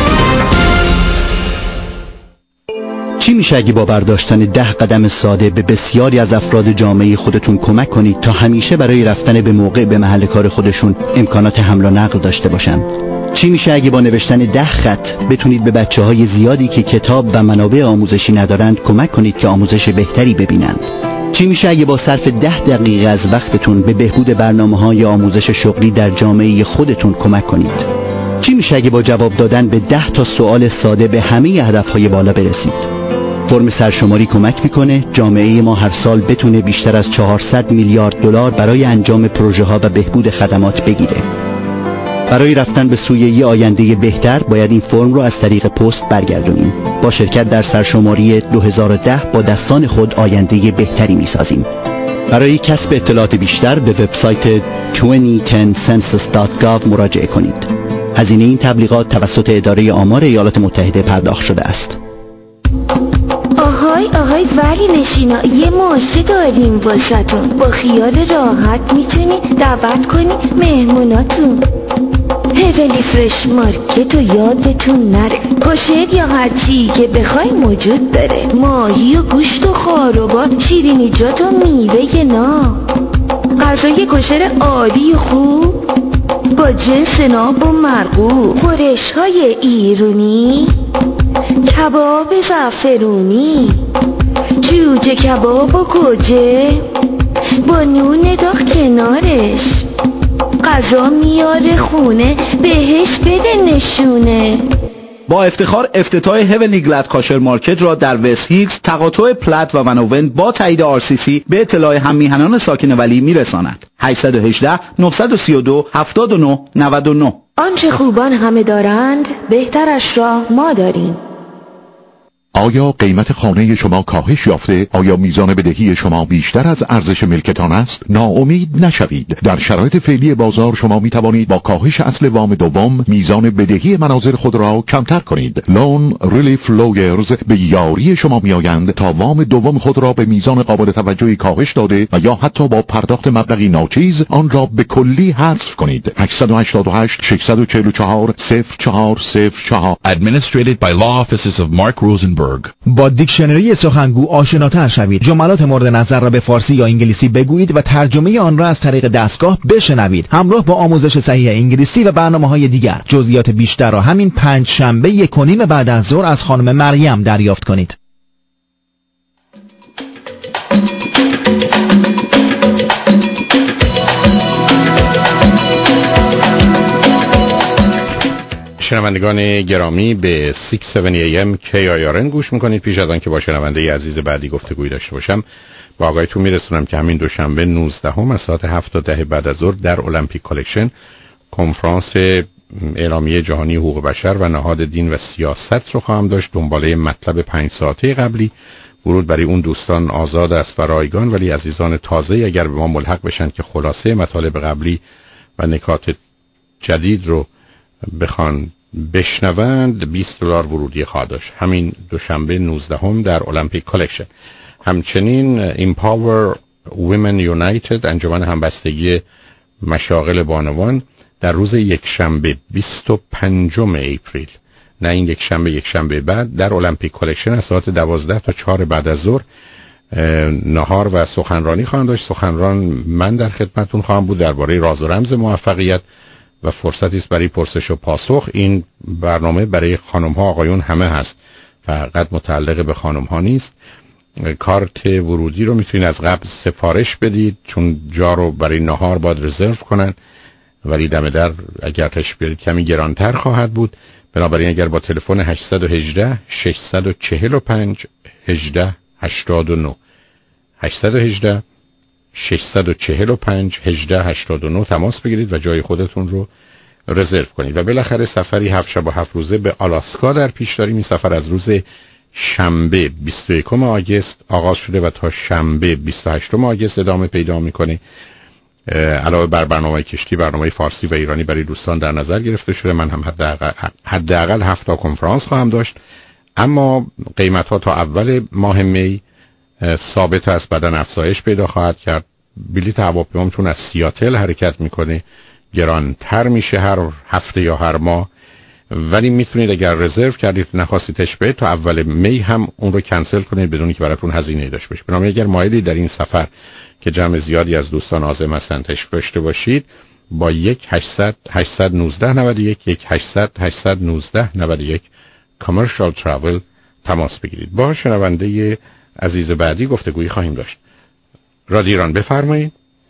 چی میشه اگه با برداشتن 10 قدم ساده به بسیاری از افراد جامعه خودتون کمک کنید تا همیشه برای رفتن به موقع به محل کار خودشون امکانات حمل و نقل داشته باشن؟ چی میشه اگه با نوشتن 10 خط بتونید به بچه‌های زیادی که کتاب و منابع آموزشی ندارند کمک کنید که آموزش بهتری ببینند؟ چی میشه اگه با صرف 10 دقیقه از وقتتون به بهبود برنامه‌های آموزش شغلی در جامعه خودتون کمک کنید؟ چی میشه اگه با جواب دادن به 10 تا سوال ساده به همه هدف‌های بالا برسید؟ فرم سرشماری کمک میکنه جامعه ما هر سال بتونه بیشتر از 400 میلیارد دلار برای انجام پروژه ها و بهبود خدمات بگیره. برای رفتن به سوی یه آینده بهتر باید این فرم رو از طریق پست برگردونیم. با شرکت در سرشماری 2010 با دستان خود آینده بهتری میسازیم. برای کسب اطلاعات بیشتر به وبسایت 2010census.gov مراجعه کنید. هزینه این تبلیغات توسط اداره آمار ایالات متحده پرداخت شده است. آهای ولی نشینا یه ماسه داریم واسهتون، با خیال راحت میتونی دعوت کنی مهموناتون. هیولی فرش مارکت و یادتون نره، پاشد یا هرچی که بخوای موجود داره، ماهی و گوشت و خاروبار، شیرینیجات و میوه نا، غذای کشر عالی و خوب با جنس ناب و مرغوب، خورش های ایرونی، کباب زعفرونی، جوجه کباب و گوجه با نون داغ کنارش، غذا میاره خونه بهش بده نشونه. با افتخار افتتاح هیونلی گلد کاشر مارکت را در وست هیلز تقاطع پلت و ونوون با تایید RCC به اطلاع هم میهنان ساکن ولی میرساند. 818 932 79 99. آنچه خوبان همه دارند بهترش را ما داریم. آیا قیمت خانه شما کاهش یافته؟ آیا میزان بدهی شما بیشتر از ارزش ملکتان است؟ ناامید نشوید. در شرایط فعلی بازار شما می توانید با کاهش اصل وام دوم میزان بدهی منازل خود را کمتر کنید. لون ریلیف لویرز به یاری شما می آیند تا وام دوم خود را به میزان قابل توجهی کاهش داده و یا حتی با پرداخت مبلغی ناچیز آن را به کلی حذف کنید. 888 644 0404. Administrated by Law Offices of Mark Rosenberg. با دیکشنری سخنگو آشناتر شوید. جملات مورد نظر را به فارسی یا انگلیسی بگویید و ترجمه آن را از طریق دستگاه بشنوید. همراه با آموزش صحیح انگلیسی و برنامه‌های دیگر. جزئیات بیشتر را همین 5 شنبه 1:30 بعد از ظهر از خانم مریم دریافت کنید. شنوندگان گرامی به 670 AM KIRN گوش میکنید. پیش از آن که با شنونده عزیز بعدی گفتگوی داشته باشم با آقایتون میرسونم که همین دوشنبه 19 از ساعت 7 تا 10 بعد از ظهر در المپیک کالکشن کنفرانس اعلامیه جهانی حقوق بشر و نهاد دین و سیاست رو خواهم داشت. دنباله مطلب 5 ساعته قبلی ورود برای اون دوستان آزاد است و رایگان، ولی عزیزان تازه اگر به ما ملحق بشن که خلاصه مطالب قبلی و نکات جدید رو بخوان بشنوند $20 ورودی خواهد داشت. همین دوشنبه 19 در المپیک کالکشن. همچنین Empower Women United انجمن همبستگی مشاغل بانوان در روز یکشنبه 25 اپریل، نه این یکشنبه بعد، در المپیک کالکشن از ساعت 12 تا 4 بعد از ظهر نهار و سخنرانی خواهند داشت. سخنران من در خدمتتون خواهم بود درباره راز و رمز موفقیت و فرصتی است برای پرسش و پاسخ. این برنامه برای خانم ها آقایون همه هست، فقط متعلق به خانم ها نیست. کارت ورودی رو میتونید از قبل سفارش بدید، چون جا رو برای نهار باید رزرو کنن، ولی دم در اگر تشریف بیارید کمی گرانتر خواهد بود. بنابراین اگر با تلفن 818 645 1889 818 645 1889 تماس بگیرید و جای خودتون رو رزرو کنید. و بالاخره سفری 7 شب و 7 روزه به آلاسکا در پیش داریم. این سفر از روز شنبه 21 آگوست آغاز شده و تا شنبه 28 آگوست ادامه پیدا میکنه. علاوه بر برنامه کشتی، برنامه فارسی و ایرانی برای دوستان در نظر گرفته شده. من هم حداقل 7 تا کنفرانس خواهم داشت، اما قیمت ها تا اول ماه می ثابت است، بعدن افزایش پیدا خواهد کرد. بلیط هواپیمام چون از سیاتل حرکت میکنه گرانتر میشه هر هفته یا هر ماه، ولی میتونید اگر رزرو کردید نخواستیدش برید تا اول می هم اون رو کنسل کنید بدون که براتون هزینه داشته باشه. بنابراین اگر مایلی در این سفر که جمع زیادی از دوستان عازم هستند تشریف داشته باشید، با 1-800-819-91 Commercial Travel تماس بگیرید. با شنونده عزیز بعدی گفتگویی خواهیم داشت. رادیو ایران بفرمایید.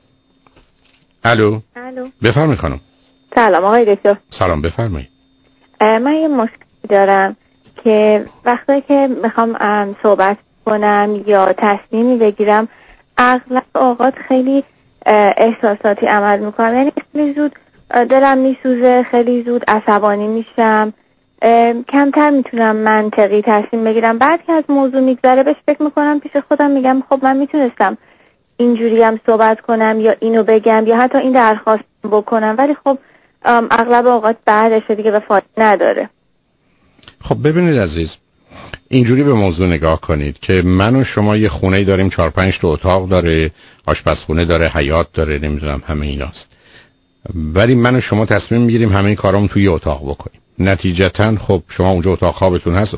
الو. بفرمایید خانم. سلام آقای دکتر. سلام بفرمایید. من یه مشکلی دارم که وقتی که میخوام صحبت کنم یا تصمیمی بگیرم اغلب اوقات خیلی احساساتی عمل میکنم، یعنی خیلی زود دلم میسوزه، خیلی زود عصبانی میشم، کمتر میتونم منطقی تصمیم بگیرم. بعد که از موضوع میگذره بهش فکر میکنم، پیش خودم میگم خب من میتونستم اینجوری هم صحبت کنم یا اینو بگم یا حتی این درخواست بکنم، ولی خب اغلب اوقات بعدش دیگه به فایده نداره. خب ببینید عزیز، اینجوری به موضوع نگاه کنید که من و شما یه خونه‌ای داریم، 4-5 تا اتاق داره، آشپزخونه داره، حیاط داره، نمیدونم همه ایناست، ولی من و شما تصمیم میگیریم همه این کارامون توی اتاق بکنیم. نتیجتاً خب شما اونجا اتاق خوابتون هست،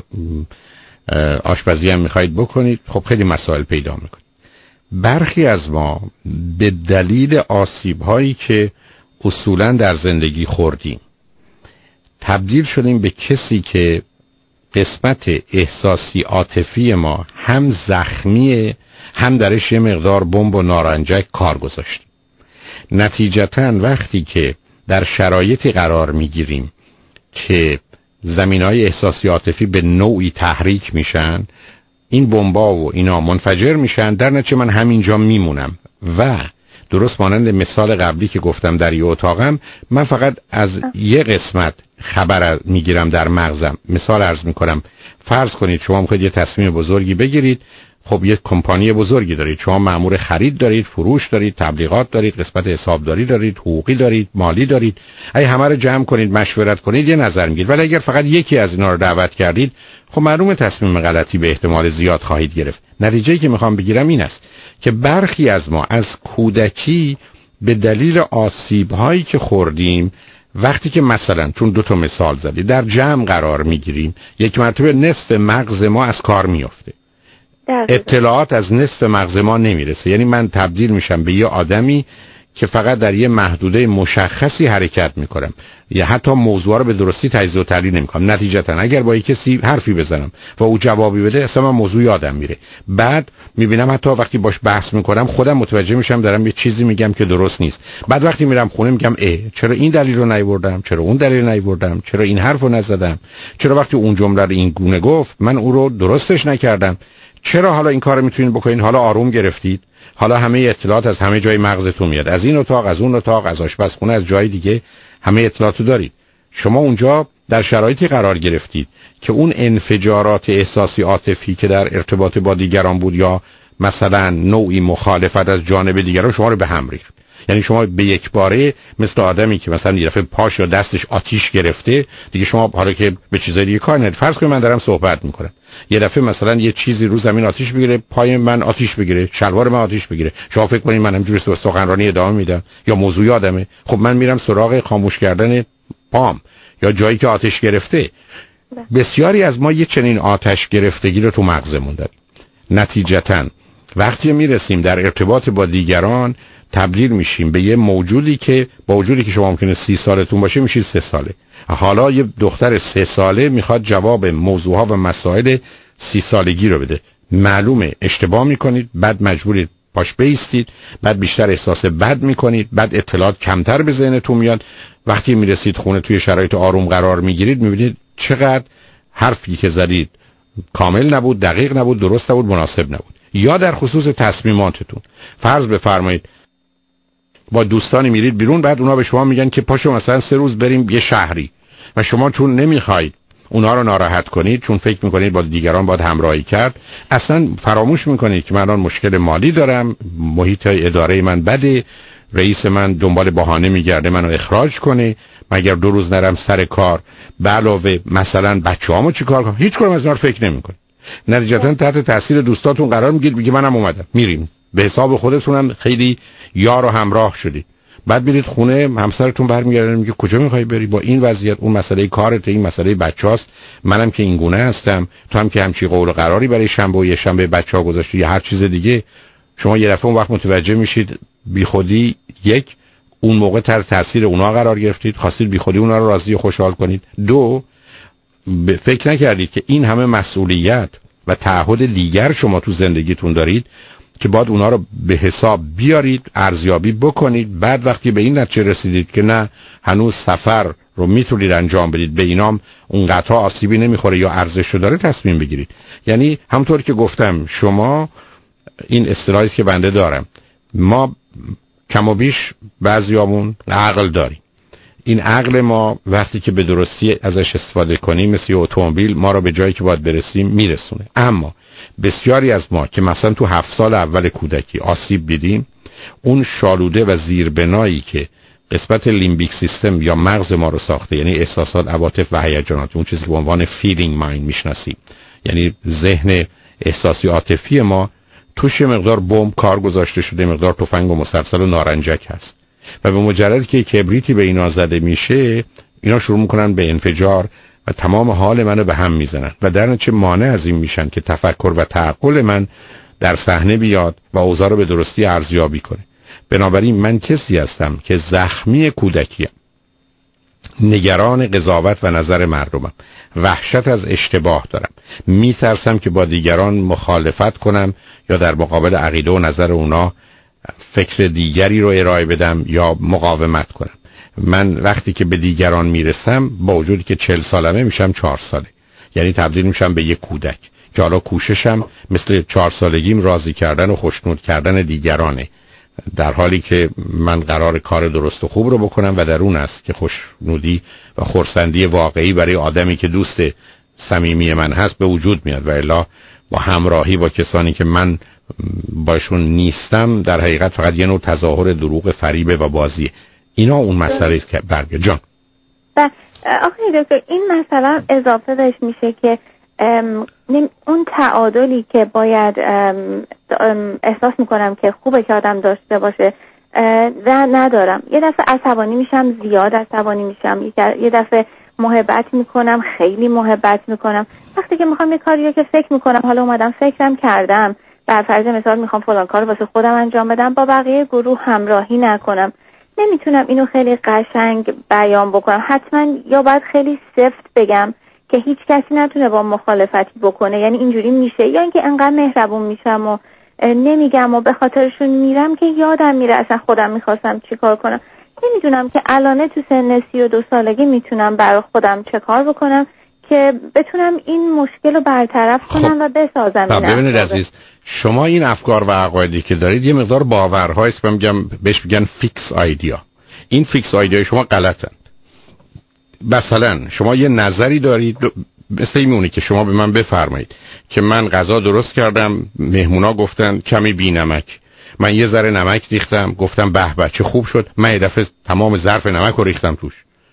آشپزی هم میخواید بکنید، خب خیلی مسائل پیدا میکنید. برخی از ما به دلیل آسیب‌هایی که اصولاً در زندگی خوردیم تبدیل شدیم به کسی که قسمت احساسی عاطفی ما هم زخمیه، هم درش یه مقدار بمب و نارنجک کار گذاشتیم. نتیجتاً وقتی که در شرایطی قرار میگیریم که زمینهای احساسی عاطفی به نوعی تحریک میشن، این بمبا و اینا منفجر میشن، در نتیجه من همینجا میمونم و درست مانند مثال قبلی که گفتم در یه اتاقم، من فقط از یه قسمت خبر میگیرم در مغزم. مثال عرض میکنم، فرض کنید شما میخواید یه تصمیم بزرگی بگیرید، خب یه کمپانی بزرگی دارید، شما مأمور خرید دارید، فروش دارید، تبلیغات دارید، قسمت حسابداری دارید، حقوقی دارید، مالی دارید. اگه همه رو جمع کنید، مشورت کنید، یه نظر میگیرید. ولی اگر فقط یکی از اینا رو دعوت کردید، خب معلومه تصمیم غلطی به احتمال زیاد خواهید گرفت. نتیجه‌ای که میخوام بگیرم این است که برخی از ما از کودکی به دلیل آسیب‌هایی که خوردیم، وقتی که مثلا چون 2 تا مثال زدی در جمع قرار میگیریم، یک مرتبه نصف مغز ما از کار میفته، اطلاعات از نصف مغز ما نمیرسه. یعنی من تبدیل میشم به یه آدمی که فقط در یه محدوده مشخصی حرکت میکنم یا حتی موضوع رو به درستی تجزیه و تحلیل نمیکنم. نتیجتا اگر با کسی حرفی بزنم و او جوابی بده، اصلا من موضوع یادم میره. بعد میبینم حتی وقتی باش بحث میکنم خودم متوجه میشم دارم یه چیزی میگم که درست نیست. بعد وقتی میرم خونه میگم چرا این دلیل رو نیاوردم، چرا اون دلیل رو نیاوردم، چرا این حرفو نزدم، چرا وقتی اون جمله رو این گونه گفت من او رو درستش نکردم، چرا حالا این کارو میتونید بکنید، حالا آروم گرفتید، حالا همه اطلاعات از همه جای مغزتون میاد، از این اتاق، از اون اتاق، از آشپزخونه، از جای دیگه همه اطلاعاتو دارید. شما اونجا در شرایطی قرار گرفتید که اون انفجارات احساسی عاطفی که در ارتباط با دیگران بود یا مثلا نوعی مخالفت از جانب دیگران شما رو به هم ریخت. یعنی شما به یک باره مثل آدمی که مثلا یه دفعه پاش یا دستش آتیش گرفته، دیگه شما حالا که به چیزای دیگه کار ندید، فرض کنید من دارم صحبت میکنم، یه دفعه مثلا یه چیزی رو زمین آتیش بگیره، پای من آتیش بگیره، شلوار من آتیش بگیره، شما فکر کنید من همینجوری سخنرانی ادامه میدم یا موضوع یادمه؟ خب من میرم سراغ خاموش کردن پام یا جایی که آتش گرفته. بسیاری از ما یه چنین آتش گرفتگی رو تو مغزمون داریم. نتیجتاً وقتی میرسیم در ارتباط با دیگران تبدیل میشیم به یه موجودی که با وجودی که شما ممکنه 30 سالتون باشه میشید 3 ساله. حالا یه دختر 3 ساله میخواد جواب موضوعها و مسائل 30 سالگی رو بده. معلومه اشتباه میکنید، بعد مجبورید پاش بیستید، بعد بیشتر احساس بد میکنید، بعد اطلاعات کمتر به ذهنتون میاد. وقتی میرسید خونه توی شرایط آروم قرار میگیرید میبینید چقدر حرفی که زدید کامل نبود، دقیق نبود، درست نبود، مناسب نبود. یا در خصوص تصمیماتتون، فرض بفرمایید با دوستانی میرید بیرون، بعد اونا به شما میگن که پاشو مثلا 3 روز بریم یه شهری و شما چون نمیخواید اونا رو ناراحت کنید، چون فکر میکنید با دیگران باید همراهی کرد، اصلا فراموش میکنید که من الان مشکل مالی دارم، محیط اداره من بده، رئیس من دنبال بهانه میگرده منو اخراج کنه، مگر 2 روز نرم سر کار، به علاوه مثلا بچه‌هامو چیکار کنم؟ هیچ کدوم از اینا رو فکر نمیکنید. نتیجتا تحت تاثیر دوستاتون قرار میگیرید، میگه منم اومدم، میریم، به حساب خودتونم خیلی یار و همراه شدید. بعد میرید خونه، همسرتون برمیگرده میگه کجا میخوای بری؟ با این وضعیت اون مسئله کارت، این مسئله بچه‌هاست، منم که این گونه هستم، تو هم که همچی قول و قراری برای شنبه و یه شنبه بچه‌ها گذاشتی یا هر چیز دیگه. شما یه دفعه اون وقت متوجه میشید بیخودی یک اون موقع تحت تاثیر اونا قرار گرفتید، خواستید بیخودی اونا رو راضی و خوشحال کنید. 2 فکر نکردید که این همه مسئولیت و تعهد دیگر شما تو زندگیتون دارید که باید اونا رو به حساب بیارید، ارزیابی بکنید. بعد وقتی به این نتیجه رسیدید که نه هنوز سفر رو میتونید انجام بدید، به اینام اون قطعا آسیبی نمیخوره یا ارزش داره، تصمیم بگیرید. یعنی همونطور که گفتم شما، این اصطلاحی که بنده دارم، ما کم و بیش بعضیامون عقل داریم. این عقل ما وقتی که به درستی ازش استفاده کنیم مثل اتومبیل ما رو به جایی که باید برسیم میرسونه. اما بسیاری از ما که مثلا تو 7 سال اول کودکی آسیب دیدیم، اون شالوده و زیربنایی که قسمت لیمبیک سیستم یا مغز ما رو ساخته، یعنی احساسات، عواطف و هیجانات، اون چیزی که به عنوان فیلینگ مایند میشناسیم، یعنی ذهن احساسی عاطفی ما، توش مقدار بمب کار گذاشته شده، مقدار تفنگ و مسلسل و نارنجک هست و به مجردی که کبریتی به اینا زده میشه، اینا شروع میکنن به انفجار و تمام حال منو به هم میزنن و در نتیجه مانع از این میشن که تفکر و تعقل من در صحنه بیاد و اوضاع رو به درستی ارزیابی کنه. بنابراین من کسی هستم که زخمی کودکیم، نگران قضاوت و نظر مردمم، وحشت از اشتباه دارم، میترسم که با دیگران مخالفت کنم یا در مقابل عقیده و نظر اونا فکر دیگری رو ارائه بدم یا مقاومت کنم. من وقتی که به دیگران میرسم، با وجودی که 40 سالمه میشم 4 ساله، یعنی تبدیل میشم به یک کودک که حالا کوششم مثل 4 سالگیم راضی کردن و خوشنود کردن دیگرانه، در حالی که من قرار کار درست و خوب رو بکنم و در اون است که خوشنودی و خرسندی واقعی برای آدمی که دوست صمیمی من هست به وجود میاد و الا با همراهی با کسانی که من باشون نیستم در حقیقت فقط یه نوع تظاهر دروغ، فریبه و بازیه. اینا اون مسئله است که برگه جان. آخه دکتر این مثلا اضافه داشت میشه که اون تعادلی که باید احساس میکنم که خوبه که آدم داشته باشه و ندارم. یه دفعه عصبانی میشم، زیاد عصبانی میشم، یه دفعه محبت میکنم، خیلی محبت میکنم. وقتی که میخوام یه کاری که فکر میکنم، حالا اومدم فکرم کردم، بر فرض مثال میخوام فلان کار واسه خودم انجام بدم، با بقیه گروه همراهی نکنم، نمیتونم اینو خیلی قشنگ بیان بکنم. حتما یا باید خیلی سفت بگم که هیچ کسی نتونه با مخالفتی بکنه، یعنی اینجوری میشه، یا اینکه انقدر مهربون میشم و نمیگم و به خاطرشون میرم که یادم میره اصلا خودم میخواستم چی کار کنم. نمیدونم که الانه تو سن 32 سالگی میتونم برای خودم چه کار بکنم که بتونم این مشکل رو برطرف کنم و بسازم. ببینید عزیز، شما این افکار و عقایدی که دارید یه مقدار باورهایی است، بهش میگن فیکس آیدیا. این فیکس آیدیا شما غلطن. مثلا شما یه نظری دارید، مثل میمونه که شما به من بفرمایید که من غذا درست کردم، مهمونا گفتن کمی بی نمک، من یه ذره نمک ریختم، گفتم به به چه خوب شد، من یه دفعه تمام ظرف نمک رو ریختم توش.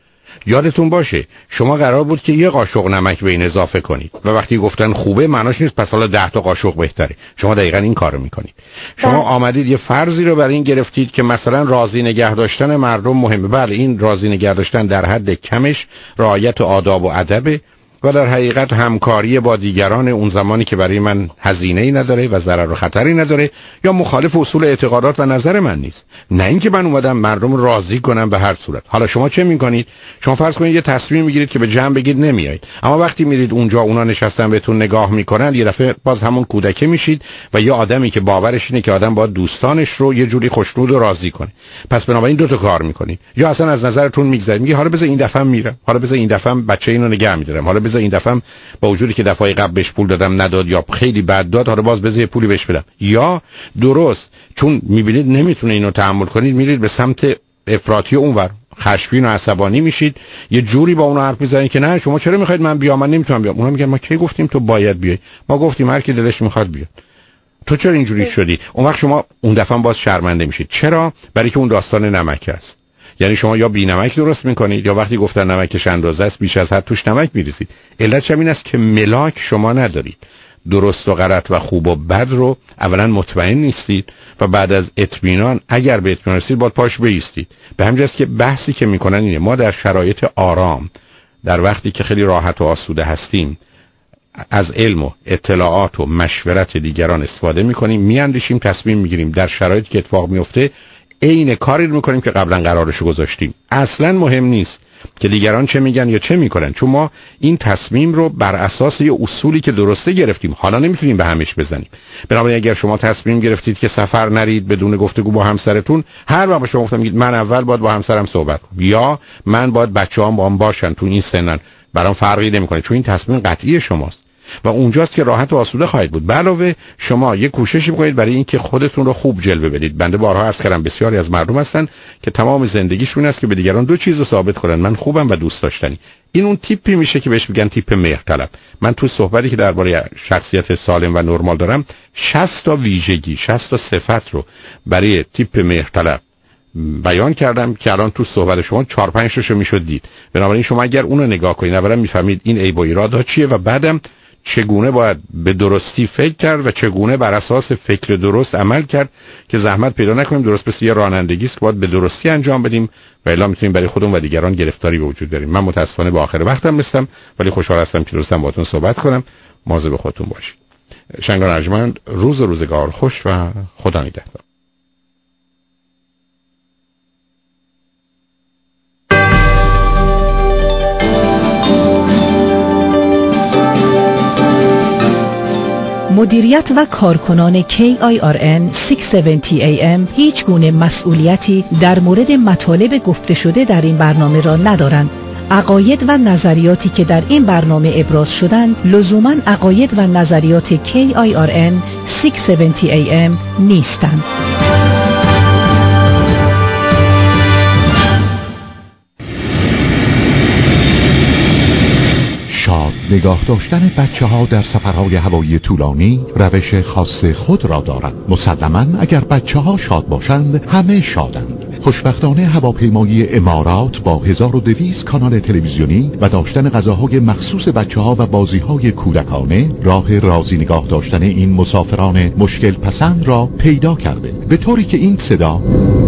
یادتون باشه شما قرار بود که یه قاشق نمک به این اضافه کنید و وقتی گفتن خوبه معناش نیست پس حالا 10 تا قاشق بهتره. شما دقیقاً این کارو میکنید. شما آمدید یه فرضی رو برای این گرفتید که مثلا راضی نگه داشتن مردم مهمه. بله این راضی نگه داشتن در حد کمش رعایت آداب و ادب و در حقیقت همکاری با دیگران اون زمانی که برای من هزینه‌ای نداره و ضرر و خطری نداره یا مخالف اصول اعتقادات و نظر من نیست. نه اینکه من اومدم مردم رو راضی کنم به هر صورت. حالا شما چه میکنید؟ شما فرض کنید یه تصمیم میگیرید که به جمع بگید نمیایید، اما وقتی میرید اونجا اونا نشستن بهتون نگاه میکنن یه دفعه باز همون کودکه میشید و یه آدمی که باورش اینه که آدم باید دوستانش رو یه جوری خوشنود و راضی کنه. پس بنابراین دو تا کار میکنید، یا اصلا از نظرتون میگذرید میگه حالا بذار این دفعه میرم، حالا بذار این دفعه بچه اینو نگه میدارم، حالا بذار این دفعه با وجودی که دفعه قبل بهش پول دادم نداد یا خیلی بد داد حالا باز بذار پولی بهش بدم. یا درست چون میبینید نمیتونه اینو تحمل کنید میرید به سمت افراطی اونور، خشمگین و عصبانی میشید، یه جوری با اون حرف میزنید که نه شما چرا میخواید من بیام، من نمیتونم بیام. اونا میگن ما کی گفتیم تو باید بیای، ما گفتیم هر کی دلش میخواد بیاد، تو چرا اینجوری شدی؟ اون وقت شما اون دفعه باز شرمنده میشید. چرا؟ برای که اون داستان نمک است. یعنی شما یا بی نمک درست میکنید یا وقتی گفتن نمکش اندازه است بیش از حد توش نمک میریزید. علتش این است که ملاک شما ندارید. درست و غلط و خوب و بد رو اولا مطمئن نیستید و بعد از اطمینان اگر به اطمینان رسید باید پاش بایستید. به همین جاست که بحثی که میکنن اینه ما در شرایط آرام، در وقتی که خیلی راحت و آسوده هستیم، از علم و اطلاعات و مشورت دیگران استفاده میکنیم، میاندیشیم، تصمیم میگیریم. در شرایطی که اتفاق میفته عین کاری رو میکنیم که قبلا قرارشو گذاشتیم. اصلا مهم نیست که دیگران چه میگن یا چه میکنن، چون ما این تصمیم رو بر اساس یه اصولی که درسته گرفتیم، حالا نمیتونیم به همش بزنیم. بنابراین اگر شما تصمیم گرفتید که سفر نرید بدون گفتگو با همسرتون، هر وقت شما گفتم میگید من اول باید با همسرم صحبت کنم یا من باید بچه‌هام با هم باشن تو این سنن، برام فرقی نمیکنه، چون این تصمیم قطعی شماست و اونجاست که راحت و آسوده خواهید بود. علاوه شما یه کوششی بکنید برای اینکه خودتون رو خوب جلوه بدید. بنده بارها عرض کردم بسیاری از مردم هستن که تمام زندگیشون است که به دیگران دو چیز رو ثابت کنن، من خوبم و دوست داشتنی. این اون تیپی میشه که بهش میگن تیپ مهرطلب. من تو صحبتی که درباره شخصیت سالم و نرمال دارم 60 تا ویژگی 60 تا صفت رو برای تیپ مهرطلب بیان کردم که الان تو صحبت شما 4-5 تاشو میشد دید. بنابراین شما اگر اون رو نگاه کنید اولا میفهمید این عیب و ایرادا چیه و بعدم چگونه باید به درستی فکر کرد و چگونه بر اساس فکر درست عمل کرد که زحمت پیدا نکنیم. درست مثل یه رانندگی است که باید به درستی انجام بدیم و الا میتونیم برای خودمون و دیگران گرفتاری به وجود بیاریم. من متاسفانه به آخر وقتم رسیدم ولی خوشحال هستم که درستم باهاتون صحبت کنم. مواظب خودتون باشید. شنگان ارجمند، روز و روزگار خوش و خدا نگهدار. مدیریت و کارکنان KIRN 670 AM هیچ گونه مسئولیتی در مورد مطالب گفته شده در این برنامه را ندارند. عقاید و نظریاتی که در این برنامه ابراز شدند لزوماً عقاید و نظریات KIRN 670 AM نیستند. نگاه داشتن بچه ها در سفرهای هوایی طولانی روش خاص خود را دارد. مسلماً اگر بچه ها شاد باشند همه شادند. خوشبختانه هواپیمایی امارات با 1200 کانال تلویزیونی و داشتن غذاهای مخصوص بچه ها و بازی های کودکانه راه راضی نگاه داشتن این مسافران مشکل پسند را پیدا کرده، به طوری که این صدا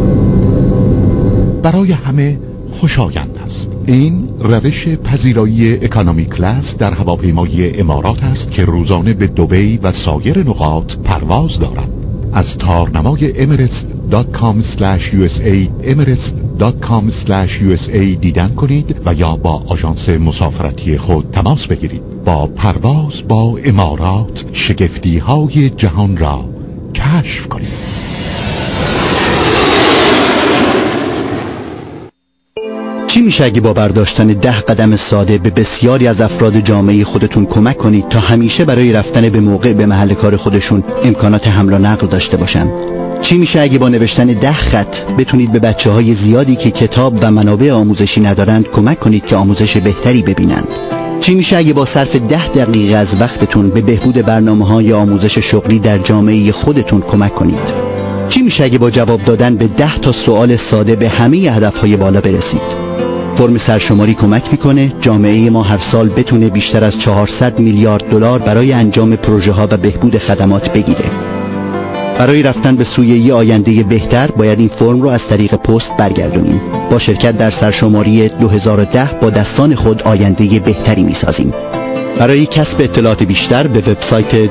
برای همه خوشایند است. این روش پذیرایی اکانومی کلاس در هواپیمایی امارات است که روزانه به دبی و سایر نقاط پرواز دارد. از تارنمای emirates.com/usa emirates.com/usa دیدن کنید و یا با آژانس مسافرتی خود تماس بگیرید. با پرواز با امارات شگفتی های جهان را کشف کنید. چی میشه اگه با برداشتن 10 قدم ساده به بسیاری از افراد جامعه خودتون کمک کنید تا همیشه برای رفتن به موقع به محل کار خودشون امکانات حمل و نقل داشته باشن؟ چی میشه اگه با نوشتن 10 خط بتونید به بچه‌های زیادی که کتاب و منابع آموزشی ندارند کمک کنید که آموزش بهتری ببینند؟ چی میشه اگه با صرف 10 دقیقه از وقتتون به بهبود برنامه‌های آموزش شغلی در جامعه خودتون کمک کنید؟ چی میشه اگه با جواب دادن به 10 تا سوال ساده به همه هدفهای بالا برسید؟ فرم سرشماری کمک میکنه جامعه ما هر سال بتونه بیشتر از 400 میلیارد دلار برای انجام پروژه ها و بهبود خدمات بگیره. برای رفتن به سوی یه آینده بهتر باید این فرم رو از طریق پست برگردونیم. با شرکت در سرشماری 2010 با دستان خود آینده بهتری میسازیم. برای کسب اطلاعات بیشتر به وبسایت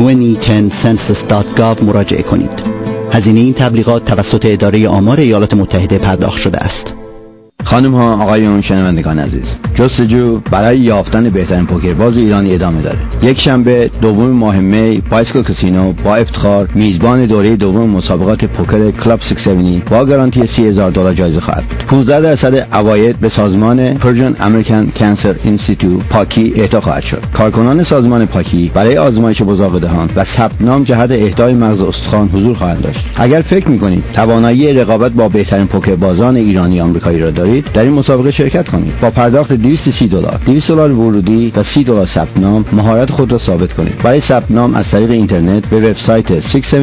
2010census.gov مراجعه کنید. هزینه این تبلیغات توسط اداره آمار ایالات متحده پرداخت شده است. خانم ها، آقایون، شنوندگان عزیز، جستجو برای یافتن بهترین پوکرباز ایرانی ادامه داره. یک شنبه دوم ماه می، بایسکل کاسینو با افتخار میزبان دوره دوم مسابقات پوکر کلاب 670 با گارانتی $30,000 جایزه خواهد بود. 15% عواید به سازمان پرژن امریکن کانسر اینستیتوت پاکی اهدا خواهد شد. کارکنان سازمان پاکی برای آزمایش بزاق دهان و ثبت نام جهت اهدای مغز استخوان حضور خواهند داشت. اگر فکر می‌کنید توانایی رقابت با بهترین پوکربازان ایرانی آمریکایی را دارید، در این مسابقه شرکت کنید. با پرداخت $230، $200 ورودی و $30 ثبت نام، مهارت خود را ثابت کنید. برای ثبت نام از طریق اینترنت به وبسایت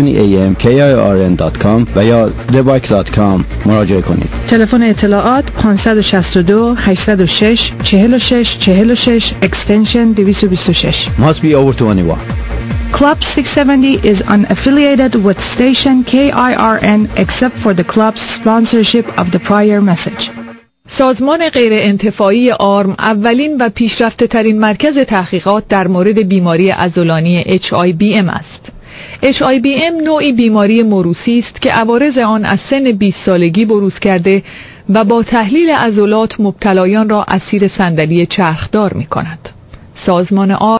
670amkirn.com و یا thebike.com مراجعه کنید. تلفن اطلاعات 562 806 46 46 extension 226. Must be over 21. Club 670 is unaffiliated with station KIRN except for the club's sponsorship of the prior message. سازمان غیرانتفاعی آرم اولین و پیشرفته ترین مرکز تحقیقات در مورد بیماری عضلانی HIBM است. HIBM نوعی بیماری موروثی است که عوارض آن از سن 20 سالگی بروز کرده و با تحلیل عضلات مبتلایان را اسیر صندلی چرخدار می کند. سازمان آرم